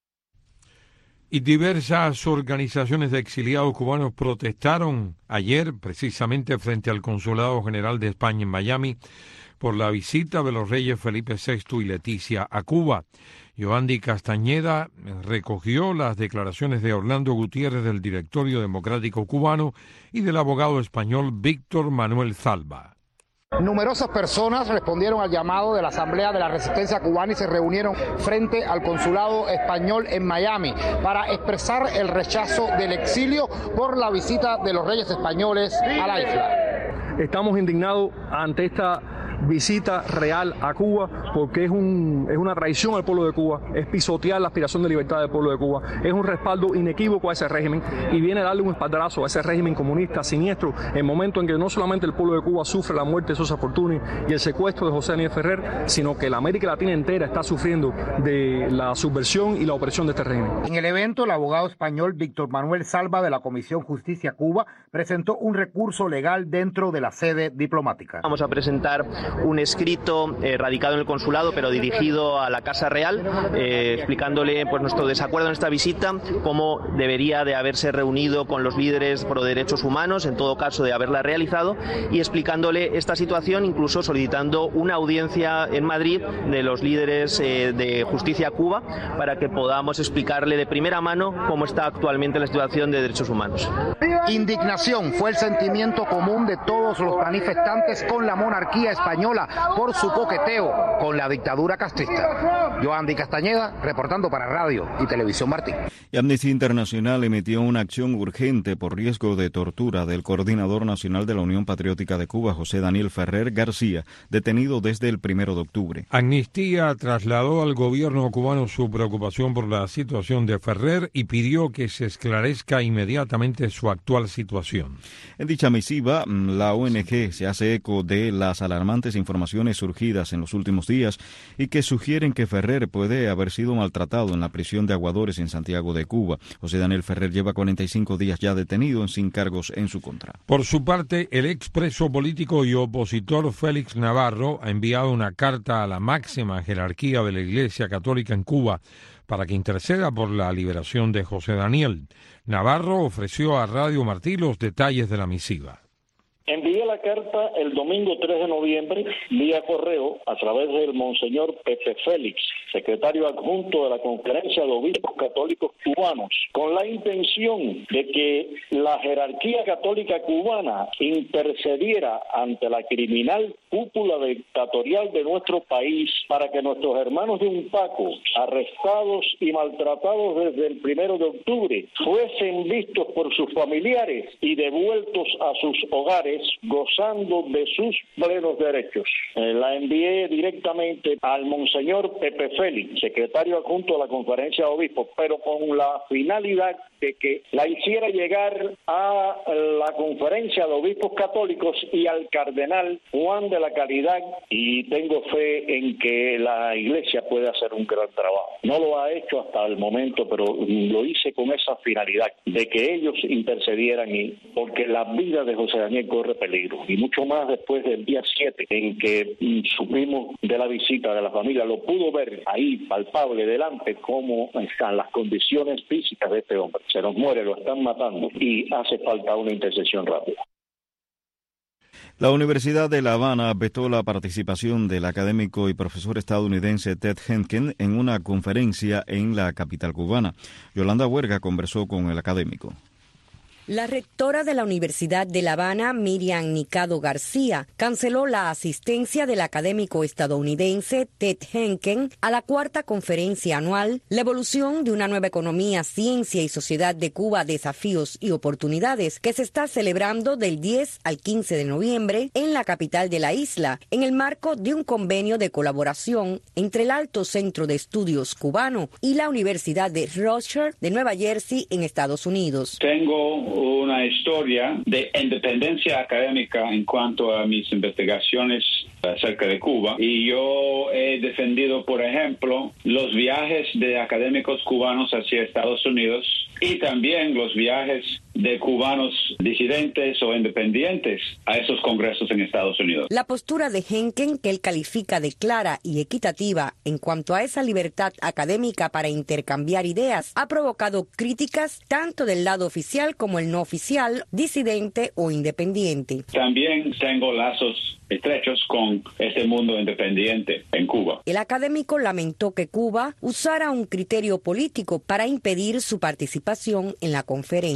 Speaker 1: Y diversas organizaciones de exiliados cubanos protestaron ayer precisamente frente al Consulado General de España en Miami por la visita de los reyes Felipe sexto y Leticia a Cuba. Yoandi Castañeda recogió las declaraciones de Orlando Gutiérrez del Directorio Democrático Cubano y del abogado español Víctor Manuel Zalba.
Speaker 5: Numerosas personas respondieron al llamado de la Asamblea de la Resistencia Cubana y se reunieron frente al consulado español en Miami para expresar el rechazo del exilio por la visita de los reyes españoles a la isla.
Speaker 7: Estamos indignados ante esta visita real a Cuba porque es, un, es una traición al pueblo de Cuba, es pisotear la aspiración de libertad del pueblo de Cuba, es un respaldo inequívoco a ese régimen y viene a darle un espaldarazo a ese régimen comunista siniestro en el momento en que no solamente el pueblo de Cuba sufre la muerte de Sosa Fortuny y el secuestro de José Daniel Ferrer, sino que la América Latina entera está sufriendo de la subversión y la opresión de este régimen.
Speaker 5: En el evento, el abogado español Víctor Manuel Salva de la Comisión Justicia Cuba presentó un recurso legal dentro de la sede diplomática.
Speaker 18: Vamos a presentar un escrito eh, radicado en el consulado, pero dirigido a la Casa Real, eh, explicándole pues nuestro desacuerdo en esta visita, cómo debería de haberse reunido con los líderes pro derechos humanos, en todo caso de haberla realizado, y explicándole esta situación, incluso solicitando una audiencia en Madrid de los líderes eh, de Justicia Cuba, para que podamos explicarle de primera mano cómo está actualmente la situación de derechos humanos.
Speaker 5: Indignación fue el sentimiento común de todos los manifestantes con la monarquía española por su coqueteo con la dictadura castrista. Joandy Castañeda, reportando para Radio y Televisión Martí.
Speaker 2: Y Amnistía Internacional emitió una acción urgente por riesgo de tortura del coordinador nacional de la Unión Patriótica de Cuba, José Daniel Ferrer García, detenido desde el primero de octubre.
Speaker 1: Amnistía trasladó al gobierno cubano su preocupación por la situación de Ferrer y pidió que se esclarezca inmediatamente su actual situación.
Speaker 2: En dicha misiva, la O N G se hace eco de las alarmantes informaciones surgidas en los últimos días y que sugieren que Ferrer puede haber sido maltratado en la prisión de Aguadores en Santiago de Cuba. José Daniel Ferrer lleva cuarenta y cinco días ya detenido sin cargos en su contra.
Speaker 1: Por su parte, el expreso político y opositor Félix Navarro ha enviado una carta a la máxima jerarquía de la Iglesia Católica en Cuba para que interceda por la liberación de José Daniel. Navarro ofreció a Radio Martí los detalles de la misiva.
Speaker 17: Envié la carta el domingo tres de noviembre vía correo a través del Monseñor Pepe Félix, secretario adjunto de la Conferencia de Obispos Católicos Cubanos, con la intención de que la jerarquía católica cubana intercediera ante la criminal cúpula dictatorial de nuestro país para que nuestros hermanos de UNPACO, arrestados y maltratados desde el primero de octubre, fuesen vistos por sus familiares y devueltos a sus hogares gozando de sus plenos derechos. Eh, la envié directamente al Monseñor Pepe Félix, secretario adjunto de la Conferencia de Obispos, pero con la finalidad de que la hiciera llegar a la Conferencia de Obispos Católicos y al Cardenal Juan de la Caridad, y tengo fe en que la Iglesia puede hacer un gran trabajo. No lo ha hecho hasta el momento, pero lo hice con esa finalidad, de que ellos intercedieran, y porque la vida de José Daniel corre peligro, y mucho más después del día siete, en que mm, supimos de la visita de la familia, lo pudo ver ahí, palpable, delante, cómo están las condiciones físicas de este hombre. Se nos muere, lo están matando, y hace falta una intercesión rápida.
Speaker 2: La Universidad de La Habana vetó la participación del académico y profesor estadounidense Ted Henken en una conferencia en la capital cubana. Yolanda Huerga conversó con el académico.
Speaker 19: La rectora de la Universidad de La Habana, Miriam Nicado García, canceló la asistencia del académico estadounidense Ted Henken a la cuarta conferencia anual La evolución de una nueva economía, ciencia y sociedad de Cuba, desafíos y oportunidades, que se está celebrando del diez al quince de noviembre en la capital de la isla, en el marco de un convenio de colaboración entre el Alto Centro de Estudios Cubano y la Universidad de Rochester de Nueva Jersey en Estados Unidos.
Speaker 20: Tengo una historia de independencia académica en cuanto a mis investigaciones acerca de Cuba, y yo he defendido, por ejemplo, los viajes de académicos cubanos hacia Estados Unidos y también los viajes de cubanos disidentes o independientes a esos congresos en Estados Unidos.
Speaker 19: La postura de Henken, que él califica de clara y equitativa en cuanto a esa libertad académica para intercambiar ideas, ha provocado críticas tanto del lado oficial como el no oficial, disidente o independiente.
Speaker 20: También tengo lazos estrechos con este mundo independiente en Cuba.
Speaker 19: El académico lamentó que Cuba usara un criterio político para impedir su participación en la conferencia.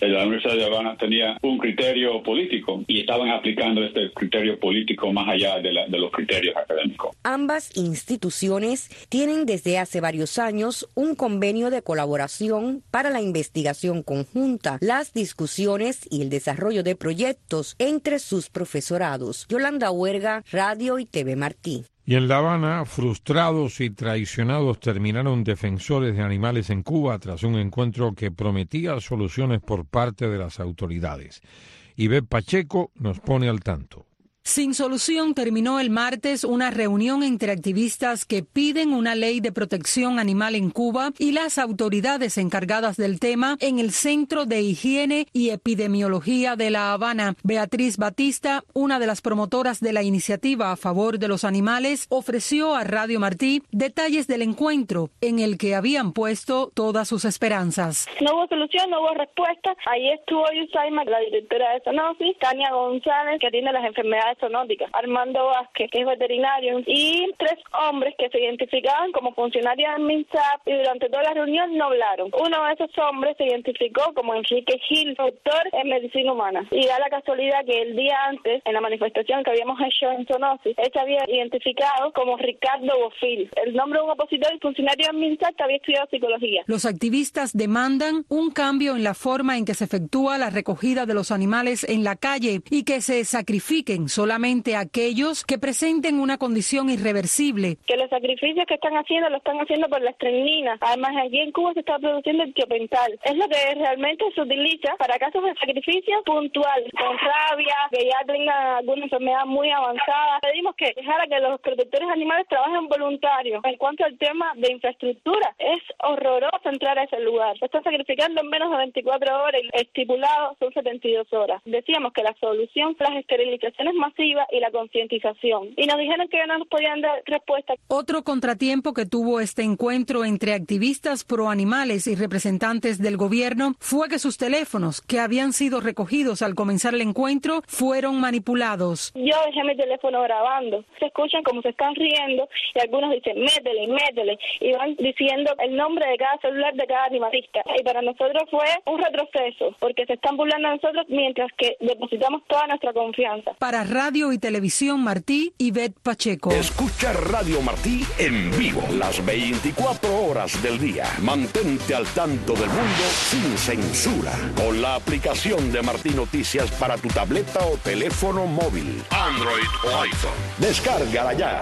Speaker 20: la Universidad de La Habana tenía un criterio político y estaban aplicando este criterio político más allá de, la, de los criterios académicos.
Speaker 19: Ambas instituciones tienen desde hace varios años un convenio de colaboración para la investigación conjunta, las discusiones y el desarrollo de proyectos entre sus profesorados. Yolanda Huerga, Radio y T V Martí.
Speaker 1: Y en La Habana, frustrados y traicionados terminaron defensores de animales en Cuba tras un encuentro que prometía soluciones por parte de las autoridades. Ivette Pacheco nos pone al tanto.
Speaker 4: Sin solución terminó el martes una reunión entre activistas que piden una ley de protección animal en Cuba y las autoridades encargadas del tema en el Centro de Higiene y Epidemiología de La Habana. Beatriz Batista, una de las promotoras de la iniciativa a favor de los animales, ofreció a Radio Martí detalles del encuentro en el que habían puesto todas sus esperanzas.
Speaker 21: No hubo solución, no hubo respuesta. Ahí estuvo Yusaima, la directora de Zoonosis, Tania González, que atiende las enfermedades zoonóticas, Armando Vázquez, que es veterinario, y tres hombres que se identificaban como funcionarios del MINSAP y durante toda la reunión no hablaron. Uno de esos hombres se identificó como Enrique Gil, doctor en medicina humana. Y da la casualidad que el día antes, en la manifestación que habíamos hecho en Zoonosis, él se había identificado como Ricardo Bofil, el nombre de un opositor y funcionario del MINSAP que había estudiado psicología.
Speaker 4: Los activistas demandan un cambio en la forma en que se efectúa la recogida de los animales en la calle y que se sacrifiquen solamente aquellos que presenten una condición irreversible.
Speaker 21: Que los sacrificios que están haciendo lo están haciendo por la estreñina. Además, aquí en Cuba se está produciendo el tiopental. Es lo que realmente se utiliza para casos de sacrificio puntual, con rabia, que ya tengan alguna enfermedad muy avanzada. Pedimos que dejara que los protectores animales trabajen voluntarios. En cuanto al tema de infraestructura, es horroroso entrar a ese lugar. Se está sacrificando en menos de veinticuatro horas y estipulado son setenta y dos horas. Decíamos que la solución las esterilizaciones masivas y la concientización. Y nos dijeron que no nos podían dar respuesta.
Speaker 4: Otro contratiempo que tuvo este encuentro entre activistas pro animales y representantes del gobierno fue que sus teléfonos, que habían sido recogidos al comenzar el encuentro, fueron manipulados.
Speaker 21: Yo dejé mi teléfono grabando. Se escuchan como se están riendo y algunos dicen métele, métele y van diciendo el nombre de cada celular de cada animalista. Y para nosotros fue un retroceso porque se están burlando de nosotros mientras que depositamos toda nuestra confianza.
Speaker 4: Para Radio y Televisión Martí, Ivette Pacheco.
Speaker 3: Escucha Radio Martí en vivo las veinticuatro horas del día. Mantente al tanto del mundo sin censura con la aplicación de Martí Noticias para tu tableta o teléfono móvil, Android o iPhone. Descárgala ya.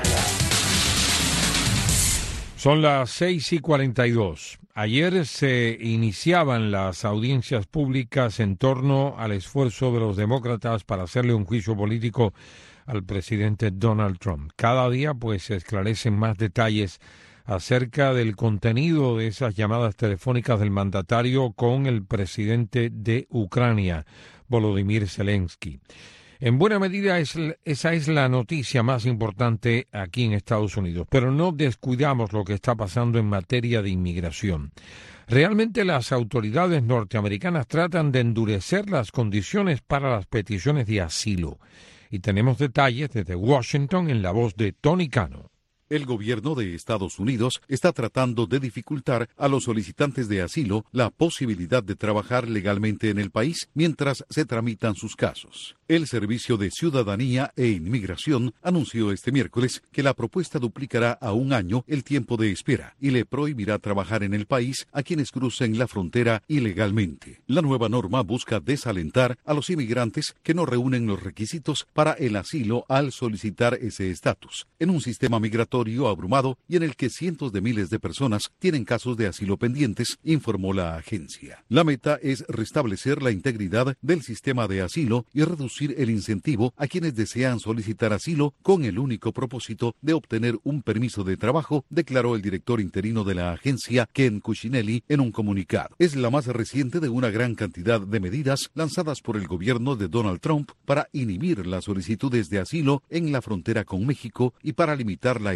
Speaker 1: Son las seis y cuarenta y dos. Ayer se iniciaban las audiencias públicas en torno al esfuerzo de los demócratas para hacerle un juicio político al presidente Donald Trump. Cada día pues se esclarecen más detalles acerca del contenido de esas llamadas telefónicas del mandatario con el presidente de Ucrania, Volodymyr Zelensky. En buena medida es, esa es la noticia más importante aquí en Estados Unidos, pero no descuidamos lo que está pasando en materia de inmigración. Realmente las autoridades norteamericanas tratan de endurecer las condiciones para las peticiones de asilo. Y tenemos detalles desde Washington en la voz de Tony Cano.
Speaker 8: El gobierno de Estados Unidos está tratando de dificultar a los solicitantes de asilo la posibilidad de trabajar legalmente en el país mientras se tramitan sus casos. El Servicio de Ciudadanía e Inmigración anunció este miércoles que la propuesta duplicará a un año el tiempo de espera y le prohibirá trabajar en el país a quienes crucen la frontera ilegalmente. La nueva norma busca desalentar a los inmigrantes que no reúnen los requisitos para el asilo al solicitar ese estatus, en un sistema migratorio abrumado y en el que cientos de miles de personas tienen casos de asilo pendientes, informó la agencia. La meta es restablecer la integridad del sistema de asilo y reducir el incentivo a quienes desean solicitar asilo con el único propósito de obtener un permiso de trabajo, declaró el director interino de la agencia, Ken Cuccinelli, en un comunicado. Es la más reciente de una gran cantidad de medidas lanzadas por el gobierno de Donald Trump para inhibir las solicitudes de asilo en la frontera con México y para limitar la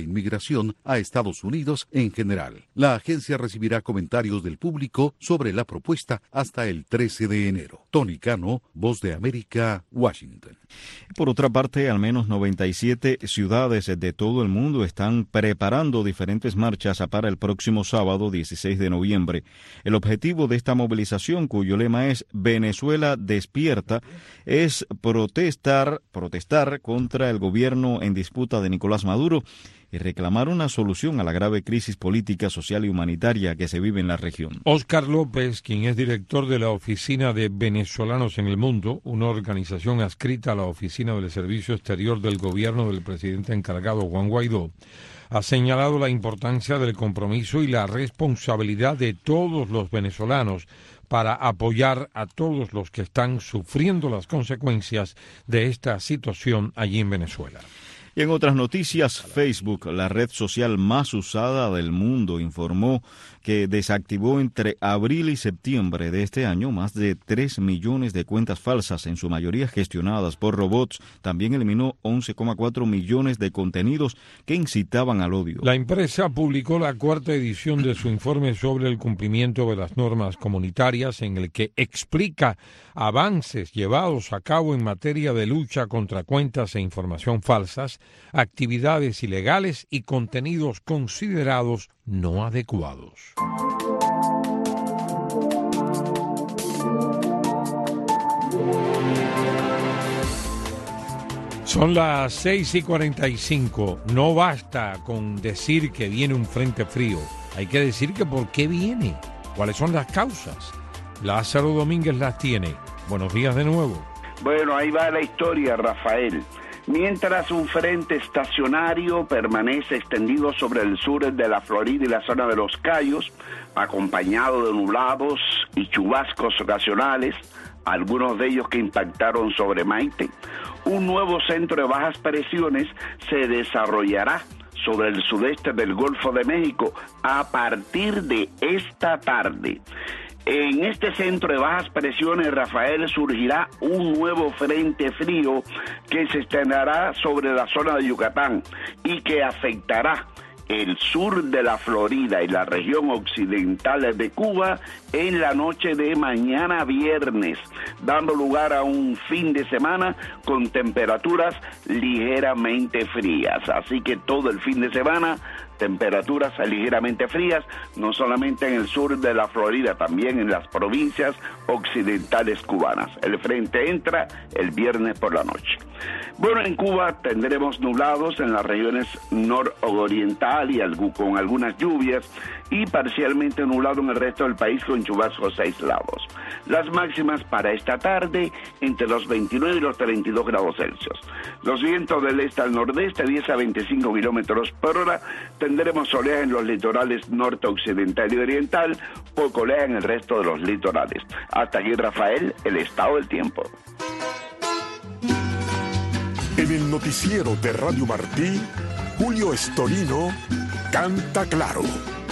Speaker 8: inmigración a Estados Unidos en general. La agencia recibirá comentarios del público sobre la propuesta hasta el trece de enero. Tony Cano, Voz de América, Washington.
Speaker 2: Por otra parte, al menos noventa y siete ciudades de todo el mundo están preparando diferentes marchas para el próximo sábado dieciséis de noviembre. El objetivo de esta movilización, cuyo lema es Venezuela despierta, es protestar, protestar contra el gobierno en disputa de Nicolás Maduro y reclamar una solución a la grave crisis política, social y humanitaria que se vive en la región.
Speaker 1: Óscar López, quien es director de la Oficina de Venezolanos en el Mundo, una organización adscrita a la Oficina del Servicio Exterior del gobierno del presidente encargado Juan Guaidó, ha señalado la importancia del compromiso y la responsabilidad de todos los venezolanos para apoyar a todos los que están sufriendo las consecuencias de esta situación allí en Venezuela.
Speaker 2: Y en otras noticias, Facebook, la red social más usada del mundo, informó que desactivó entre abril y septiembre de este año más de tres millones de cuentas falsas, en su mayoría gestionadas por robots. También eliminó once coma cuatro millones de contenidos que incitaban al odio.
Speaker 1: La empresa publicó la cuarta edición de su informe sobre el cumplimiento de las normas comunitarias, en el que explica avances llevados a cabo en materia de lucha contra cuentas e información falsas, actividades ilegales y contenidos considerados no adecuados. Son las seis y cuarenta y cinco. No basta con decir que viene un frente frío. Hay que decir que por qué viene, cuáles son las causas. Lázaro Domínguez las tiene. Buenos días de nuevo.
Speaker 16: Bueno, ahí va la historia, Rafael. Mientras un frente estacionario permanece extendido sobre el sur de la Florida y la zona de los Cayos, acompañado de nublados y chubascos ocasionales, algunos de ellos que impactaron sobre Maite, un nuevo centro de bajas presiones se desarrollará sobre el sudeste del Golfo de México a partir de esta tarde. En este centro de bajas presiones, Rafael, surgirá un nuevo frente frío que se extenderá sobre la zona de Yucatán y que afectará el sur de la Florida y la región occidental de Cuba en la noche de mañana viernes, dando lugar a un fin de semana con temperaturas ligeramente frías. Así que todo el fin de semana, temperaturas ligeramente frías, no solamente en el sur de la Florida, también en las provincias occidentales cubanas. El frente entra el viernes por la noche. Bueno, en Cuba tendremos nublados en las regiones nororiental y con algunas lluvias, y parcialmente nublado en el resto del país con chubascos aislados. Las máximas para esta tarde entre los veintinueve y los treinta y dos grados Celsius. Los vientos del este al nordeste, diez a veinticinco kilómetros por hora. Tendremos oleaje en los litorales norte, occidental y oriental, poco oleaje en el resto de los litorales. Hasta aquí, Rafael, el estado del tiempo.
Speaker 9: En el noticiero de Radio Martí, Julio Estorino canta claro.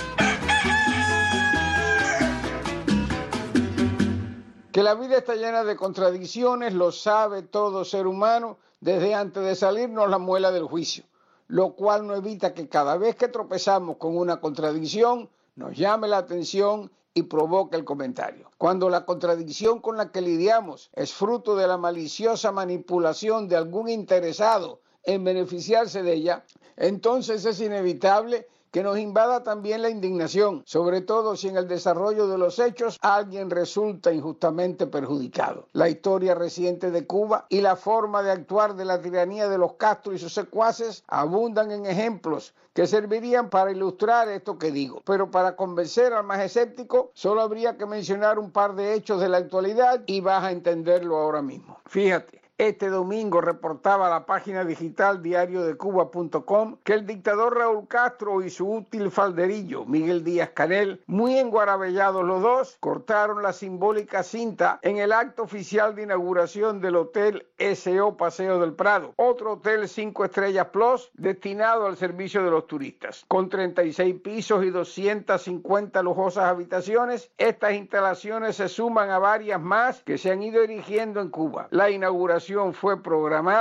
Speaker 22: Que la vida está llena de contradicciones, lo sabe todo ser humano desde antes de salirnos la muela del juicio, lo cual no evita que cada vez que tropezamos con una contradicción nos llame la atención y provoque el comentario. Cuando la contradicción con la que lidiamos es fruto de la maliciosa manipulación de algún interesado en beneficiarse de ella, entonces es inevitable que nos invada también la indignación, sobre todo si en el desarrollo de los hechos alguien resulta injustamente perjudicado. La historia reciente de Cuba y la forma de actuar de la tiranía de los Castro y sus secuaces abundan en ejemplos que servirían para ilustrar esto que digo. Pero para convencer al más escéptico, solo habría que mencionar un par de hechos de la actualidad y vas a entenderlo ahora mismo. Fíjate. Este domingo reportaba la página digital diario de cuba punto com que el dictador Raúl Castro y su útil falderillo Miguel Díaz-Canel, muy enguarabellados los dos, cortaron la simbólica cinta en el acto oficial de inauguración del Hotel S O Paseo del Prado, otro hotel cinco estrellas plus destinado al servicio de los turistas. Con treinta y seis pisos y doscientas cincuenta lujosas habitaciones, estas instalaciones se suman a varias más que se han ido erigiendo en Cuba. La inauguración fue programada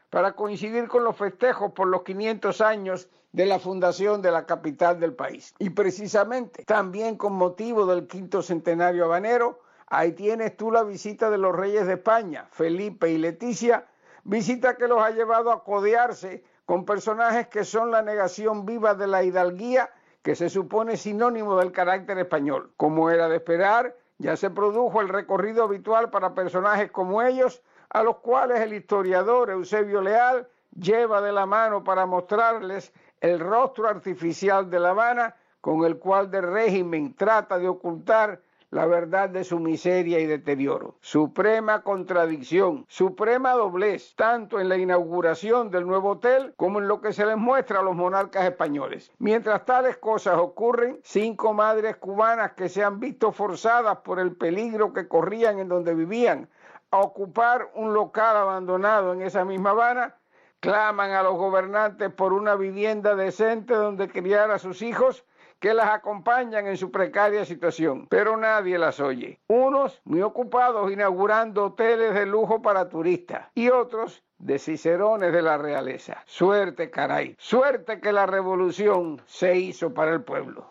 Speaker 22: para coincidir con los festejos por los quinientos años de la fundación de la capital del país. Y precisamente, también con motivo del quinto centenario habanero, ahí tienes tú la visita de los reyes de España, Felipe y Leticia, visita que los ha llevado a codearse con personajes que son la negación viva de la hidalguía, que se supone sinónimo del carácter español. Como era de esperar, ya se produjo el recorrido habitual para personajes como ellos, a los cuales el historiador Eusebio Leal lleva de la mano para mostrarles el rostro artificial de La Habana, con el cual el régimen trata de ocultar la verdad de su miseria y deterioro. Suprema contradicción, suprema doblez, tanto en la inauguración del nuevo hotel como en lo que se les muestra a los monarcas españoles. Mientras tales cosas ocurren, cinco madres cubanas que se han visto forzadas por el peligro que corrían en donde vivían a ocupar un local abandonado en esa misma Habana, claman a los gobernantes por una vivienda decente donde criar a sus hijos, que las acompañan en su precaria situación, pero nadie las oye. Unos muy ocupados inaugurando hoteles de lujo para turistas y otros de cicerones de la realeza. Suerte, caray, suerte que la revolución se hizo para el pueblo.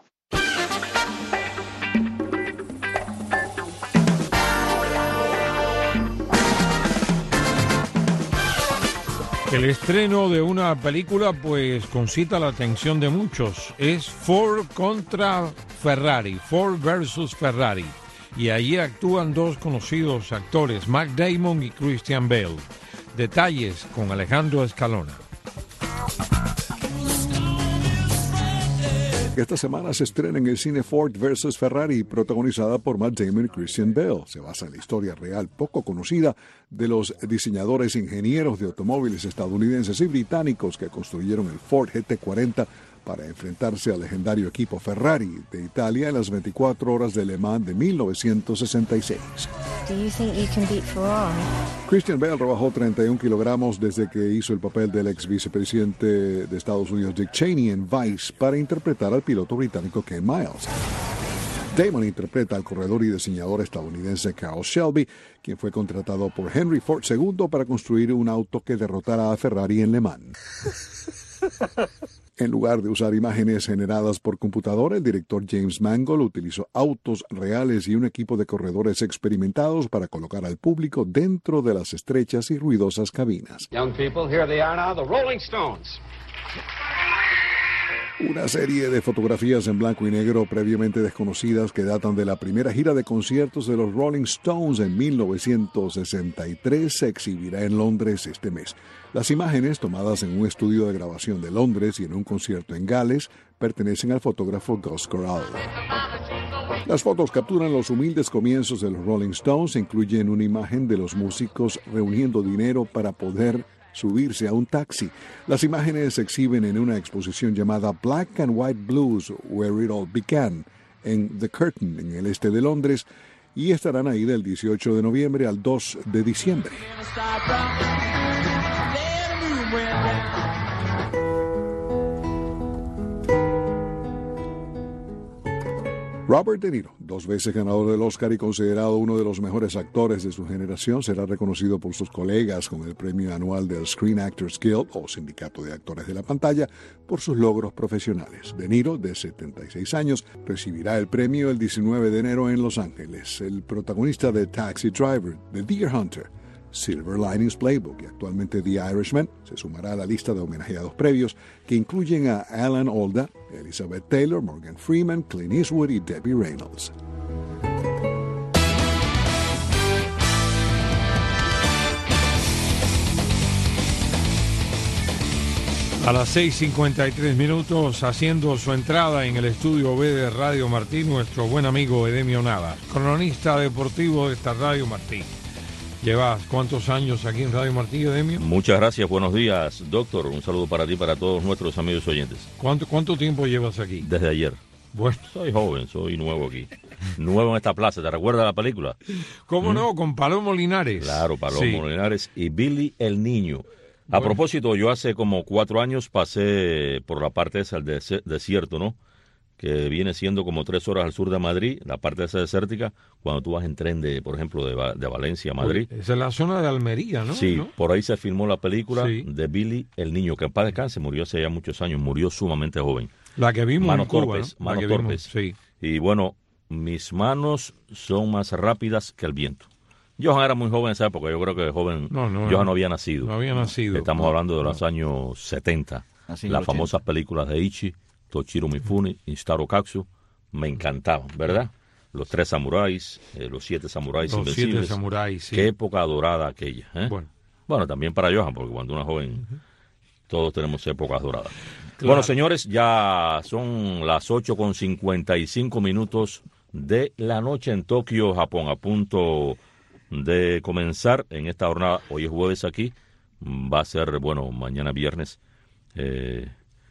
Speaker 1: El estreno de una película pues concita la atención de muchos. Es Ford contra Ferrari, Ford versus Ferrari. Y allí actúan dos conocidos actores, Matt Damon y Christian Bale. Detalles con Alejandro Escalona.
Speaker 10: Esta semana se estrena en el cine Ford versus Ferrari, protagonizada por Matt Damon y Christian Bale. Se basa en la historia real poco conocida de los diseñadores e ingenieros de automóviles estadounidenses y británicos que construyeron el Ford G T cuarenta para enfrentarse al legendario equipo Ferrari de Italia en las veinticuatro horas de Le Mans de mil novecientos sesenta y seis.
Speaker 11: Do you think you can beat Ferrari?
Speaker 10: Christian Bale rebajó treinta y un kilogramos desde que hizo el papel del ex vicepresidente de Estados Unidos Dick Cheney en Vice para interpretar al piloto británico Ken Miles. Damon interpreta al corredor y diseñador estadounidense Carroll Shelby, quien fue contratado por Henry Ford segundo para construir un auto que derrotara a Ferrari en Le Mans. En lugar de usar imágenes generadas por computadora, el director James Mangold utilizó autos reales y un equipo de corredores experimentados para colocar al público dentro de las estrechas y ruidosas cabinas.
Speaker 23: Young people, here they are now, the Rolling Stones.
Speaker 10: Una serie de fotografías en blanco y negro previamente desconocidas que datan de la primera gira de conciertos de los Rolling Stones en mil novecientos sesenta y tres se exhibirá en Londres este mes. Las imágenes, tomadas en un estudio de grabación de Londres y en un concierto en Gales, pertenecen al fotógrafo Gus Corral. Las fotos capturan los humildes comienzos de los Rolling Stones e incluyen una imagen de los músicos reuniendo dinero para poder subirse a un taxi. Las imágenes se exhiben en una exposición llamada Black and White Blues, Where It All Began, en The Curtain, en el este de Londres, y estarán ahí del dieciocho de noviembre al dos de diciembre. Robert De Niro, dos veces ganador del Oscar y considerado uno de los mejores actores de su generación, será reconocido por sus colegas con el premio anual del Screen Actors Guild o Sindicato de Actores de la Pantalla por sus logros profesionales. De Niro, de setenta y seis años, recibirá el premio el diecinueve de enero en Los Ángeles. El protagonista de Taxi Driver, The Deer Hunter, Silver Linings Playbook y actualmente The Irishman se sumará a la lista de homenajeados previos que incluyen a Alan Alda, Elizabeth Taylor, Morgan Freeman, Clint Eastwood y Debbie Reynolds.
Speaker 1: A las seis cincuenta y tres minutos, haciendo su entrada en el estudio B de Radio Martí, nuestro buen amigo Edemio Navas, cronista deportivo de esta Radio Martí. ¿Llevas cuántos años aquí en Radio Martí, Edemio?
Speaker 13: Muchas gracias, buenos días, doctor. Un saludo para ti y para todos nuestros amigos oyentes.
Speaker 1: ¿Cuánto, cuánto tiempo llevas aquí?
Speaker 13: Desde ayer.
Speaker 1: Bueno.
Speaker 13: Soy joven, soy nuevo aquí. Nuevo en esta plaza, ¿te recuerdas la película?
Speaker 1: ¿Cómo
Speaker 13: ¿Mm?
Speaker 1: no? Con Palomo Linares.
Speaker 13: Claro, Palomo
Speaker 1: sí.
Speaker 13: Linares y Billy el Niño. A
Speaker 1: Bueno.
Speaker 13: propósito, yo hace como cuatro años pasé por la parte esa del des- desierto, ¿no? que viene siendo como tres horas al sur de Madrid, la parte esa desértica, cuando tú vas en tren, de, por ejemplo, de, de Valencia a Madrid.
Speaker 1: Uy, esa es la zona de Almería, ¿no?
Speaker 13: Sí,
Speaker 1: ¿no?
Speaker 13: Por ahí se filmó la película
Speaker 1: sí.
Speaker 13: de Billy el Niño, que en paz descanse, murió hace ya muchos años, murió sumamente joven.
Speaker 1: La que vimos
Speaker 13: Manos
Speaker 1: en Cuba,
Speaker 13: torpes,
Speaker 1: ¿no?
Speaker 13: manos
Speaker 1: que
Speaker 13: torpes.
Speaker 1: Vimos, sí.
Speaker 13: Y bueno, mis manos son más rápidas que el viento. Johan era muy joven en esa época, yo creo que joven,
Speaker 1: no, no,
Speaker 13: Johan no había nacido.
Speaker 1: No había nacido.
Speaker 13: Estamos
Speaker 1: no,
Speaker 13: hablando de
Speaker 1: no.
Speaker 13: los años setenta.
Speaker 2: Así
Speaker 13: las
Speaker 2: ochenta.
Speaker 13: famosas películas de Ichi, Toshiro Mifune, Instaro Katsu, me encantaban, ¿verdad? Los tres samuráis, eh, los siete samuráis
Speaker 1: los
Speaker 13: invencibles.
Speaker 1: Los siete samuráis, sí.
Speaker 13: Qué época dorada aquella. ¿eh?
Speaker 1: Bueno.
Speaker 13: bueno, también para Johan, porque cuando una joven, uh-huh. todos tenemos épocas doradas.
Speaker 1: Claro.
Speaker 13: Bueno, señores, ya son las ocho con cincuenta y cinco minutos de la noche en Tokio, Japón, a punto de comenzar en esta jornada. Hoy es jueves aquí, va a ser, bueno, mañana viernes, eh,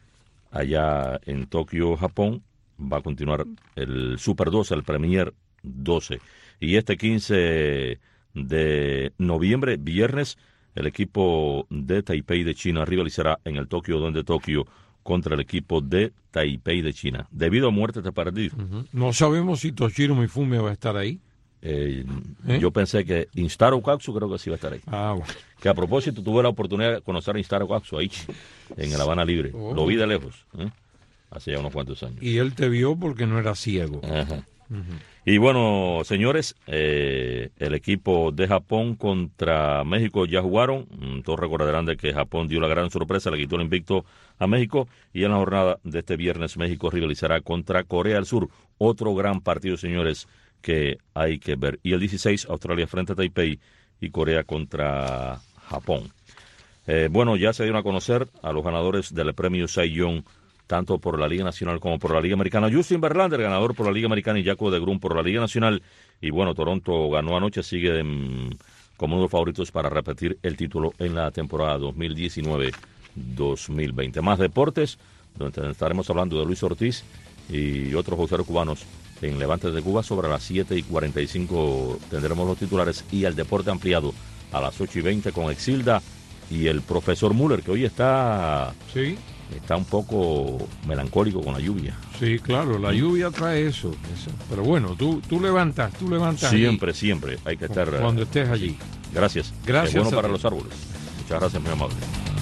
Speaker 13: allá en Tokio, Japón, va a continuar el Super doce, el Premier doce. Y este quince de noviembre, viernes, el equipo de Taipei de China rivalizará en el Tokio Dome de Tokio contra el equipo de Taipei de China. Debido a muerte de partido.
Speaker 1: Uh-huh. No sabemos si Toshiro Mifune va a estar ahí.
Speaker 13: Eh, ¿Eh? Yo pensé que Instaro Katsu creo que sí va a estar ahí.
Speaker 1: Ah, bueno.
Speaker 13: Que a propósito tuve la oportunidad de conocer a Instaro Katsu ahí, en el Habana Libre. Oh. Lo vi de lejos, ¿eh? hace ya unos cuantos años.
Speaker 1: Y él te vio porque no era ciego.
Speaker 13: Ajá. Uh-huh. Y bueno, señores, eh, el equipo de Japón contra México ya jugaron. Todos recordarán de que Japón dio la gran sorpresa, le quitó el invicto a México. Y en la jornada de este viernes, México rivalizará contra Corea del Sur. Otro gran partido, señores, que hay que ver. Y el dieciséis, Australia frente a Taipei y Corea contra Japón. Eh, bueno, ya se dieron a conocer a los ganadores del premio Cy Young, tanto por la Liga Nacional como por la Liga Americana. Justin Verlander, ganador por la Liga Americana, y Jacob deGrom por la Liga Nacional. Y bueno, Toronto ganó anoche, sigue um, como uno de los favoritos para repetir el título en la temporada dos mil diecinueve dos mil veinte. Más deportes, donde estaremos hablando de Luis Ortiz y otros boxeadores cubanos en Levante de Cuba. Sobre las siete y cuarenta y cinco tendremos los titulares y el deporte ampliado a las ocho y veinte con Exilda y el profesor Müller, que hoy está...
Speaker 1: Sí.
Speaker 13: Está un poco melancólico con la lluvia.
Speaker 1: Sí, claro, la lluvia trae eso. eso. Pero bueno, tú, tú levantas, tú levantas.
Speaker 13: Siempre,
Speaker 1: allí.
Speaker 13: siempre. Hay que estar...
Speaker 1: Cuando estés allí.
Speaker 13: Gracias.
Speaker 1: Gracias.
Speaker 13: Es bueno para los árboles. Muchas gracias, muy amable.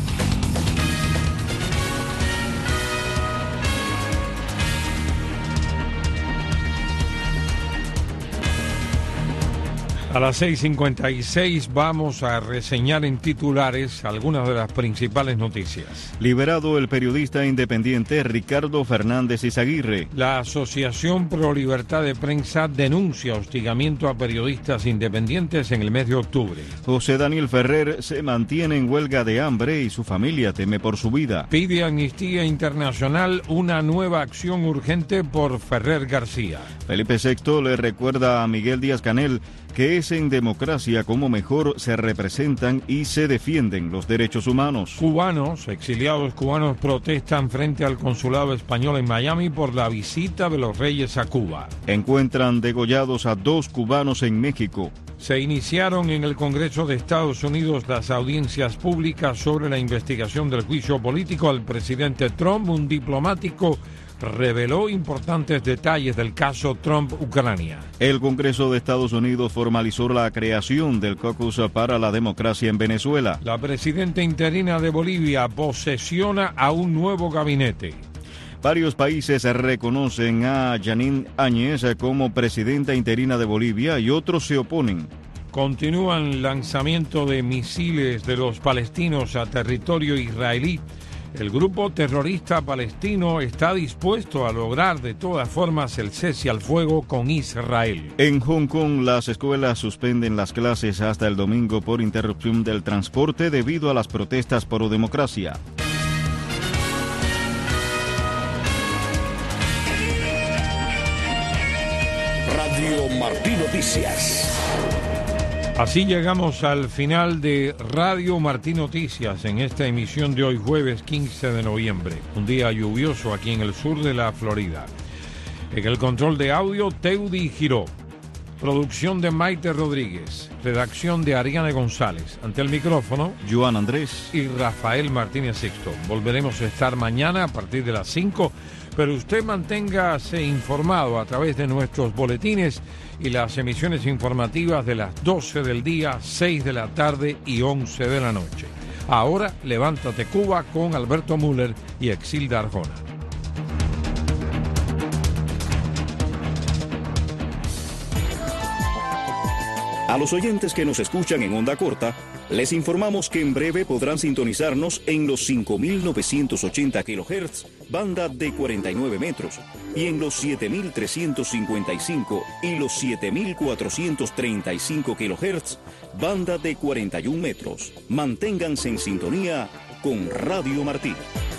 Speaker 1: A las seis cincuenta y seis vamos a reseñar en titulares algunas de las principales noticias.
Speaker 2: Liberado el periodista independiente Ricardo Fernández Izaguirre.
Speaker 1: La Asociación Pro Libertad de Prensa denuncia hostigamiento a periodistas independientes en el mes de octubre.
Speaker 2: José Daniel Ferrer se mantiene en huelga de hambre y su familia teme por su vida.
Speaker 1: Pide Amnistía Internacional una nueva acción urgente por Ferrer García.
Speaker 2: Felipe sexto le recuerda a Miguel Díaz-Canel que es en democracia como mejor se representan y se defienden los derechos humanos.
Speaker 1: Cubanos, exiliados cubanos, protestan frente al consulado español en Miami por la visita de los reyes a Cuba.
Speaker 2: Encuentran degollados a dos cubanos en México.
Speaker 1: Se iniciaron en el Congreso de Estados Unidos las audiencias públicas sobre la investigación del juicio político al presidente Trump. Un diplomático reveló importantes detalles del caso Trump-Ucrania.
Speaker 2: El Congreso de Estados Unidos formalizó la creación del Caucus para la Democracia en Venezuela.
Speaker 1: La presidenta interina de Bolivia posesiona a un nuevo gabinete.
Speaker 2: Varios países reconocen a Jeanine Áñez como presidenta interina de Bolivia y otros se oponen.
Speaker 1: Continúan el lanzamiento de misiles de los palestinos a territorio israelí. El grupo terrorista palestino está dispuesto a lograr de todas formas el cese al fuego con Israel.
Speaker 2: En Hong Kong, las escuelas suspenden las clases hasta el domingo por interrupción del transporte debido a las protestas por democracia.
Speaker 3: Radio Martí Noticias.
Speaker 1: Así llegamos al final de Radio Martí Noticias en esta emisión de hoy jueves quince de noviembre, un día lluvioso aquí en el sur de la Florida. En el control de audio, Teudi Giró. Producción de Maite Rodríguez. Redacción de Ariane González. Ante el micrófono,
Speaker 2: Joan Andrés
Speaker 1: y Rafael Martínez Sixto. Volveremos a estar mañana a partir de las cinco pero usted manténgase informado a través de nuestros boletines y las emisiones informativas de las doce del día, seis de la tarde y once de la noche. Ahora, Levántate Cuba con Alberto Müller y Exilda Arjona.
Speaker 6: A los oyentes que nos escuchan en onda corta, les informamos que en breve podrán sintonizarnos en los cinco mil novecientos ochenta kilohertz, banda de cuarenta y nueve metros, y en los siete mil trescientos cincuenta y cinco y los siete mil cuatrocientos treinta y cinco kilohertz, banda de cuarenta y un metros. Manténganse en sintonía con Radio Martí.